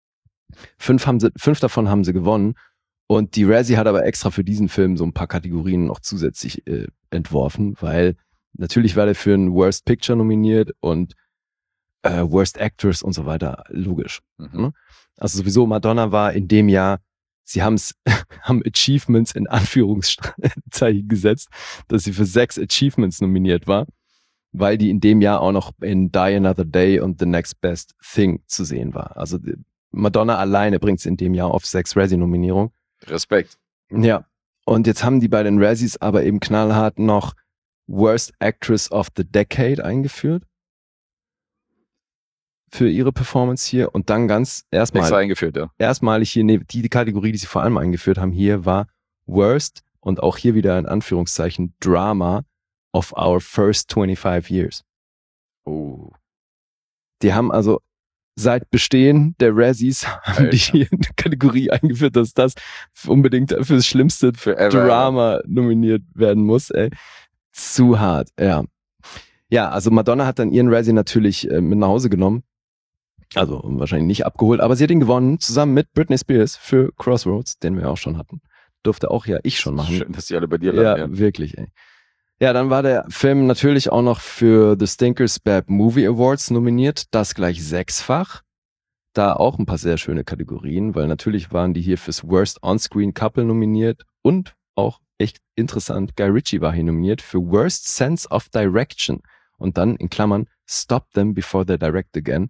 5 davon haben sie gewonnen. Und die Razzie hat aber extra für diesen Film so ein paar Kategorien noch zusätzlich entworfen, weil natürlich war der für ein Worst Picture nominiert und Worst Actress und so weiter, logisch. Also sowieso Madonna war in dem Jahr, sie haben Achievements in Anführungszeichen gesetzt, dass sie für 6 Achievements nominiert war, weil die in dem Jahr auch noch in Die Another Day und The Next Best Thing zu sehen war. Also Madonna alleine bringt es in dem Jahr auf 6 Razzie-Nominierungen. Respekt. Ja, und jetzt haben die bei den Razzies aber eben knallhart noch Worst Actress of the Decade eingeführt für ihre Performance hier und dann Extra eingeführt, ja. Erstmalig hier, die Kategorie, die sie vor allem eingeführt haben hier, war Worst und auch hier wieder in Anführungszeichen Drama of our first 25 years. Oh. Die haben also seit Bestehen der Razzies haben die hier eine Kategorie eingeführt, dass das unbedingt fürs schlimmste Drama nominiert werden muss, ey. Zu hart, ja. Ja, also Madonna hat dann ihren Razzie natürlich mit nach Hause genommen. Also wahrscheinlich nicht abgeholt, aber sie hat ihn gewonnen, zusammen mit Britney Spears für Crossroads, den wir auch schon hatten. Durfte auch ja ich schon machen. Schön, dass die alle bei dir landen. Ja, wirklich, ey. Ja, dann war der Film natürlich auch noch für The Stinkers Bad Movie Awards nominiert, das gleich 6-fach. Da auch ein paar sehr schöne Kategorien, weil natürlich waren die hier fürs Worst On-Screen Couple nominiert und auch echt interessant, Guy Ritchie war hier nominiert für Worst Sense of Direction und dann in Klammern Stop them before they direct again.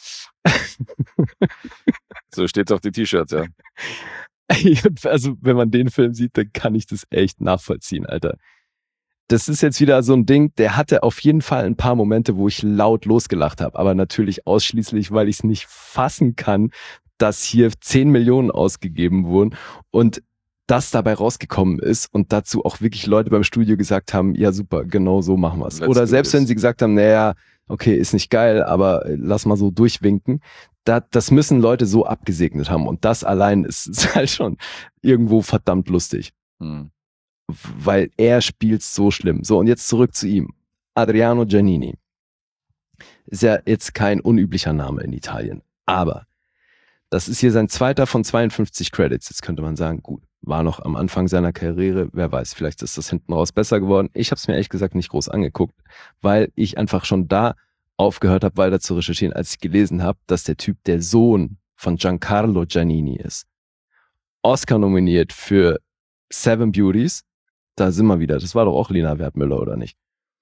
So steht's auf den T-Shirts, ja. Also wenn man den Film sieht, dann kann ich das echt nachvollziehen, Alter. Das ist jetzt wieder so ein Ding, der hatte auf jeden Fall ein paar Momente, wo ich laut losgelacht habe, aber natürlich ausschließlich, weil ich es nicht fassen kann, dass hier 10 Millionen ausgegeben wurden und das dabei rausgekommen ist und dazu auch wirklich Leute beim Studio gesagt haben, ja super, genau so machen wir es. Oder selbst wenn sie gesagt haben, naja, okay, ist nicht geil, aber lass mal so durchwinken. Das müssen Leute so abgesegnet haben und das allein ist halt schon irgendwo verdammt lustig. Weil er spielt so schlimm. So, und jetzt zurück zu ihm. Adriano Giannini. Ist ja jetzt kein unüblicher Name in Italien. Aber das ist hier sein zweiter von 52 Credits. Jetzt könnte man sagen, gut, war noch am Anfang seiner Karriere. Wer weiß, vielleicht ist das hinten raus besser geworden. Ich habe es mir ehrlich gesagt nicht groß angeguckt, weil ich einfach schon da aufgehört habe, weiter zu recherchieren, als ich gelesen habe, dass der Typ der Sohn von Giancarlo Giannini ist. Oscar nominiert für Seven Beauties. Da sind wir wieder. Das war doch auch Lina Wertmüller, oder nicht?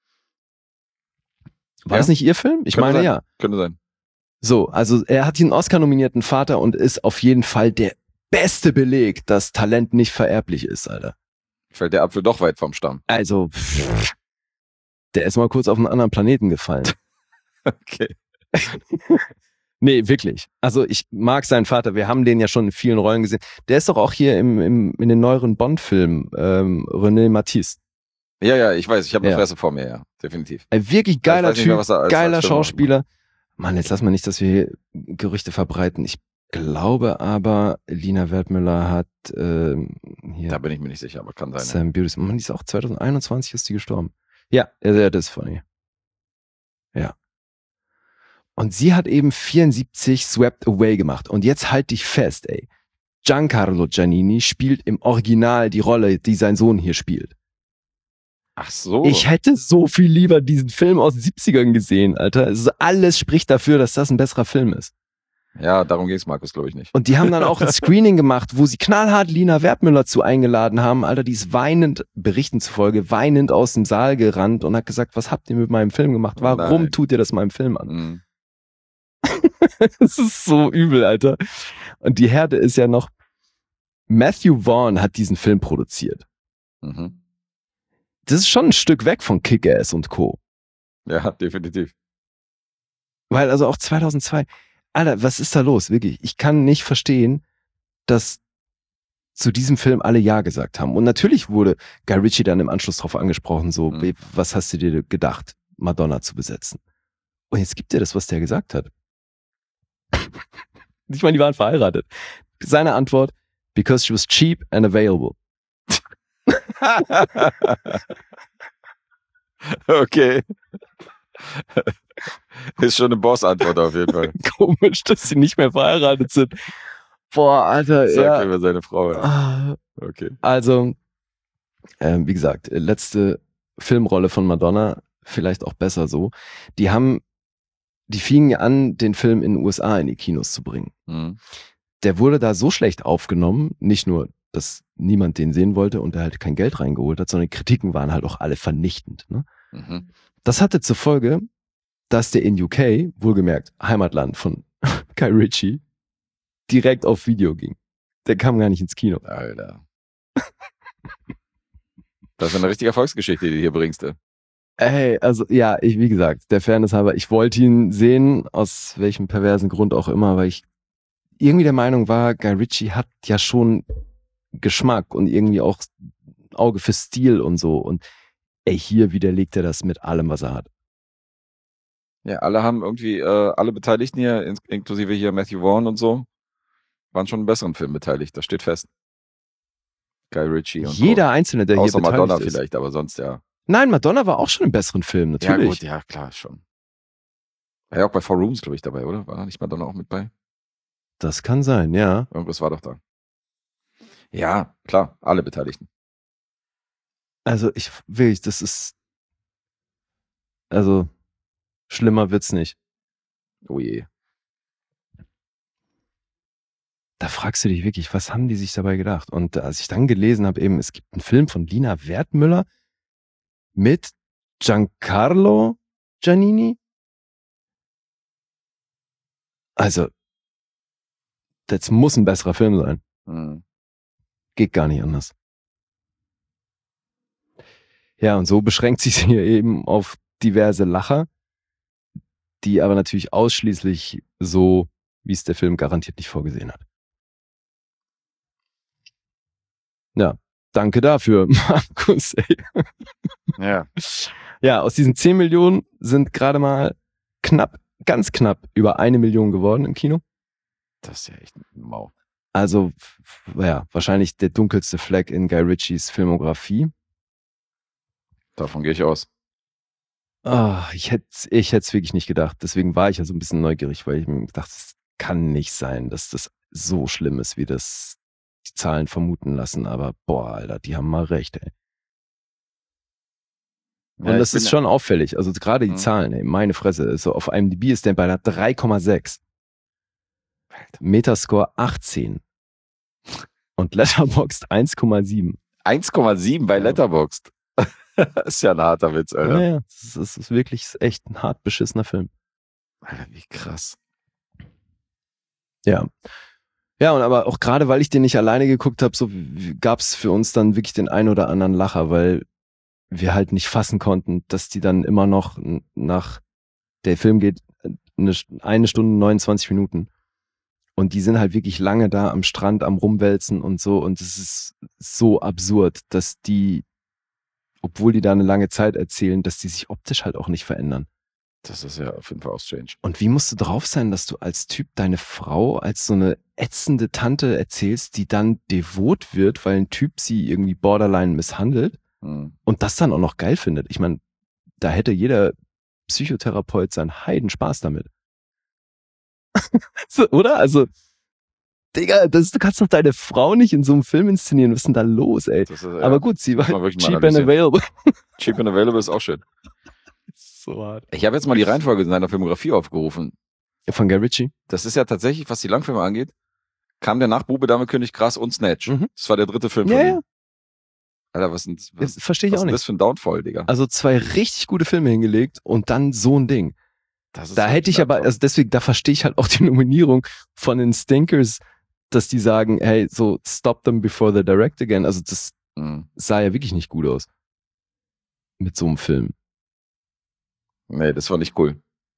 War das nicht ihr Film? Ich meine, sein. ja. Könnte sein. So, also er hat den Oscar-nominierten Vater und ist auf jeden Fall der beste Beleg, dass Talent nicht vererblich ist, Alter. Fällt der Apfel doch weit vom Stamm. Also, der ist mal kurz auf einen anderen Planeten gefallen. Okay. Nee, wirklich. Also ich mag seinen Vater. Wir haben den ja schon in vielen Rollen gesehen. Der ist doch auch hier in den neueren Bond-Filmen, René Matisse. Ja, ich weiß. Ich habe eine Fresse vor mir, ja. Definitiv. Ein wirklich geiler Typ, geiler als Schauspieler. Mann, jetzt lass mal nicht, dass wir hier Gerüchte verbreiten. Ich glaube aber, Lina Wertmüller hat hier... Da bin ich mir nicht sicher, aber kann sein. Sam Beauty. Mann, die ist auch 2021 ist die gestorben. Ja, das ist von ihr. Ja. Und sie hat eben 74 Swept Away gemacht. Und jetzt halt dich fest, ey. Giancarlo Giannini spielt im Original die Rolle, die sein Sohn hier spielt. Ach so. Ich hätte so viel lieber diesen Film aus den 70ern gesehen, Alter. Alles spricht dafür, dass das ein besserer Film ist. Ja, darum ging es Markus, glaube ich, nicht. Und die haben dann auch ein Screening gemacht, wo sie knallhart Lina Wertmüller zu eingeladen haben. Alter, die ist weinend, Berichten zufolge, weinend aus dem Saal gerannt und hat gesagt, was habt ihr mit meinem Film gemacht? Warum tut ihr das meinem Film an? Mhm. Das ist so übel, Alter. Und die Härte ist ja noch, Matthew Vaughn hat diesen Film produziert. Mhm. Das ist schon ein Stück weg von Kick-Ass und Co. Ja, definitiv. Weil also auch 2002, Alter, was ist da los? Wirklich, ich kann nicht verstehen, dass zu diesem Film alle Ja gesagt haben. Und natürlich wurde Guy Ritchie dann im Anschluss drauf angesprochen, so, was hast du dir gedacht, Madonna zu besetzen? Und jetzt gibt dir das, was der gesagt hat. Ich meine, die waren verheiratet. Seine Antwort, because she was cheap and available. Okay. Ist schon eine Boss-Antwort auf jeden Fall. Komisch, dass sie nicht mehr verheiratet sind. Boah, Alter. Sagt über seine Frau. Ja. Ah, Okay. also, wie gesagt, letzte Filmrolle von Madonna, vielleicht auch besser so. Die fingen ja an, den Film in den USA in die Kinos zu bringen. Mhm. Der wurde da so schlecht aufgenommen, nicht nur, dass niemand den sehen wollte und er halt kein Geld reingeholt hat, sondern die Kritiken waren halt auch alle vernichtend. Ne? Mhm. Das hatte zur Folge, dass der in UK, wohlgemerkt Heimatland von Guy Ritchie, direkt auf Video ging. Der kam gar nicht ins Kino. Alter. Das ist eine richtige Erfolgsgeschichte, die du hier bringst. Ey. Ey, also ja, wie gesagt, der Fairness halber, ich wollte ihn sehen, aus welchem perversen Grund auch immer, weil ich irgendwie der Meinung war, Guy Ritchie hat ja schon Geschmack und irgendwie auch Auge für Stil und so. Und ey, hier widerlegt er das mit allem, was er hat. Ja, alle haben irgendwie, alle Beteiligten hier, inklusive hier Matthew Vaughn und so, waren schon einen besseren Film beteiligt. Das steht fest. Guy Ritchie und Jeder Einzelne, der außer hier beteiligt Madonna ist. vielleicht, aber sonst ja. Nein, Madonna war auch schon im besseren Film, natürlich. Ja gut, ja klar, schon. War ja auch bei Four Rooms, glaube ich, dabei, oder? War da nicht Madonna auch mit bei? Das kann sein, ja. Irgendwas war doch da. Ja, klar, alle Beteiligten. Also das ist, also schlimmer wird's nicht. Oh je. Da fragst du dich wirklich, was haben die sich dabei gedacht? Und als ich dann gelesen habe, eben, es gibt einen Film von Lina Wertmüller mit Giancarlo Giannini. Also, das muss ein besserer Film sein. Hm. Geht gar nicht anders. Ja, und so beschränkt sich hier eben auf diverse Lacher, die aber natürlich ausschließlich so, wie es der Film garantiert nicht vorgesehen hat. Ja, danke dafür, Markus. Ey. Ja. Ja, aus diesen 10 Millionen sind gerade mal ganz knapp über 1 Million geworden im Kino. Das ist ja echt ein Mau. Also, ja, wahrscheinlich der dunkelste Fleck in Guy Ritchies Filmografie. Davon gehe ich aus. Ich hätte es wirklich nicht gedacht. Deswegen war ich ja so ein bisschen neugierig, weil ich mir gedacht, es kann nicht sein, dass das so schlimm ist, wie das die Zahlen vermuten lassen. Aber boah, Alter, die haben mal recht, ey. Und Ja, das ist schon auffällig. Also gerade die Mhm. Zahlen, ey, meine Fresse. So auf IMDb ist der bei einer 3,6. Metascore 18. Und Letterboxd 1,7. 1,7 bei Ja. Letterboxd. Das ist ja ein harter Witz, Alter. Ja, das ist wirklich echt ein hart beschissener Film. Alter, wie krass. Ja. Ja, und aber auch gerade, weil ich den nicht alleine geguckt habe, so gab es für uns dann wirklich den ein oder anderen Lacher, weil wir halt nicht fassen konnten, dass die dann immer noch der Film geht 1 Stunde 29 Minuten. Und die sind halt wirklich lange da am Strand, am Rumwälzen und so. Und es ist so absurd, dass die, obwohl die da eine lange Zeit erzählen, dass die sich optisch halt auch nicht verändern. Das ist ja auf jeden Fall auch strange. Und wie musst du drauf sein, dass du als Typ deine Frau als so eine ätzende Tante erzählst, die dann devot wird, weil ein Typ sie irgendwie borderline misshandelt Mhm. und das dann auch noch geil findet? Ich meine, da hätte jeder Psychotherapeut seinen Heidenspaß damit. So, oder? Also, Digga, du kannst doch deine Frau nicht in so einem Film inszenieren. Was ist denn da los, ey? Das ist, ja, Aber gut, sie war muss man wirklich mal cheap and analysieren. available. Cheap and Available ist auch schön. So hart. Ich habe jetzt mal die Reihenfolge in seiner Filmografie aufgerufen. Von Guy Ritchie? Das ist ja tatsächlich, was die Langfilme angeht, kam der nach Bube, Dame, König, Gras und Snatch. Mhm. Das war der dritte Film von Ja, ihm. ja. Alter, was Das verstehe ich auch ist nicht. das für ein Downfall, Digga? Also 2 richtig gute Filme hingelegt und dann so ein Ding. Das ist Da wirklich hätte ich ein aber, Downfall. also deswegen, da verstehe ich halt auch die Nominierung von den Stinkers, dass die sagen, hey, so stop them before they direct again. Also das Mhm. sah ja wirklich nicht gut aus. Mit so einem Film. Nee, das war nicht cool.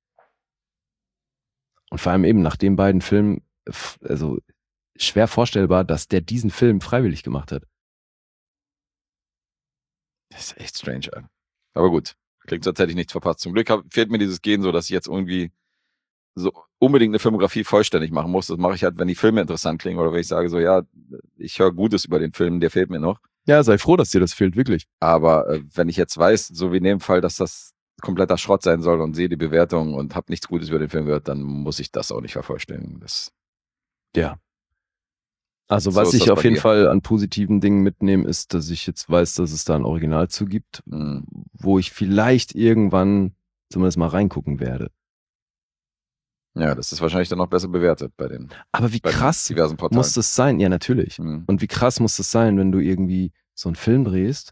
Und vor allem eben nach den beiden Filmen, also schwer vorstellbar, dass der diesen Film freiwillig gemacht hat. Das ist echt strange, Alter. Aber gut. Klingt so, als hätte ich nichts verpasst. Zum Glück fehlt mir dieses Gen so, dass ich jetzt irgendwie so unbedingt eine Filmografie vollständig machen muss. Das mache ich halt, wenn die Filme interessant klingen oder wenn ich sage so, ja, ich höre Gutes über den Film, der fehlt mir noch. Ja, sei froh, dass dir das fehlt, wirklich. Aber wenn ich jetzt weiß, so wie in dem Fall, dass das kompletter Schrott sein soll und sehe die Bewertung und habe nichts Gutes über den Film gehört, dann muss ich das auch nicht vervollständigen. Ja. Also So was ist ich das auf bei jeden mir. Fall an positiven Dingen mitnehme, ist, dass ich jetzt weiß, dass es da ein Original zu gibt, wo ich vielleicht irgendwann zumindest mal reingucken werde. Ja, das ist wahrscheinlich dann noch besser bewertet bei den Aber wie bei den krass diversen Portalen. muss das sein? Ja, natürlich. Mhm. Und wie krass muss das sein, wenn du irgendwie so einen Film drehst?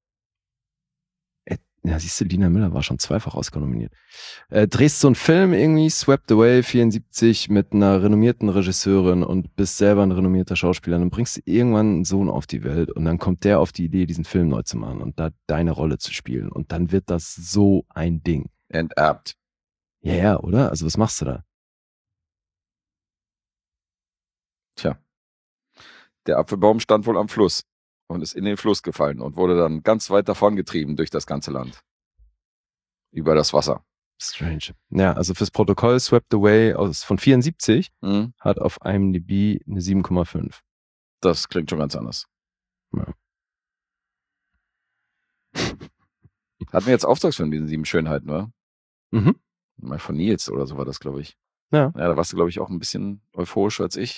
Ja, siehst du, Lina Müller war schon 2-fach Oscar nominiert. Drehst so einen Film irgendwie, Swept Away 74 mit einer renommierten Regisseurin und bist selber ein renommierter Schauspieler. Dann bringst du irgendwann einen Sohn auf die Welt und dann kommt der auf die Idee, diesen Film neu zu machen und da deine Rolle zu spielen. Und dann wird das so ein Ding. Enterbt. Ja, ja, oder? Also was machst du da? Tja. Der Apfelbaum stand wohl am Fluss und ist in den Fluss gefallen und wurde dann ganz weit davongetrieben durch das ganze Land. Über das Wasser. Strange. Ja, also fürs Protokoll Swept Away von 74 Mhm. hat auf IMDb eine 7,5. Das klingt schon ganz anders. Ja. Hatten wir jetzt Auftragsfilm, diesen 7 Schönheiten, oder? Mhm. Mal von Nils oder so war das, glaube ich. Ja. Ja, da warst du, glaube ich, auch ein bisschen euphorischer als ich.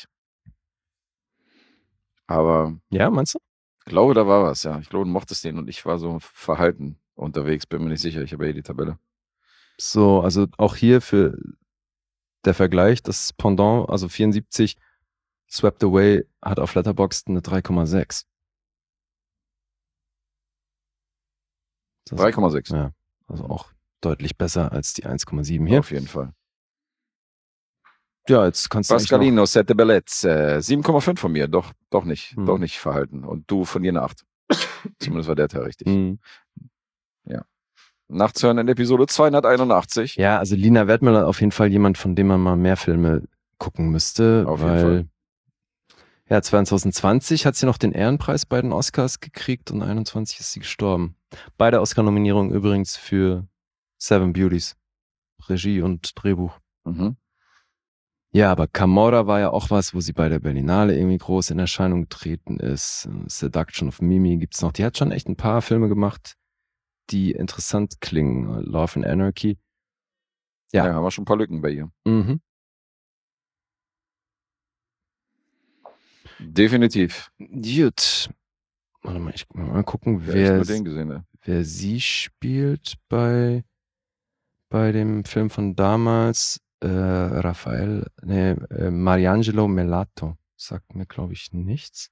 Aber Ja, meinst du? ich glaube, da war was, ja. Ich glaube, du mochtest den und ich war so verhalten unterwegs, bin mir nicht sicher. Ich habe ja hier die Tabelle. So, also auch hier für der Vergleich, das Pendant, also 74, Swept Away hat auf Letterboxd eine 3,6. 3,6. Ja, also auch deutlich besser als die 1,7 hier. Auf jeden Fall. Ja, jetzt kannst du eigentlich noch, Pascalino, Sette Bellezze. 7,5 von mir. Doch nicht. Hm. Doch nicht verhalten. Und du von dir eine 8. Zumindest war der Teil richtig. Mhm. Nachtshören in Episode 281. Ja, also Lina Wertmüller auf jeden Fall jemand, von dem man mal mehr Filme gucken müsste, Auf jeden weil Fall. ja, 2020 hat sie noch den Ehrenpreis bei den Oscars gekriegt und 21 ist sie gestorben. Beide Oscar-Nominierungen übrigens für Seven Beauties. Regie und Drehbuch. Mhm. Ja, aber Camorra war ja auch was, wo sie bei der Berlinale irgendwie groß in Erscheinung getreten ist. Seduction of Mimi gibt's noch. Die hat schon echt ein paar Filme gemacht, die interessant klingen. Love and Anarchy. Ja. Ja, haben wir schon ein paar Lücken bei ihr. Mhm. Definitiv. Gut. Warte mal, ich mal gucken, Ja, ich nur den gesehen, ne? wer sie spielt bei dem Film von damals. Mariangelo Melato. Sagt mir, glaube ich, nichts.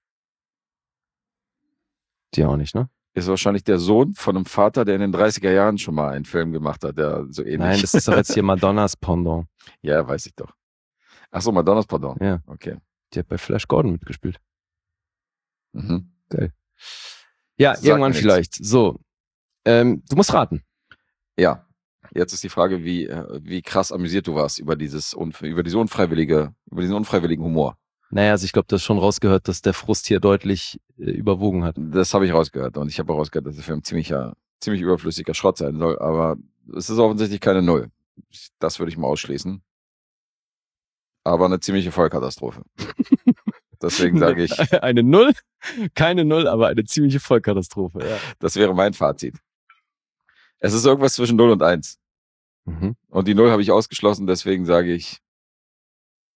Die auch nicht, ne? Ist wahrscheinlich der Sohn von einem Vater, der in den 30er Jahren schon mal einen Film gemacht hat, der so ähnlich. Nein, das ist doch jetzt hier Madonnas Pendant. Ja, weiß ich doch. Achso, Madonnas Pardon. Ja. Okay. Die hat bei Flash Gordon mitgespielt. Mhm. Ja, Sagt irgendwann mir vielleicht. So. Du musst raten. Ja. Jetzt ist die Frage, wie krass amüsiert du warst über diesen unfreiwilligen Humor. Naja, also ich glaube, du hast schon rausgehört, dass der Frust hier deutlich überwogen hat. Das habe ich rausgehört. Und ich habe auch rausgehört, dass der Film ziemlich überflüssiger Schrott sein soll. Aber es ist offensichtlich keine Null. Das würde ich mal ausschließen. Aber eine ziemliche Vollkatastrophe. Deswegen sage ich, Eine Null? Keine Null, aber eine ziemliche Vollkatastrophe. Ja. das wäre mein Fazit. Es ist irgendwas zwischen 0 und 1. Mhm. Und die 0 habe ich ausgeschlossen, deswegen sage ich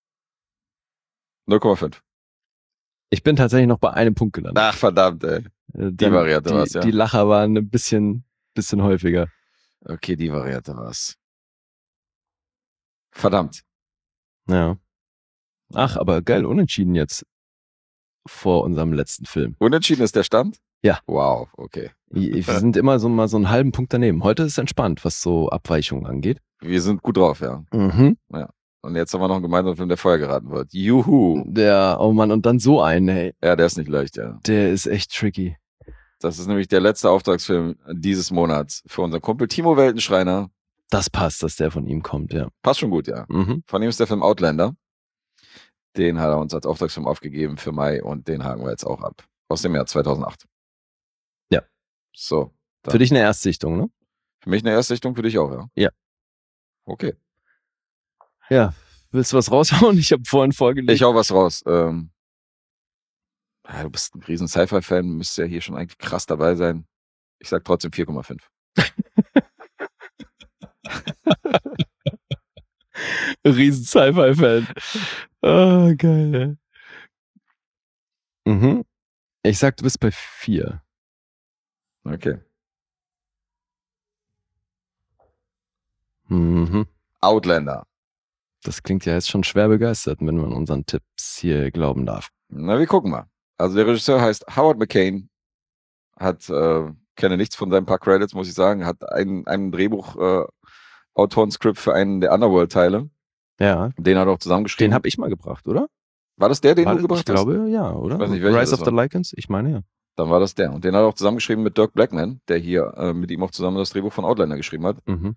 0,5. Ich bin tatsächlich noch bei einem Punkt gelandet. Ach, verdammt, ey. Die Variante war's, ja. Die Lacher waren ein bisschen häufiger. Okay, die Variante war's. Verdammt. Ja. Ach, aber geil, unentschieden jetzt vor unserem letzten Film. Unentschieden ist der Stand? Ja. Wow, okay. Wir sind immer mal so einen halben Punkt daneben. Heute ist es entspannt, was so Abweichungen angeht. Wir sind gut drauf, ja. Mhm. Ja. Und jetzt haben wir noch einen gemeinsamen Film, der vorher geraten wird. Juhu. Oh Mann, und dann so einen, hey. Ja, der ist nicht leicht, ja. Der ist echt tricky. Das ist nämlich der letzte Auftragsfilm dieses Monats für unseren Kumpel Timo Weltenschreiner. Das passt, dass der von ihm kommt, ja. Passt schon gut, ja. Mhm. Von ihm ist der Film Outlander. Den hat er uns als Auftragsfilm aufgegeben für Mai und den haken wir jetzt auch ab. Aus dem Jahr 2008. Ja. So. Dann. Für dich eine Erstsichtung, ne? Für mich eine Erstsichtung, für dich auch, ja? Ja. Okay. Ja. Willst du was raushauen? Ich habe vorhin vorgelegt. Ich hau was raus. Ja, du bist ein riesen Sci-Fi-Fan, müsste ja hier schon eigentlich krass dabei sein. Ich sag trotzdem 4,5. Riesen Sci-Fi-Fan. Oh, geil. Mhm. Ich sag, du bist bei 4. Okay. Mhm. Outlander. Das klingt ja jetzt schon schwer begeistert, wenn man unseren Tipps hier glauben darf. Na, wir gucken mal. Also der Regisseur heißt Howard McCain, hat, kenne nichts von seinen paar Credits, muss ich sagen, hat ein Drehbuch, Autorenskript für einen der Underworld-Teile. Ja. Den hat er auch zusammengeschrieben. Den habe ich mal gebracht, oder? War das der, den War du gebracht ich hast? Ich glaube, ja, oder? Ich weiß nicht, welcher Rise das of the war. Lycans? Ich meine, ja. Dann war das der. Und den hat er auch zusammengeschrieben mit Dirk Blackman, der hier mit ihm auch zusammen das Drehbuch von Outlander geschrieben hat. Mhm.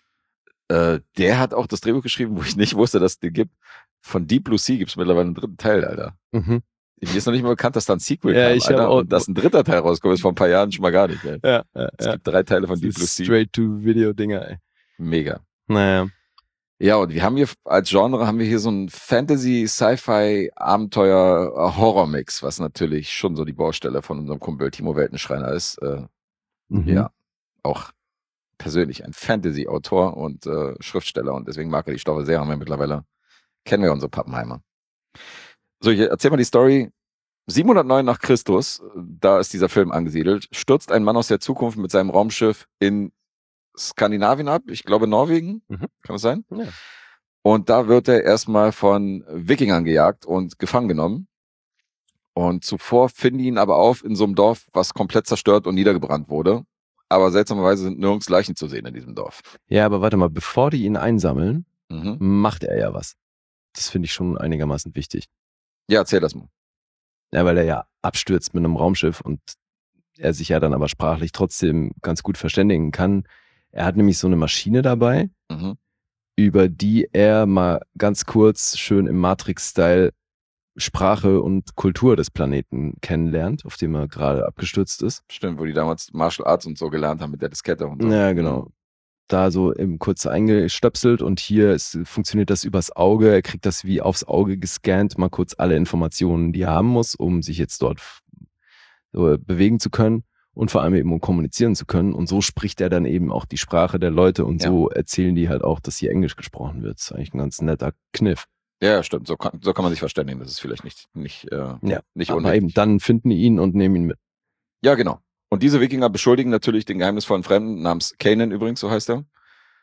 Der hat auch das Drehbuch geschrieben, wo ich nicht wusste, dass es den gibt. Von Deep Blue Sea gibt es mittlerweile einen dritten Teil, Alter. Mhm. Mir ist noch nicht mal bekannt, dass da ein Sequel Ja, kam, ich Alter. hab auch- Und dass ein dritter Teil rauskommt, ist vor ein paar Jahren schon mal gar nicht, ey. Ja, Es gibt 3 Teile von Deep Blue Sea. Straight-to-Video-Dinger, ey. Mega. Naja. Ja, und wir haben hier als Genre haben wir hier so ein Fantasy, Sci-Fi, Abenteuer, Horror-Mix, was natürlich schon so die Baustelle von unserem Kumpel Timo Weltenschreiner ist. Mhm. Ja, auch persönlich ein Fantasy-Autor und Schriftsteller und deswegen mag er die Stoffe sehr, haben wir mittlerweile, kennen wir unsere Pappenheimer. So, ich erzähl mal die Story. 709 nach Christus, da ist dieser Film angesiedelt, stürzt ein Mann aus der Zukunft mit seinem Raumschiff in Skandinavien ab, ich glaube Norwegen, Mhm. kann das sein? Ja. Und da wird er erstmal von Wikingern gejagt und gefangen genommen. Und zuvor finden die ihn aber auf in so einem Dorf, was komplett zerstört und niedergebrannt wurde. Aber seltsamerweise sind nirgends Leichen zu sehen in diesem Dorf. Ja, aber warte mal, bevor die ihn einsammeln, Mhm. macht er ja was. Das finde ich schon einigermaßen wichtig. Ja, erzähl das mal. Ja, weil er ja abstürzt mit einem Raumschiff und er sich ja dann aber sprachlich trotzdem ganz gut verständigen kann. Er hat nämlich so eine Maschine dabei, Mhm. über die er mal ganz kurz schön im Matrix-Style Sprache und Kultur des Planeten kennenlernt, auf dem er gerade abgestürzt ist. Stimmt, wo die damals Martial Arts und so gelernt haben mit der Diskette und so. Ja, genau. Da so im kurz eingestöpselt und hier funktioniert das übers Auge. Er kriegt das wie aufs Auge gescannt, mal kurz alle Informationen, die er haben muss, um sich jetzt dort so bewegen zu können und vor allem eben um kommunizieren zu können. Und so spricht er dann eben auch die Sprache der Leute und Ja. so erzählen die halt auch, dass hier Englisch gesprochen wird. Das ist eigentlich ein ganz netter Kniff. Ja, stimmt. So kann man sich verständigen. Das ist vielleicht nicht nicht Aber unwichtig. eben dann finden die ihn und nehmen ihn mit. Ja, genau. Und diese Wikinger beschuldigen natürlich den geheimnisvollen Fremden, namens Kanan übrigens, so heißt er,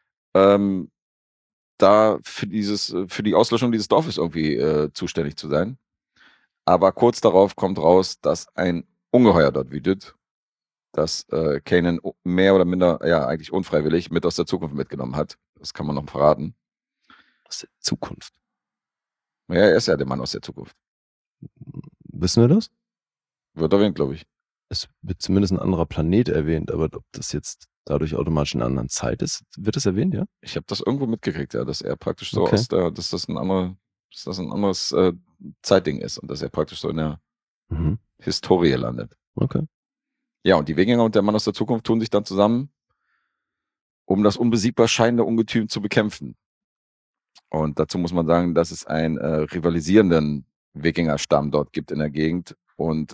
da für die Auslöschung dieses Dorfes irgendwie zuständig zu sein. Aber kurz darauf kommt raus, dass ein Ungeheuer dort wütet, das Kanan mehr oder minder, ja, eigentlich unfreiwillig mit aus der Zukunft mitgenommen hat. Das kann man noch verraten. Aus der Zukunft. Ja, er ist ja der Mann aus der Zukunft. Wissen wir das? Wird erwähnt, glaube ich. Es wird zumindest ein anderer Planet erwähnt, aber ob das jetzt dadurch automatisch in einer anderen Zeit ist, wird das erwähnt, ja? Ich habe das irgendwo mitgekriegt, ja, dass er praktisch so Okay. dass das ein anderes Zeitding ist und dass er praktisch so in der Mhm. Historie landet. Okay. Ja, und die Wikinger und der Mann aus der Zukunft tun sich dann zusammen, um das unbesiegbar scheinende Ungetüm zu bekämpfen. Und dazu muss man sagen, dass es einen rivalisierenden Wikingerstamm dort gibt in der Gegend und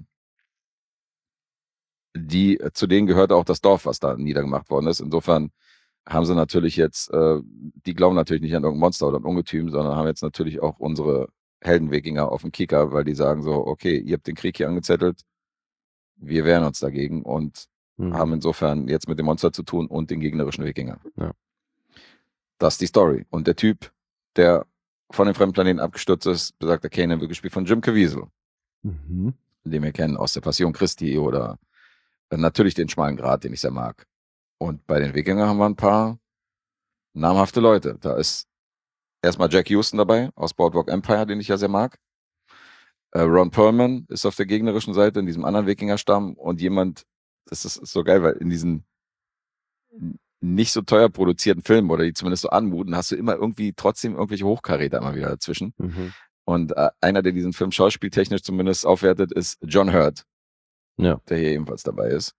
zu denen gehört auch das Dorf, was da niedergemacht worden ist. Insofern haben sie natürlich jetzt, die glauben natürlich nicht an irgendein Monster oder ein Ungetüm, sondern haben jetzt natürlich auch unsere Heldenwikinger auf dem Kicker, weil die sagen so, okay, ihr habt den Krieg hier angezettelt, wir wehren uns dagegen und haben insofern jetzt mit dem Monster zu tun und den gegnerischen Wikinger. Ja. Das ist die Story. Und der Typ, der von dem fremden Planeten abgestürzt ist, besagter Kanan, wird gespielt von Jim Caviezel, den wir kennen aus der Passion Christi oder natürlich den Schmalen Grat, den ich sehr mag. Und bei den Wikingern haben wir ein paar namhafte Leute. Da ist erstmal Jack Houston dabei aus Boardwalk Empire, den ich ja sehr mag. Ron Perlman ist auf der gegnerischen Seite in diesem anderen Wikingerstamm und jemand, das ist so geil, weil in diesen nicht so teuer produzierten Filmen oder die zumindest so anmuten, hast du immer irgendwie trotzdem irgendwelche Hochkaräter immer wieder dazwischen. Und einer, der diesen Film schauspieltechnisch zumindest aufwertet, ist John Hurt, der hier ebenfalls dabei ist.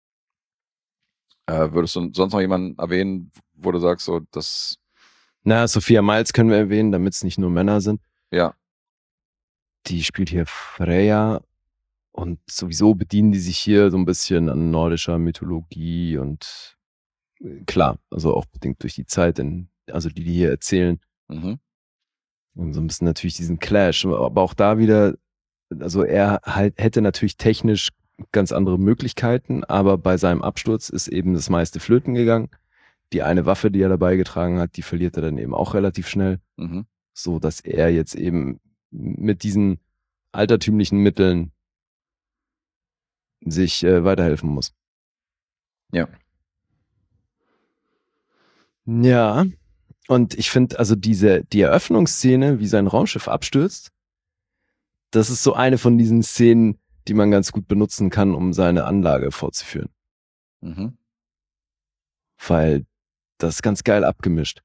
Würdest du sonst noch jemanden erwähnen, wo du sagst, so, das... Na, Sophia Myles können wir erwähnen, damit es nicht nur Männer sind. Ja. Die spielt hier Freya und sowieso bedienen die sich hier so ein bisschen an nordischer Mythologie und klar, also auch bedingt durch die Zeit, also die hier erzählen. Und so ein bisschen natürlich diesen Clash, aber auch da wieder, also er halt hätte natürlich technisch ganz andere Möglichkeiten, aber bei seinem Absturz ist eben das meiste flöten gegangen. Die eine Waffe, die er dabei getragen hat, die verliert er dann eben auch relativ schnell, so dass er jetzt eben mit diesen altertümlichen Mitteln sich weiterhelfen muss. Ja. Ja, und ich finde, also die Eröffnungsszene, wie sein Raumschiff abstürzt, das ist so eine von diesen Szenen, die man ganz gut benutzen kann, um seine Anlage fortzuführen. Weil das ist ganz geil abgemischt.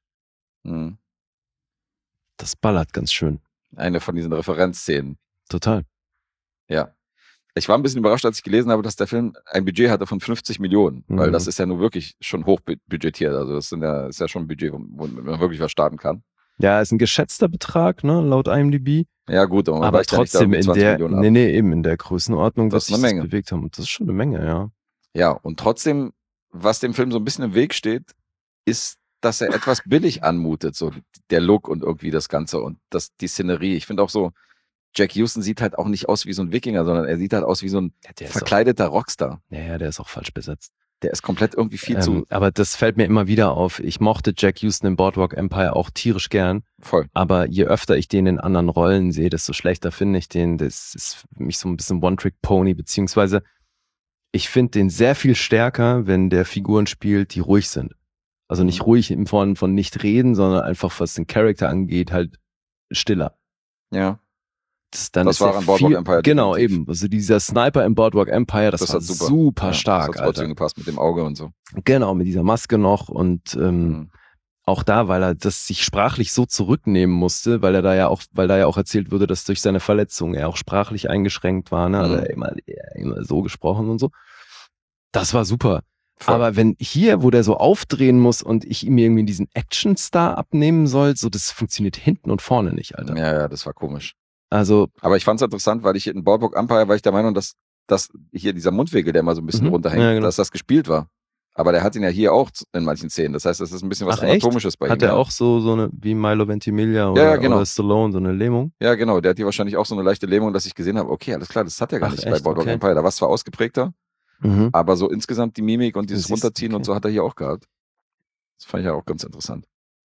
Das ballert ganz schön. Eine von diesen Referenzszenen. Total. Ja. Ich war ein bisschen überrascht, als ich gelesen habe, dass der Film ein Budget hatte von 50 Millionen, weil das ist ja nun wirklich schon hochbudgetiert. Also das ist ja schon ein Budget, womit man wirklich was starten kann. Ja, ist ein geschätzter Betrag, ne, laut IMDb. Ja, gut, aber trotzdem in der Größenordnung, das dass sie das bewegt haben. Und das ist schon eine Menge, ja. Ja, und trotzdem, was dem Film so ein bisschen im Weg steht, ist, dass er etwas billig anmutet, so der Look und irgendwie das Ganze und die Szenerie. Ich finde auch so, Jack Houston sieht halt auch nicht aus wie so ein Wikinger, sondern er sieht halt aus wie so ein verkleideter Rockstar. Ja, der ist auch falsch besetzt. Der ist komplett irgendwie viel zu... Aber das fällt mir immer wieder auf. Ich mochte Jack Houston in Boardwalk Empire auch tierisch gern. Voll. Aber je öfter ich den in anderen Rollen sehe, desto schlechter finde ich den. Das ist für mich so ein bisschen One-Trick-Pony, beziehungsweise ich finde den sehr viel stärker, wenn der Figuren spielt, die ruhig sind. Also nicht ruhig im Form von nicht reden, sondern einfach, was den Charakter angeht, halt stiller. Ja. Das war an Boardwalk Empire. Genau, eben. Also dieser Sniper im Boardwalk Empire, das war super stark. Das hat trotzdem gepasst mit dem Auge und so. Genau, mit dieser Maske noch und auch da, weil er das sich sprachlich so zurücknehmen musste, weil da ja auch erzählt wurde, dass durch seine Verletzung er auch sprachlich eingeschränkt war, ne? Also immer so gesprochen und so. Das war super. Voll. Aber wenn hier, wo der so aufdrehen muss und ich ihm irgendwie diesen Actionstar abnehmen soll, so das funktioniert hinten und vorne nicht, Alter. Ja, das war komisch. Also, aber ich fand es interessant, weil ich in Boardwalk Empire war ich der Meinung, dass hier dieser Mundwinkel, der immer so ein bisschen runterhängt, dass das gespielt war. Aber der hat ihn ja hier auch in manchen Szenen. Das heißt, das ist ein bisschen was Anatomisches bei ihm. Hat er auch so eine, wie Milo Ventimiglia oder Stallone, so eine Lähmung? Ja, genau. Der hat hier wahrscheinlich auch so eine leichte Lähmung, dass ich gesehen habe, okay, alles klar, das hat er gar nicht bei Boardwalk Empire. Da war es zwar ausgeprägter, aber so insgesamt die Mimik und dieses Runterziehen und so hat er hier auch gehabt. Das fand ich ja auch ganz interessant.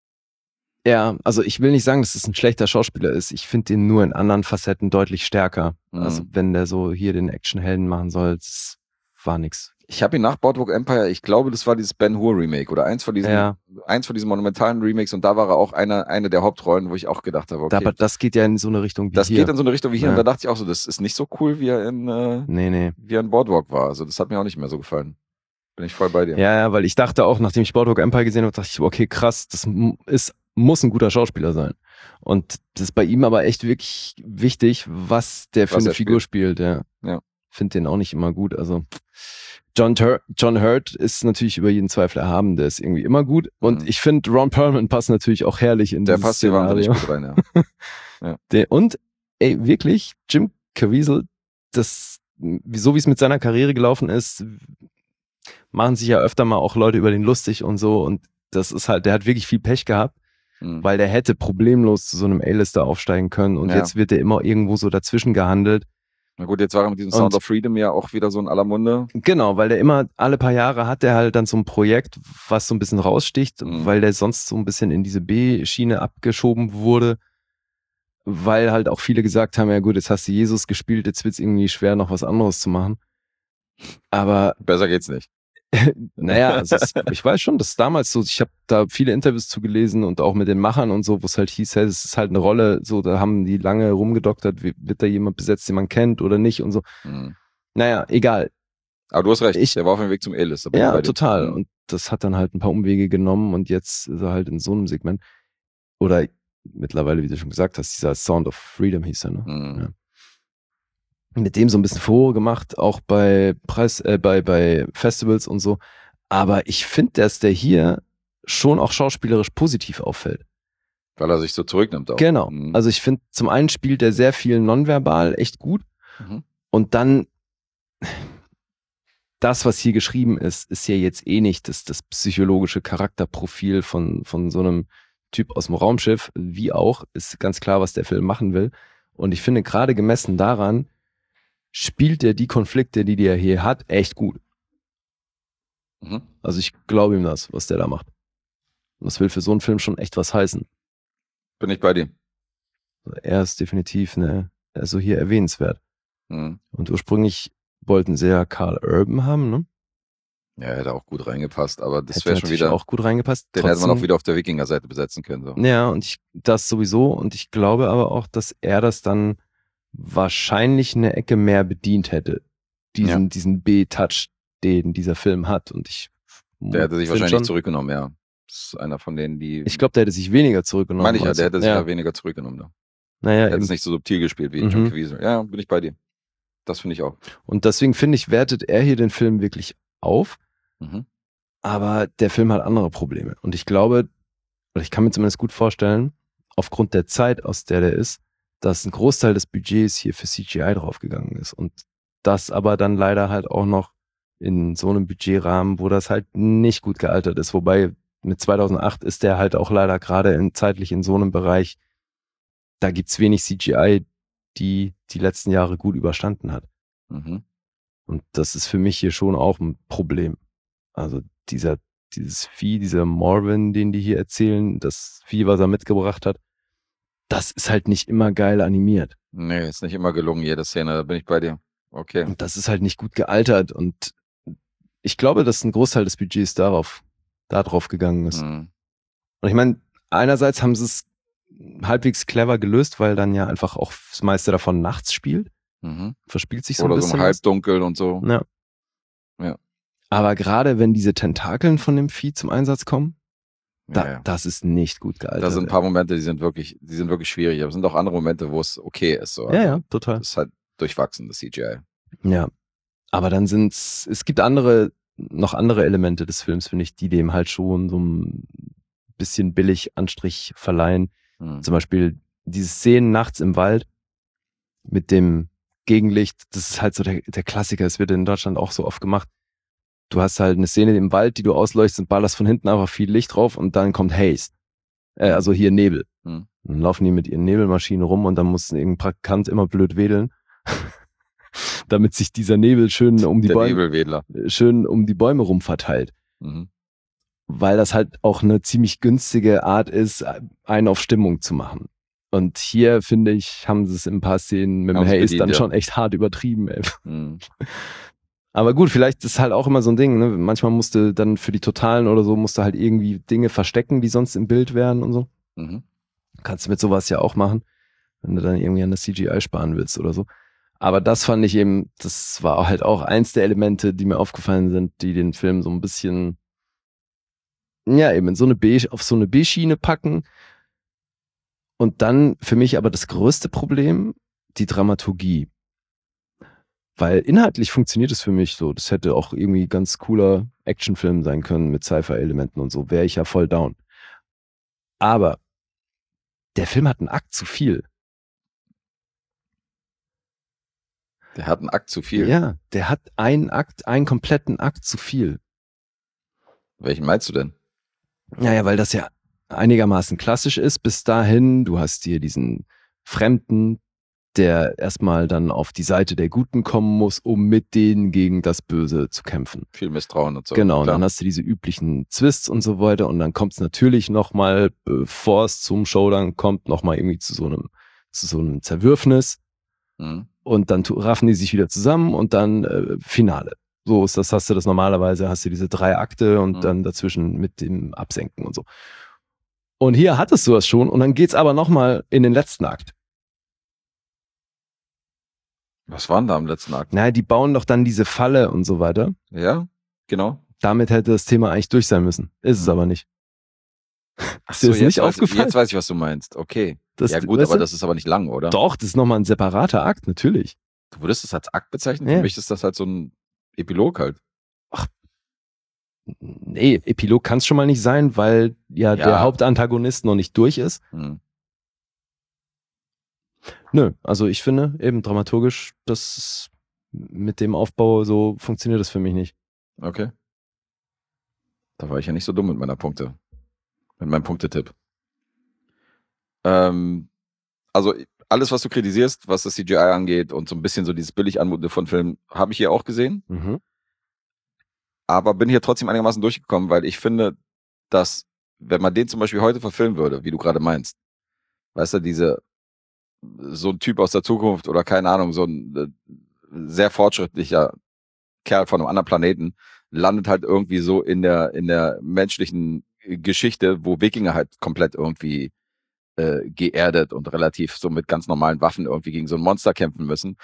Ja, also ich will nicht sagen, dass es ein schlechter Schauspieler ist. Ich finde den nur in anderen Facetten deutlich stärker. Also wenn der so hier den Actionhelden machen soll, das war nix. Ich habe ihn nach Boardwalk Empire, ich glaube, das war dieses Ben-Hur Remake oder eins von diesen monumentalen Remakes und da war er auch eine der Hauptrollen, wo ich auch gedacht habe, okay. Aber das geht ja in so eine Richtung wie hier. Das geht in so eine Richtung wie hier und da dachte ich auch so, das ist nicht so cool, wie er in Boardwalk war. Also das hat mir auch nicht mehr so gefallen. Bin ich voll bei dir. Ja, weil ich dachte auch, nachdem ich Boardwalk Empire gesehen habe, dachte ich, okay, krass, das muss ein guter Schauspieler sein. Und das ist bei ihm aber echt wirklich wichtig, was der für eine Figur spielt. Ja. Finde den auch nicht immer gut. Also John Hurt ist natürlich über jeden Zweifel erhaben, der ist irgendwie immer gut. Und ich finde, Ron Perlman passt natürlich auch herrlich in dieses Szenario. Der passt hier wahnsinnig gut rein, ja. Und wirklich, Jim Caviezel, so wie es mit seiner Karriere gelaufen ist, machen sich ja öfter mal auch Leute über den lustig und so. Und das ist halt, der hat wirklich viel Pech gehabt. weil der hätte problemlos zu so einem A-Lister aufsteigen können und jetzt wird er immer irgendwo so dazwischen gehandelt. Na gut, jetzt war er mit diesem Sound of Freedom ja auch wieder so in aller Munde. Genau, weil der immer alle paar Jahre hat der halt dann so ein Projekt, was so ein bisschen raussticht, weil der sonst so ein bisschen in diese B-Schiene abgeschoben wurde, weil halt auch viele gesagt haben, ja gut, jetzt hast du Jesus gespielt, jetzt wird's irgendwie schwer, noch was anderes zu machen. Aber besser geht's nicht. Naja, also ich weiß schon, dass damals so, ich habe da viele Interviews zu gelesen und auch mit den Machern und so, wo es halt hieß, hey, es ist halt eine Rolle, so, da haben die lange rumgedoktert, wird da jemand besetzt, den man kennt oder nicht und so. Naja, egal. Aber du hast recht, der war auf dem Weg zum A-List. Ja, total. Und das hat dann halt ein paar Umwege genommen und jetzt ist er halt in so einem Segment. Oder mittlerweile, wie du schon gesagt hast, dieser Sound of Freedom hieß er, ne? Ja. Mit dem so ein bisschen Furore gemacht, auch bei bei Festivals und so. Aber ich finde, dass der hier schon auch schauspielerisch positiv auffällt. Weil er sich so zurücknimmt auch. Genau. Also ich finde, zum einen spielt er sehr viel nonverbal echt gut. Und dann, das, was hier geschrieben ist ja jetzt eh nicht das psychologische Charakterprofil von so einem Typ aus dem Raumschiff. Wie auch, ist ganz klar, was der Film machen will. Und ich finde, gerade gemessen daran, spielt er die Konflikte, die er hier hat, echt gut. Also ich glaube ihm das, was der da macht. Und das will für so einen Film schon echt was heißen. Bin ich bei dir. Er ist definitiv also hier erwähnenswert. Und ursprünglich wollten sie ja Karl Urban haben, ne? Ja, er hätte auch gut reingepasst, aber das wäre schon wieder auch gut reingepasst. Den hätte man auch wieder auf der Wikinger-Seite besetzen können. So. Ja, und das sowieso. Und ich glaube aber auch, dass er das dann wahrscheinlich eine Ecke mehr bedient hätte. Diesen B-Touch, den dieser Film hat. Und der hätte sich wahrscheinlich zurückgenommen, ja. Das ist einer von denen, die... Ich glaube, der hätte sich weniger zurückgenommen. Meine ich ja, der hätte sich ja weniger zurückgenommen. Ne? Naja, der hätte es nicht so subtil gespielt wie John Caviezel. Ja, bin ich bei dir. Das finde ich auch. Und deswegen finde ich, wertet er hier den Film wirklich auf. Aber der Film hat andere Probleme. Und ich glaube, oder ich kann mir zumindest gut vorstellen, aufgrund der Zeit, aus der ist, dass ein Großteil des Budgets hier für CGI draufgegangen ist. Und das aber dann leider halt auch noch in so einem Budgetrahmen, wo das halt nicht gut gealtert ist. Wobei mit 2008 ist der halt auch leider gerade zeitlich in so einem Bereich, da gibt's wenig CGI, die letzten Jahre gut überstanden hat. Und das ist für mich hier schon auch ein Problem. Also dieses Vieh, dieser Morven, den die hier erzählen, das Vieh, was er mitgebracht hat, das ist halt nicht immer geil animiert. Nee, ist nicht immer gelungen, jede Szene, da bin ich bei dir. Okay. Und das ist halt nicht gut gealtert und ich glaube, dass ein Großteil des Budgets da drauf gegangen ist. Und ich meine, einerseits haben sie es halbwegs clever gelöst, weil dann ja einfach auch das meiste davon nachts spielt. Verspielt sich so ein bisschen. Oder so im Halbdunkel und so. Ja. Aber gerade wenn diese Tentakeln von dem Vieh zum Einsatz kommen, das ist nicht gut gealtert. Da sind ein paar Momente, die sind wirklich schwierig, aber es sind auch andere Momente, wo es okay ist. So. Ja, total. Das ist halt durchwachsen, das CGI. Ja, aber dann es gibt noch andere Elemente des Films, finde ich, die dem halt schon so ein bisschen billig Anstrich verleihen. Zum Beispiel diese Szenen nachts im Wald mit dem Gegenlicht, das ist halt so der Klassiker, es wird in Deutschland auch so oft gemacht. Du hast halt eine Szene im Wald, die du ausleuchtest und ballerst von hinten einfach viel Licht drauf und dann kommt Haze. Also hier Nebel. Dann laufen die mit ihren Nebelmaschinen rum und dann muss irgendein Praktikant immer blöd wedeln, damit sich dieser Nebel schön um die Bäume rum verteilt. Weil das halt auch eine ziemlich günstige Art ist, einen auf Stimmung zu machen. Und hier, finde ich, haben sie es in ein paar Szenen mit dem Haze dann schon echt hart übertrieben. Ey. Aber gut, vielleicht ist halt auch immer so ein Ding, ne? Manchmal musste dann für die Totalen oder so, musste halt irgendwie Dinge verstecken, die sonst im Bild wären und so. Kannst du mit sowas ja auch machen, wenn du dann irgendwie an der CGI sparen willst oder so. Aber das fand ich eben, das war halt auch eins der Elemente, die mir aufgefallen sind, die den Film so ein bisschen, ja, eben auf so eine B-Schiene packen. Und dann für mich aber das größte Problem, die Dramaturgie. Weil inhaltlich funktioniert es für mich so. Das hätte auch irgendwie ganz cooler Actionfilm sein können mit Sci-Fi-Elementen und so. Wäre ich ja voll down. Aber der Film hat einen Akt zu viel. Der hat einen Akt zu viel? Ja, der hat einen kompletten Akt zu viel. Welchen meinst du denn? Naja, weil das ja einigermaßen klassisch ist bis dahin. Du hast hier diesen Fremden, der erstmal dann auf die Seite der Guten kommen muss, um mit denen gegen das Böse zu kämpfen. Viel Misstrauen und so. Genau, und Klar. dann hast du diese üblichen Twists und so weiter und dann kommt es natürlich nochmal, bevor es zum Showdown kommt, nochmal irgendwie zu so einem Zerwürfnis Mhm. und dann raffen die sich wieder zusammen und dann Finale. So ist das, hast du das normalerweise, hast du diese 3 Akte und dann dazwischen mit dem Absenken und so. Und hier hattest du das schon und dann geht's aber nochmal in den letzten Akt. Was waren da am letzten Akt? Naja, die bauen doch dann diese Falle und so weiter. Ja, genau. Damit hätte das Thema eigentlich durch sein müssen. Ist es aber nicht. Ach Ist dir das nicht jetzt aufgefallen? Jetzt weiß ich, was du meinst. Okay. Das, Ja gut, weißt aber du? das ist aber nicht lang, oder? Doch, das ist nochmal ein separater Akt, natürlich. Du würdest das als Akt bezeichnen? Ja. Für mich ist das halt so ein Epilog halt. Nee, Epilog kann es schon mal nicht sein, weil ja der Hauptantagonist noch nicht durch ist. Mhm. Nö, also ich finde eben dramaturgisch, das mit dem Aufbau so funktioniert das für mich nicht. Okay. Da war ich ja nicht so dumm mit meinem Punktetipp. Also alles, was du kritisierst, was das CGI angeht und so ein bisschen so dieses billig anmutende von Filmen, habe ich hier auch gesehen. Mhm. Aber bin hier trotzdem einigermaßen durchgekommen, weil ich finde, dass, wenn man den zum Beispiel heute verfilmen würde, wie du gerade meinst, weißt du, so ein Typ aus der Zukunft oder keine Ahnung, so ein sehr fortschrittlicher Kerl von einem anderen Planeten, landet halt irgendwie so in der menschlichen Geschichte, wo Wikinger halt komplett irgendwie geerdet und relativ so mit ganz normalen Waffen irgendwie gegen so ein Monster kämpfen müssen.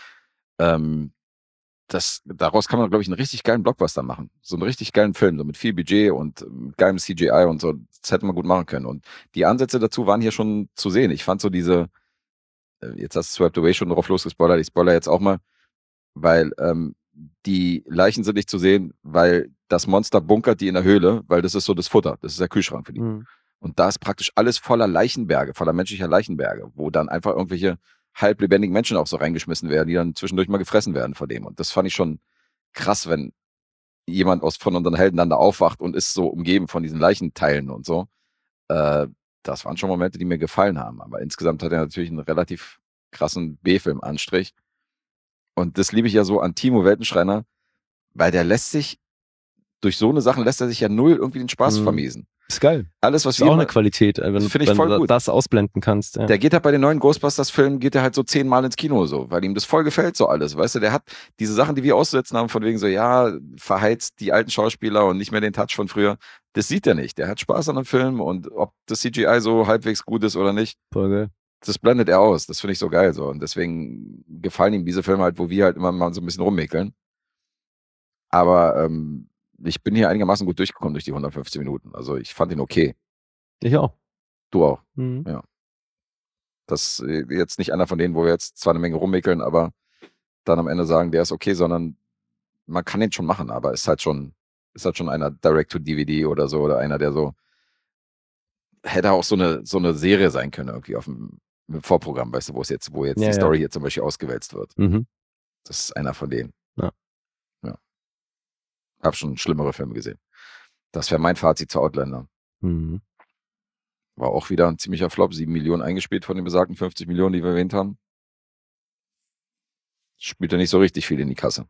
Daraus kann man, glaube ich, einen richtig geilen Blockbuster machen. So einen richtig geilen Film, so mit viel Budget und mit geilem CGI und so. Das hätte man gut machen können. Und die Ansätze dazu waren hier schon zu sehen. Ich fand so jetzt hast du Swept Away schon drauf losgespoilert, ich spoiler jetzt auch mal, weil die Leichen sind nicht zu sehen, weil das Monster bunkert die in der Höhle, weil das ist so das Futter, das ist der Kühlschrank für die. Mhm. Und da ist praktisch alles voller Leichenberge, voller menschlicher Leichenberge, wo dann einfach irgendwelche halblebendigen Menschen auch so reingeschmissen werden, die dann zwischendurch mal gefressen werden von dem. Und das fand ich schon krass, wenn jemand von unseren Helden dann da aufwacht und ist so umgeben von diesen Leichenteilen und so. Das waren schon Momente, die mir gefallen haben. Aber insgesamt hat er natürlich einen relativ krassen B-Film-Anstrich. Und das liebe ich ja so an Timo Weltenschreiner, weil durch so eine Sachen lässt er sich ja null irgendwie den Spaß vermiesen. Ist geil. Alles, was ist auch eine Qualität, wenn voll du gut. das ausblenden kannst. Ja. Der geht halt bei den neuen Ghostbusters-Filmen, geht er halt so 10-mal ins Kino so, weil ihm das voll gefällt so alles, weißt du, der hat diese Sachen, die wir auszusetzen haben, von wegen so, ja, verheizt die alten Schauspieler und nicht mehr den Touch von früher, das sieht er nicht, der hat Spaß an dem Film und ob das CGI so halbwegs gut ist oder nicht, voll geil. Das blendet er aus, das finde ich so geil so und deswegen gefallen ihm diese Filme halt, wo wir halt immer mal so ein bisschen rummäkeln, aber ich bin hier einigermaßen gut durchgekommen durch die 115 Minuten, also ich fand ihn okay. Ich auch. Du auch. Mhm. Ja. Das ist jetzt nicht einer von denen, wo wir jetzt zwar eine Menge rummickeln, aber dann am Ende sagen, der ist okay, sondern man kann den schon machen, aber ist halt schon einer Direct-to-DVD oder so oder einer, der so hätte auch so eine Serie sein können irgendwie auf dem Vorprogramm, weißt du, wo jetzt die Story hier zum Beispiel ausgewälzt wird. Mhm. Das ist einer von denen. Ja. Hab schon schlimmere Filme gesehen. Das wäre mein Fazit zu Outlander. Mhm. War auch wieder ein ziemlicher Flop. 7 Millionen eingespielt von den besagten 50 Millionen, die wir erwähnt haben. Spielt ja nicht so richtig viel in die Kasse.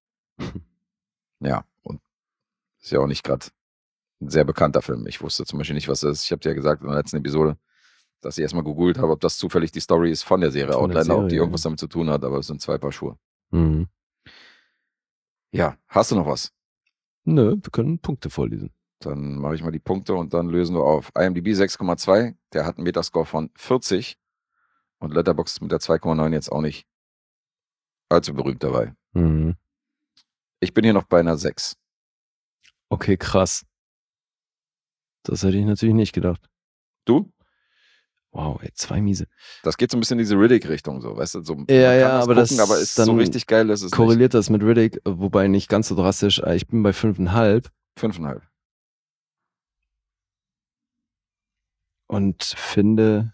Ja, und ist ja auch nicht gerade ein sehr bekannter Film. Ich wusste zum Beispiel nicht, was das ist. Ich habe dir ja gesagt in der letzten Episode, dass ich erstmal gegoogelt habe, ob das zufällig die Story ist von der Serie Outlander, ob die irgendwas damit zu tun hat, aber es sind 2 Paar Schuhe. Mhm. Ja, hast du noch was? Nö, wir können Punkte vorlesen. Dann mache ich mal die Punkte und dann lösen wir auf. IMDb 6,2, der hat einen Metascore von 40 und Letterboxd mit der 2,9 jetzt auch nicht allzu berühmt dabei. Mhm. Ich bin hier noch bei einer 6. Okay, krass. Das hätte ich natürlich nicht gedacht. Du? Wow, ey, 2 miese. Das geht so ein bisschen in diese Riddick-Richtung, so, weißt du? So, man Ja, kann aber gucken, das aber ist dann so richtig geil, ist es korreliert das mit Riddick, wobei nicht ganz so drastisch. Ich bin bei 5,5. 5,5. Und finde,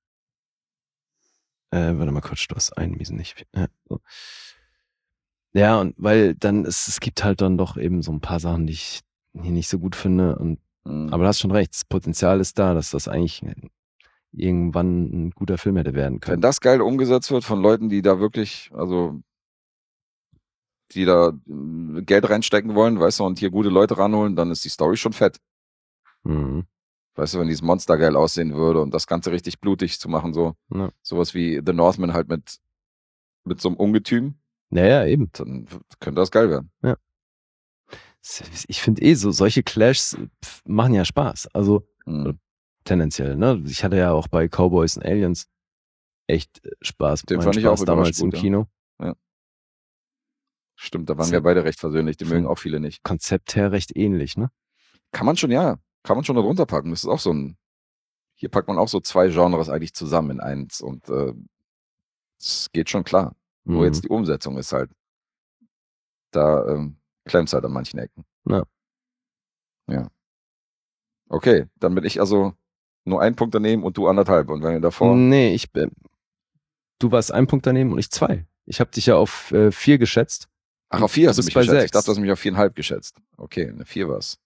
warte mal kurz, du hast einen miesen nicht. So. Ja, und weil dann, es gibt halt dann doch eben so ein paar Sachen, die ich hier nicht so gut finde und Aber du hast schon recht, das Potenzial ist da, dass das eigentlich irgendwann ein guter Film hätte werden Wenn können. das geil umgesetzt wird von Leuten, die da wirklich, also die da Geld reinstecken wollen, weißt du, und hier gute Leute ranholen, dann ist die Story schon fett. Mhm. Weißt du, wenn dieses Monster geil aussehen würde und das Ganze richtig blutig zu machen, so Ja. sowas wie The Northman halt mit so einem Ungetüm, Naja, eben. dann könnte das geil werden. Ich finde solche Clashs machen ja Spaß. Also Mhm. tendenziell, ne? Ich hatte ja auch bei Cowboys und Aliens echt Spaß. Den Meinen fand ich Spaß auch damals überraschend im gut, Kino. Stimmt, da waren So- wir beide recht versöhnlich, die so- mögen auch viele nicht. Konzept her recht ähnlich, ne? Kann man schon da drunter packen. Das ist auch so hier packt man auch so 2 Genres eigentlich zusammen in eins und es geht schon klar. Nur Mhm. jetzt die Umsetzung ist halt, da klemmt's halt an manchen Ecken. Ja. Ja. Okay, dann bin ich also nur 1 Punkt daneben und du 1,5. Und wenn wir davor, Nee, du warst 1 Punkt daneben und ich 2. Ich habe dich ja auf 4 geschätzt. ach, auf 4 hast du bist mich bei geschätzt. 6. Ich dachte, du hast mich auf 4,5 geschätzt. Okay, eine 4 war's.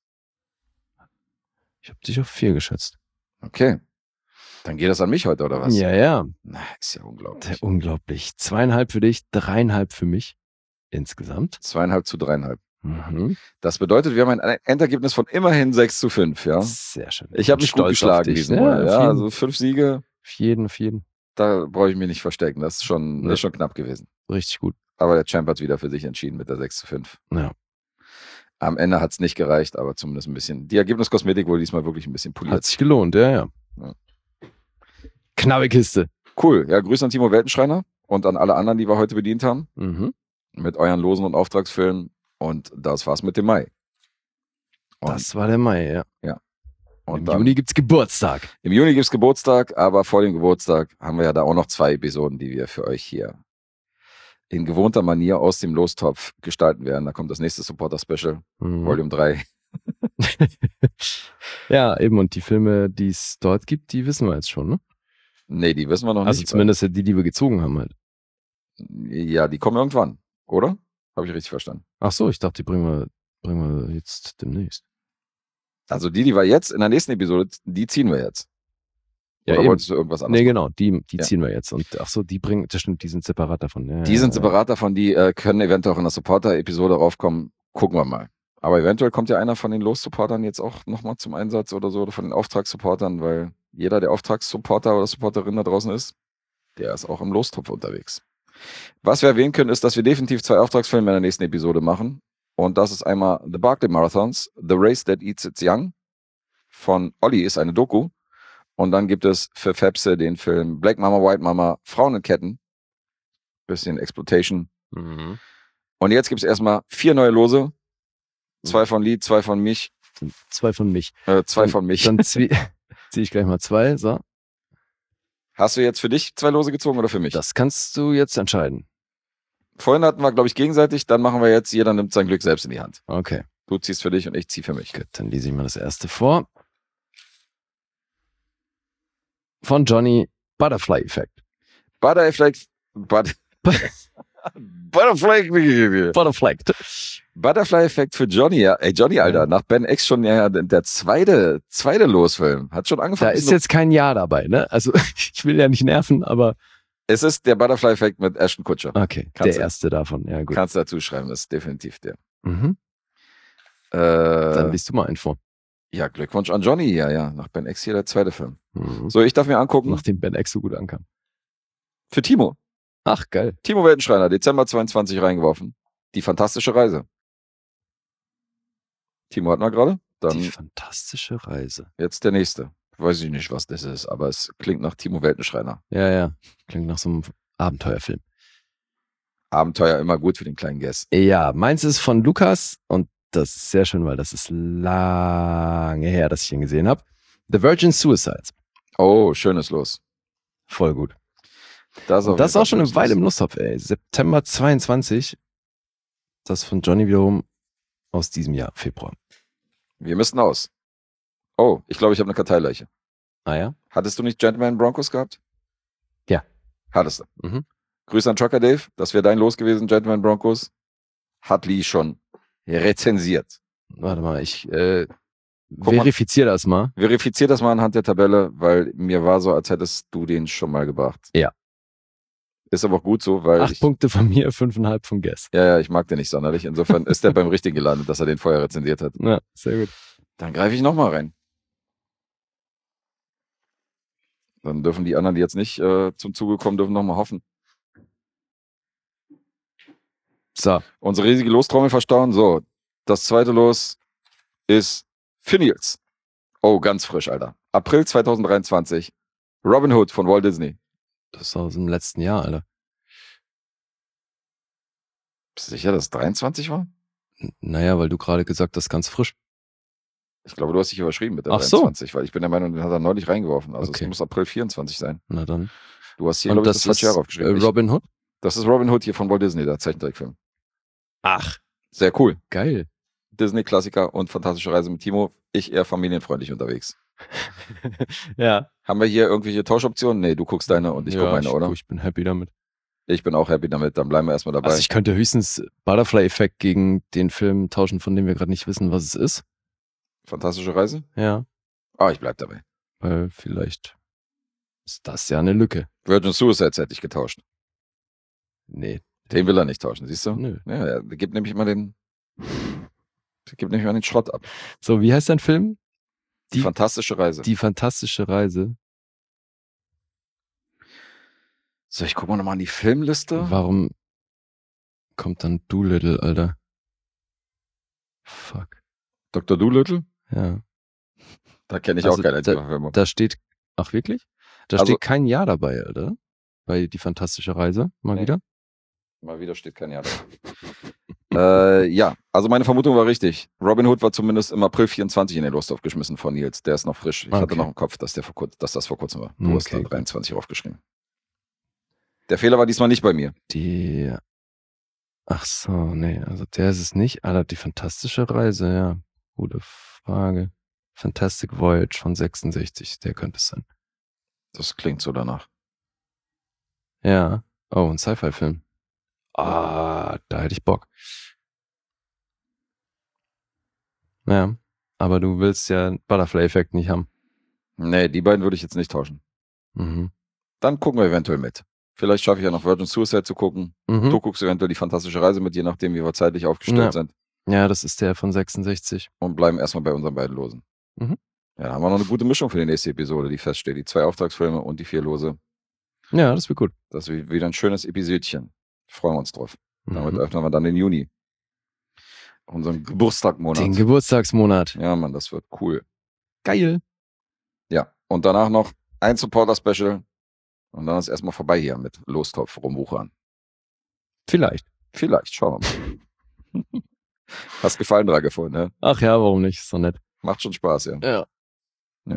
Ich habe dich auf 4 geschätzt. Okay. Dann geht das an mich heute, oder was? Ja. Na, ist ja unglaublich. Unglaublich. 2,5 für dich, 3,5 für mich insgesamt. 2,5 zu 3,5. Mhm. Das bedeutet, wir haben ein Endergebnis von immerhin 6 zu 5, ja? Sehr schön. Ich habe mich gut Stolz auf geschlagen dich. diesen Ja, Monat. Ja, auf jeden. also 5 Siege, Auf jeden. da brauche ich mich nicht verstecken. Das ist schon, Ja. ist schon knapp gewesen. Richtig gut. Aber der Champ hat wieder für sich entschieden mit der 6 zu 5. Ja. Am Ende hat es nicht gereicht, aber zumindest ein bisschen. Die Ergebniskosmetik wurde diesmal wirklich ein bisschen poliert. Hat sich gelohnt, ja. Ja. Knappe Kiste. Cool. Ja, Grüße an Timo Weltenschreiner und an alle anderen, die wir heute bedient haben. Mhm. Mit euren Losen und Auftragsfilmen. Und das war's mit dem Mai. Und, Das war der Mai, ja. und Im dann, Juni gibt's Geburtstag. Im Juni gibt's Geburtstag, aber vor dem Geburtstag haben wir ja da auch noch 2 Episoden, die wir für euch hier in gewohnter Manier aus dem Lostopf gestalten werden. Da kommt das nächste Supporter-Special, Mhm. Volume 3. Ja, eben. Und die Filme, die es dort gibt, die wissen wir jetzt schon, ne? Nee, die wissen wir noch Also nicht. zumindest die wir gezogen haben halt. Ja, die kommen irgendwann, oder? Habe ich richtig verstanden. Ach so, ich dachte, die bringen wir jetzt demnächst. Also die wir jetzt in der nächsten Episode, die ziehen wir jetzt. Ja, Oder eben. wolltest du irgendwas anderes Nee, machen? genau, die Ja. ziehen wir jetzt. Und ach so, das stimmt, die sind separat davon. Ja, Die sind separat davon, die können eventuell auch in der Supporter-Episode raufkommen. Gucken wir mal. Aber eventuell kommt ja einer von den Los-Supportern jetzt auch nochmal zum Einsatz oder so, oder von den Auftragssupportern, weil jeder, der Auftragssupporter oder Supporterin da draußen ist, der ist auch im Lostopf unterwegs. Was wir erwähnen können, ist, dass wir definitiv 2 Auftragsfilme in der nächsten Episode machen. Und das ist einmal The Barclay Marathons, The Race That Eats Its Young von Olli, ist eine Doku. Und dann gibt es für Fepse den Film Black Mama, White Mama, Frauen in Ketten. Bisschen Exploitation. Mhm. Und jetzt gibt es erstmal 4 neue Lose. 2 von Lee, 2 von mich, 2 von mich. 2 von mich. Dann ziehe ich gleich mal 2. So, Hast du jetzt für dich 2 Lose gezogen oder für mich? das kannst du jetzt entscheiden. Vorhin hatten wir, glaube ich, gegenseitig. Dann machen wir jetzt, jeder nimmt sein Glück selbst in die Hand. Okay, Du ziehst für dich und ich ziehe für mich. gut, dann lese ich mal das erste vor. Von Johnny, Butterfly Effect. Butterfly Effect für Johnny. Ja. Ey, Johnny, Alter, Ja. nach Ben X schon ja der zweite Losfilm. Hat schon Da angefangen. ist jetzt kein Ja dabei, ne? Also ich will ja nicht nerven, aber Es ist der Butterfly Effect mit Ashton Kutcher. okay, Kannst der du- erste davon. Ja, gut. Kannst du dazu schreiben, das ist definitiv der. Mhm. Dann Äh, liest du mal einen vor. ja, Glückwunsch an Johnny. Ja. Nach Ben X hier der zweite Film. Mhm. So, ich darf mir angucken. Nachdem Ben X so gut ankam. Für Timo. Ach, geil. Timo Weltenschreiner, Dezember 22 reingeworfen. Die fantastische Reise. Timo hatten wir gerade. Dann Die fantastische Reise. jetzt der nächste. Weiß ich nicht, was das ist, aber es klingt nach Timo Weltenschreiner. Ja. Klingt nach so einem Abenteuerfilm. Abenteuer immer gut für den kleinen Guest. Ja, meins ist von Lukas und das ist sehr schön, weil das ist lange her, dass ich ihn gesehen habe. The Virgin Suicides. Oh, schönes Los. Voll gut. Das, Und das ist auch schon eine Weile im Lustopf, ey. September 22. Das von Johnny wiederum aus diesem Jahr, Februar. Wir müssten aus. Oh, ich glaube, ich habe eine Karteileiche. Ah ja? Hattest du nicht Gentleman Broncos gehabt? Ja. Hattest du. Mhm. Grüße an Trucker Dave. Das wäre dein Los gewesen, Gentleman Broncos. Hat Lee schon rezensiert. Warte mal, Verifizier das mal. Verifizier das mal anhand der Tabelle, weil mir war so, als hättest du den schon mal gebracht. Ja. Ist aber auch gut so, weil 8 Punkte von mir, 5,5 von Guess. Ja, ich mag den nicht sonderlich. Insofern ist der beim Richtigen gelandet, dass er den vorher rezensiert hat. Ja, sehr gut. Dann greife ich nochmal rein. Dann dürfen die anderen, die jetzt nicht zum Zuge kommen, dürfen nochmal hoffen. So. Unsere riesige Lostrommel verstauen. So, das zweite Los ist für Nils. Oh, ganz frisch, Alter. April 2023. Robin Hood von Walt Disney. Das ist aus dem letzten Jahr, Alter. Bist du sicher, dass es 23 war? Naja, weil du gerade gesagt hast, ganz frisch. Ich glaube, du hast dich überschrieben mit der Ach so. 23, weil ich bin der Meinung, den hat er neulich reingeworfen. Also Okay. es muss April 24 sein. Na dann. Du hast hier, Und glaube ich, das das falsche Jahr ist aufgeschrieben. Robin Hood? Das ist Robin Hood hier von Walt Disney, der Zeichentrickfilm. Ach, Sehr cool. geil. Disney-Klassiker und fantastische Reise mit Timo. Ich eher familienfreundlich unterwegs. Ja. Haben wir hier irgendwelche Tauschoptionen? Nee, du guckst deine und ich gucke meine, oder? Ich bin happy damit. Ich bin auch happy damit, dann bleiben wir erstmal dabei. Also ich könnte höchstens Butterfly-Effekt gegen den Film tauschen, von dem wir gerade nicht wissen, was es ist. Fantastische Reise? Ja. Ich bleib dabei. Weil vielleicht ist das ja eine Lücke. Virgin Suicides hätte ich getauscht. Nee. Den will er nicht tauschen, siehst du? Nö. Ja, der gibt nämlich immer den Schrott ab. So, wie heißt dein Film? Die fantastische Reise. Die fantastische Reise. So, ich gucke mal nochmal an die Filmliste. Warum kommt dann Doolittle, Alter? Fuck. Dr. Dolittle? Ja. Da kenne ich Also auch keine einzige Verfilmung. Da steht, ach wirklich? Da Also- steht kein Jahr dabei, Alter. Bei Die fantastische Reise, mal Nee. wieder. Mal wieder steht kein Jahr da. Ja, also meine Vermutung war richtig. Robin Hood war zumindest im April 24 in den Losthof geschmissen von Nils. Der ist noch frisch. Ich hatte Okay. noch im Kopf, dass das vor kurzem war. Du hast da Okay. 23 aufgeschrieben. Der Fehler war diesmal nicht bei mir. Ach so, nee, also der ist es nicht. Alter, Die fantastische Reise, ja. Gute Frage. Fantastic Voyage von 66, der könnte es sein. Das klingt so danach. Ja. Oh, ein Sci-Fi-Film. Da hätte ich Bock. Ja, aber du willst ja Butterfly-Effekt nicht haben. Nee, die beiden würde ich jetzt nicht tauschen. Mhm. Dann gucken wir eventuell mit. Vielleicht schaffe ich ja noch Virgin Suicide zu gucken. Mhm. Du guckst eventuell die fantastische Reise mit, je nachdem, wie wir zeitlich aufgestellt Ja. sind. Ja, das ist der von 66. Und bleiben erstmal bei unseren beiden Losen. Mhm. Ja, da haben wir noch eine gute Mischung für die nächste Episode, die feststeht. Die 2 Auftragsfilme und die 4 Lose. Ja, das wird gut. Das ist wieder ein schönes Episodchen. Freuen wir uns drauf. Damit Mhm. öffnen wir dann den Juni. Unseren Geburtstagmonat. Den Geburtstagsmonat. Ja, Mann, das wird cool. Geil. Ja, und danach noch ein Supporter-Special. Und dann ist erstmal vorbei hier mit Lostopf rumwuchern. Vielleicht. Vielleicht, schauen wir mal. Hast Gefallen dran gefunden, ne? Ach ja, warum nicht? Ist doch nett. Macht schon Spaß, ja. Ja. Ja.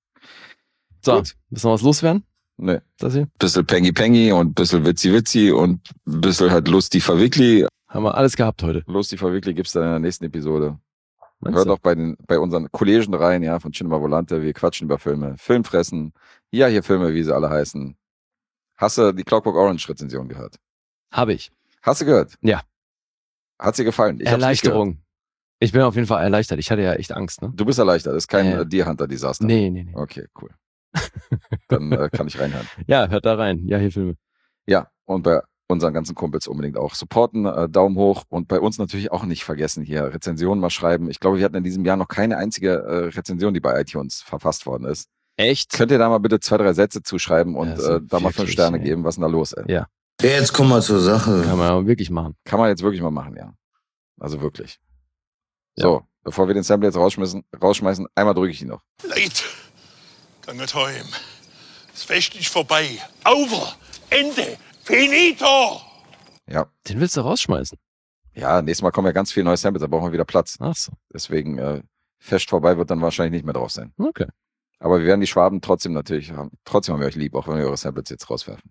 So, Gut. müssen wir was loswerden? Ne. Das hier? Bisschen Pengi und bisschen Witzi und bisschen halt Lusti Verwickli. Haben wir alles gehabt heute. Lusti Verwickli gibt's dann in der nächsten Episode. Meinst Hört du? auch bei unseren Kollegen rein, ja, von Cinema Volante. Wir quatschen über Filme. Filmfressen. Ja, hier Filme, wie sie alle heißen. Hast du die Clockwork Orange Rezension gehört? Habe ich. Hast du gehört? Ja. Hat dir gefallen? Ich hab's nicht Erleichterung. Ich bin auf jeden Fall erleichtert. Ich hatte ja echt Angst, ne? gehört. Du bist erleichtert. Das ist kein Ja. Deer Hunter Desaster. Nee. Okay, cool. Dann kann ich reinhören. Ja, hört da rein. Ja, hier Filme. Ja, und bei unseren ganzen Kumpels unbedingt auch supporten, Daumen hoch und bei uns natürlich auch nicht vergessen, hier Rezensionen mal schreiben. Ich glaube, wir hatten in diesem Jahr noch keine einzige Rezension, die bei iTunes verfasst worden ist. Echt? Könnt ihr da mal bitte 2, 3 Sätze zuschreiben und Also da mal 5 wirklich, Sterne ey. geben? Was ist denn da los, ey? Ja. Jetzt kommen wir zur Sache. Kann man aber wirklich machen. Kann man jetzt wirklich mal machen, ja. Also wirklich. Ja. So, bevor wir den Sample jetzt rausschmeißen, einmal drücke ich ihn noch. Leute, geht heim. Das Fest ist vorbei. Over. Ende. Finito. Ja. Den willst du rausschmeißen? Ja, nächstes Mal kommen ja ganz viele neue Samples, da brauchen wir wieder Platz. Ach so. Deswegen, Fest vorbei wird dann wahrscheinlich nicht mehr drauf sein. Okay. Aber wir werden die Schwaben trotzdem natürlich haben. Trotzdem haben wir euch lieb, auch wenn wir eure Samples jetzt rauswerfen.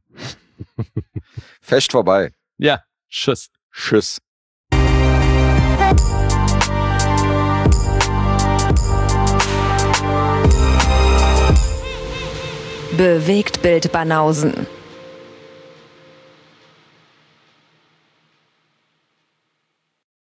Fest vorbei. Ja, tschüss. Tschüss. Bewegt Bild Banausen.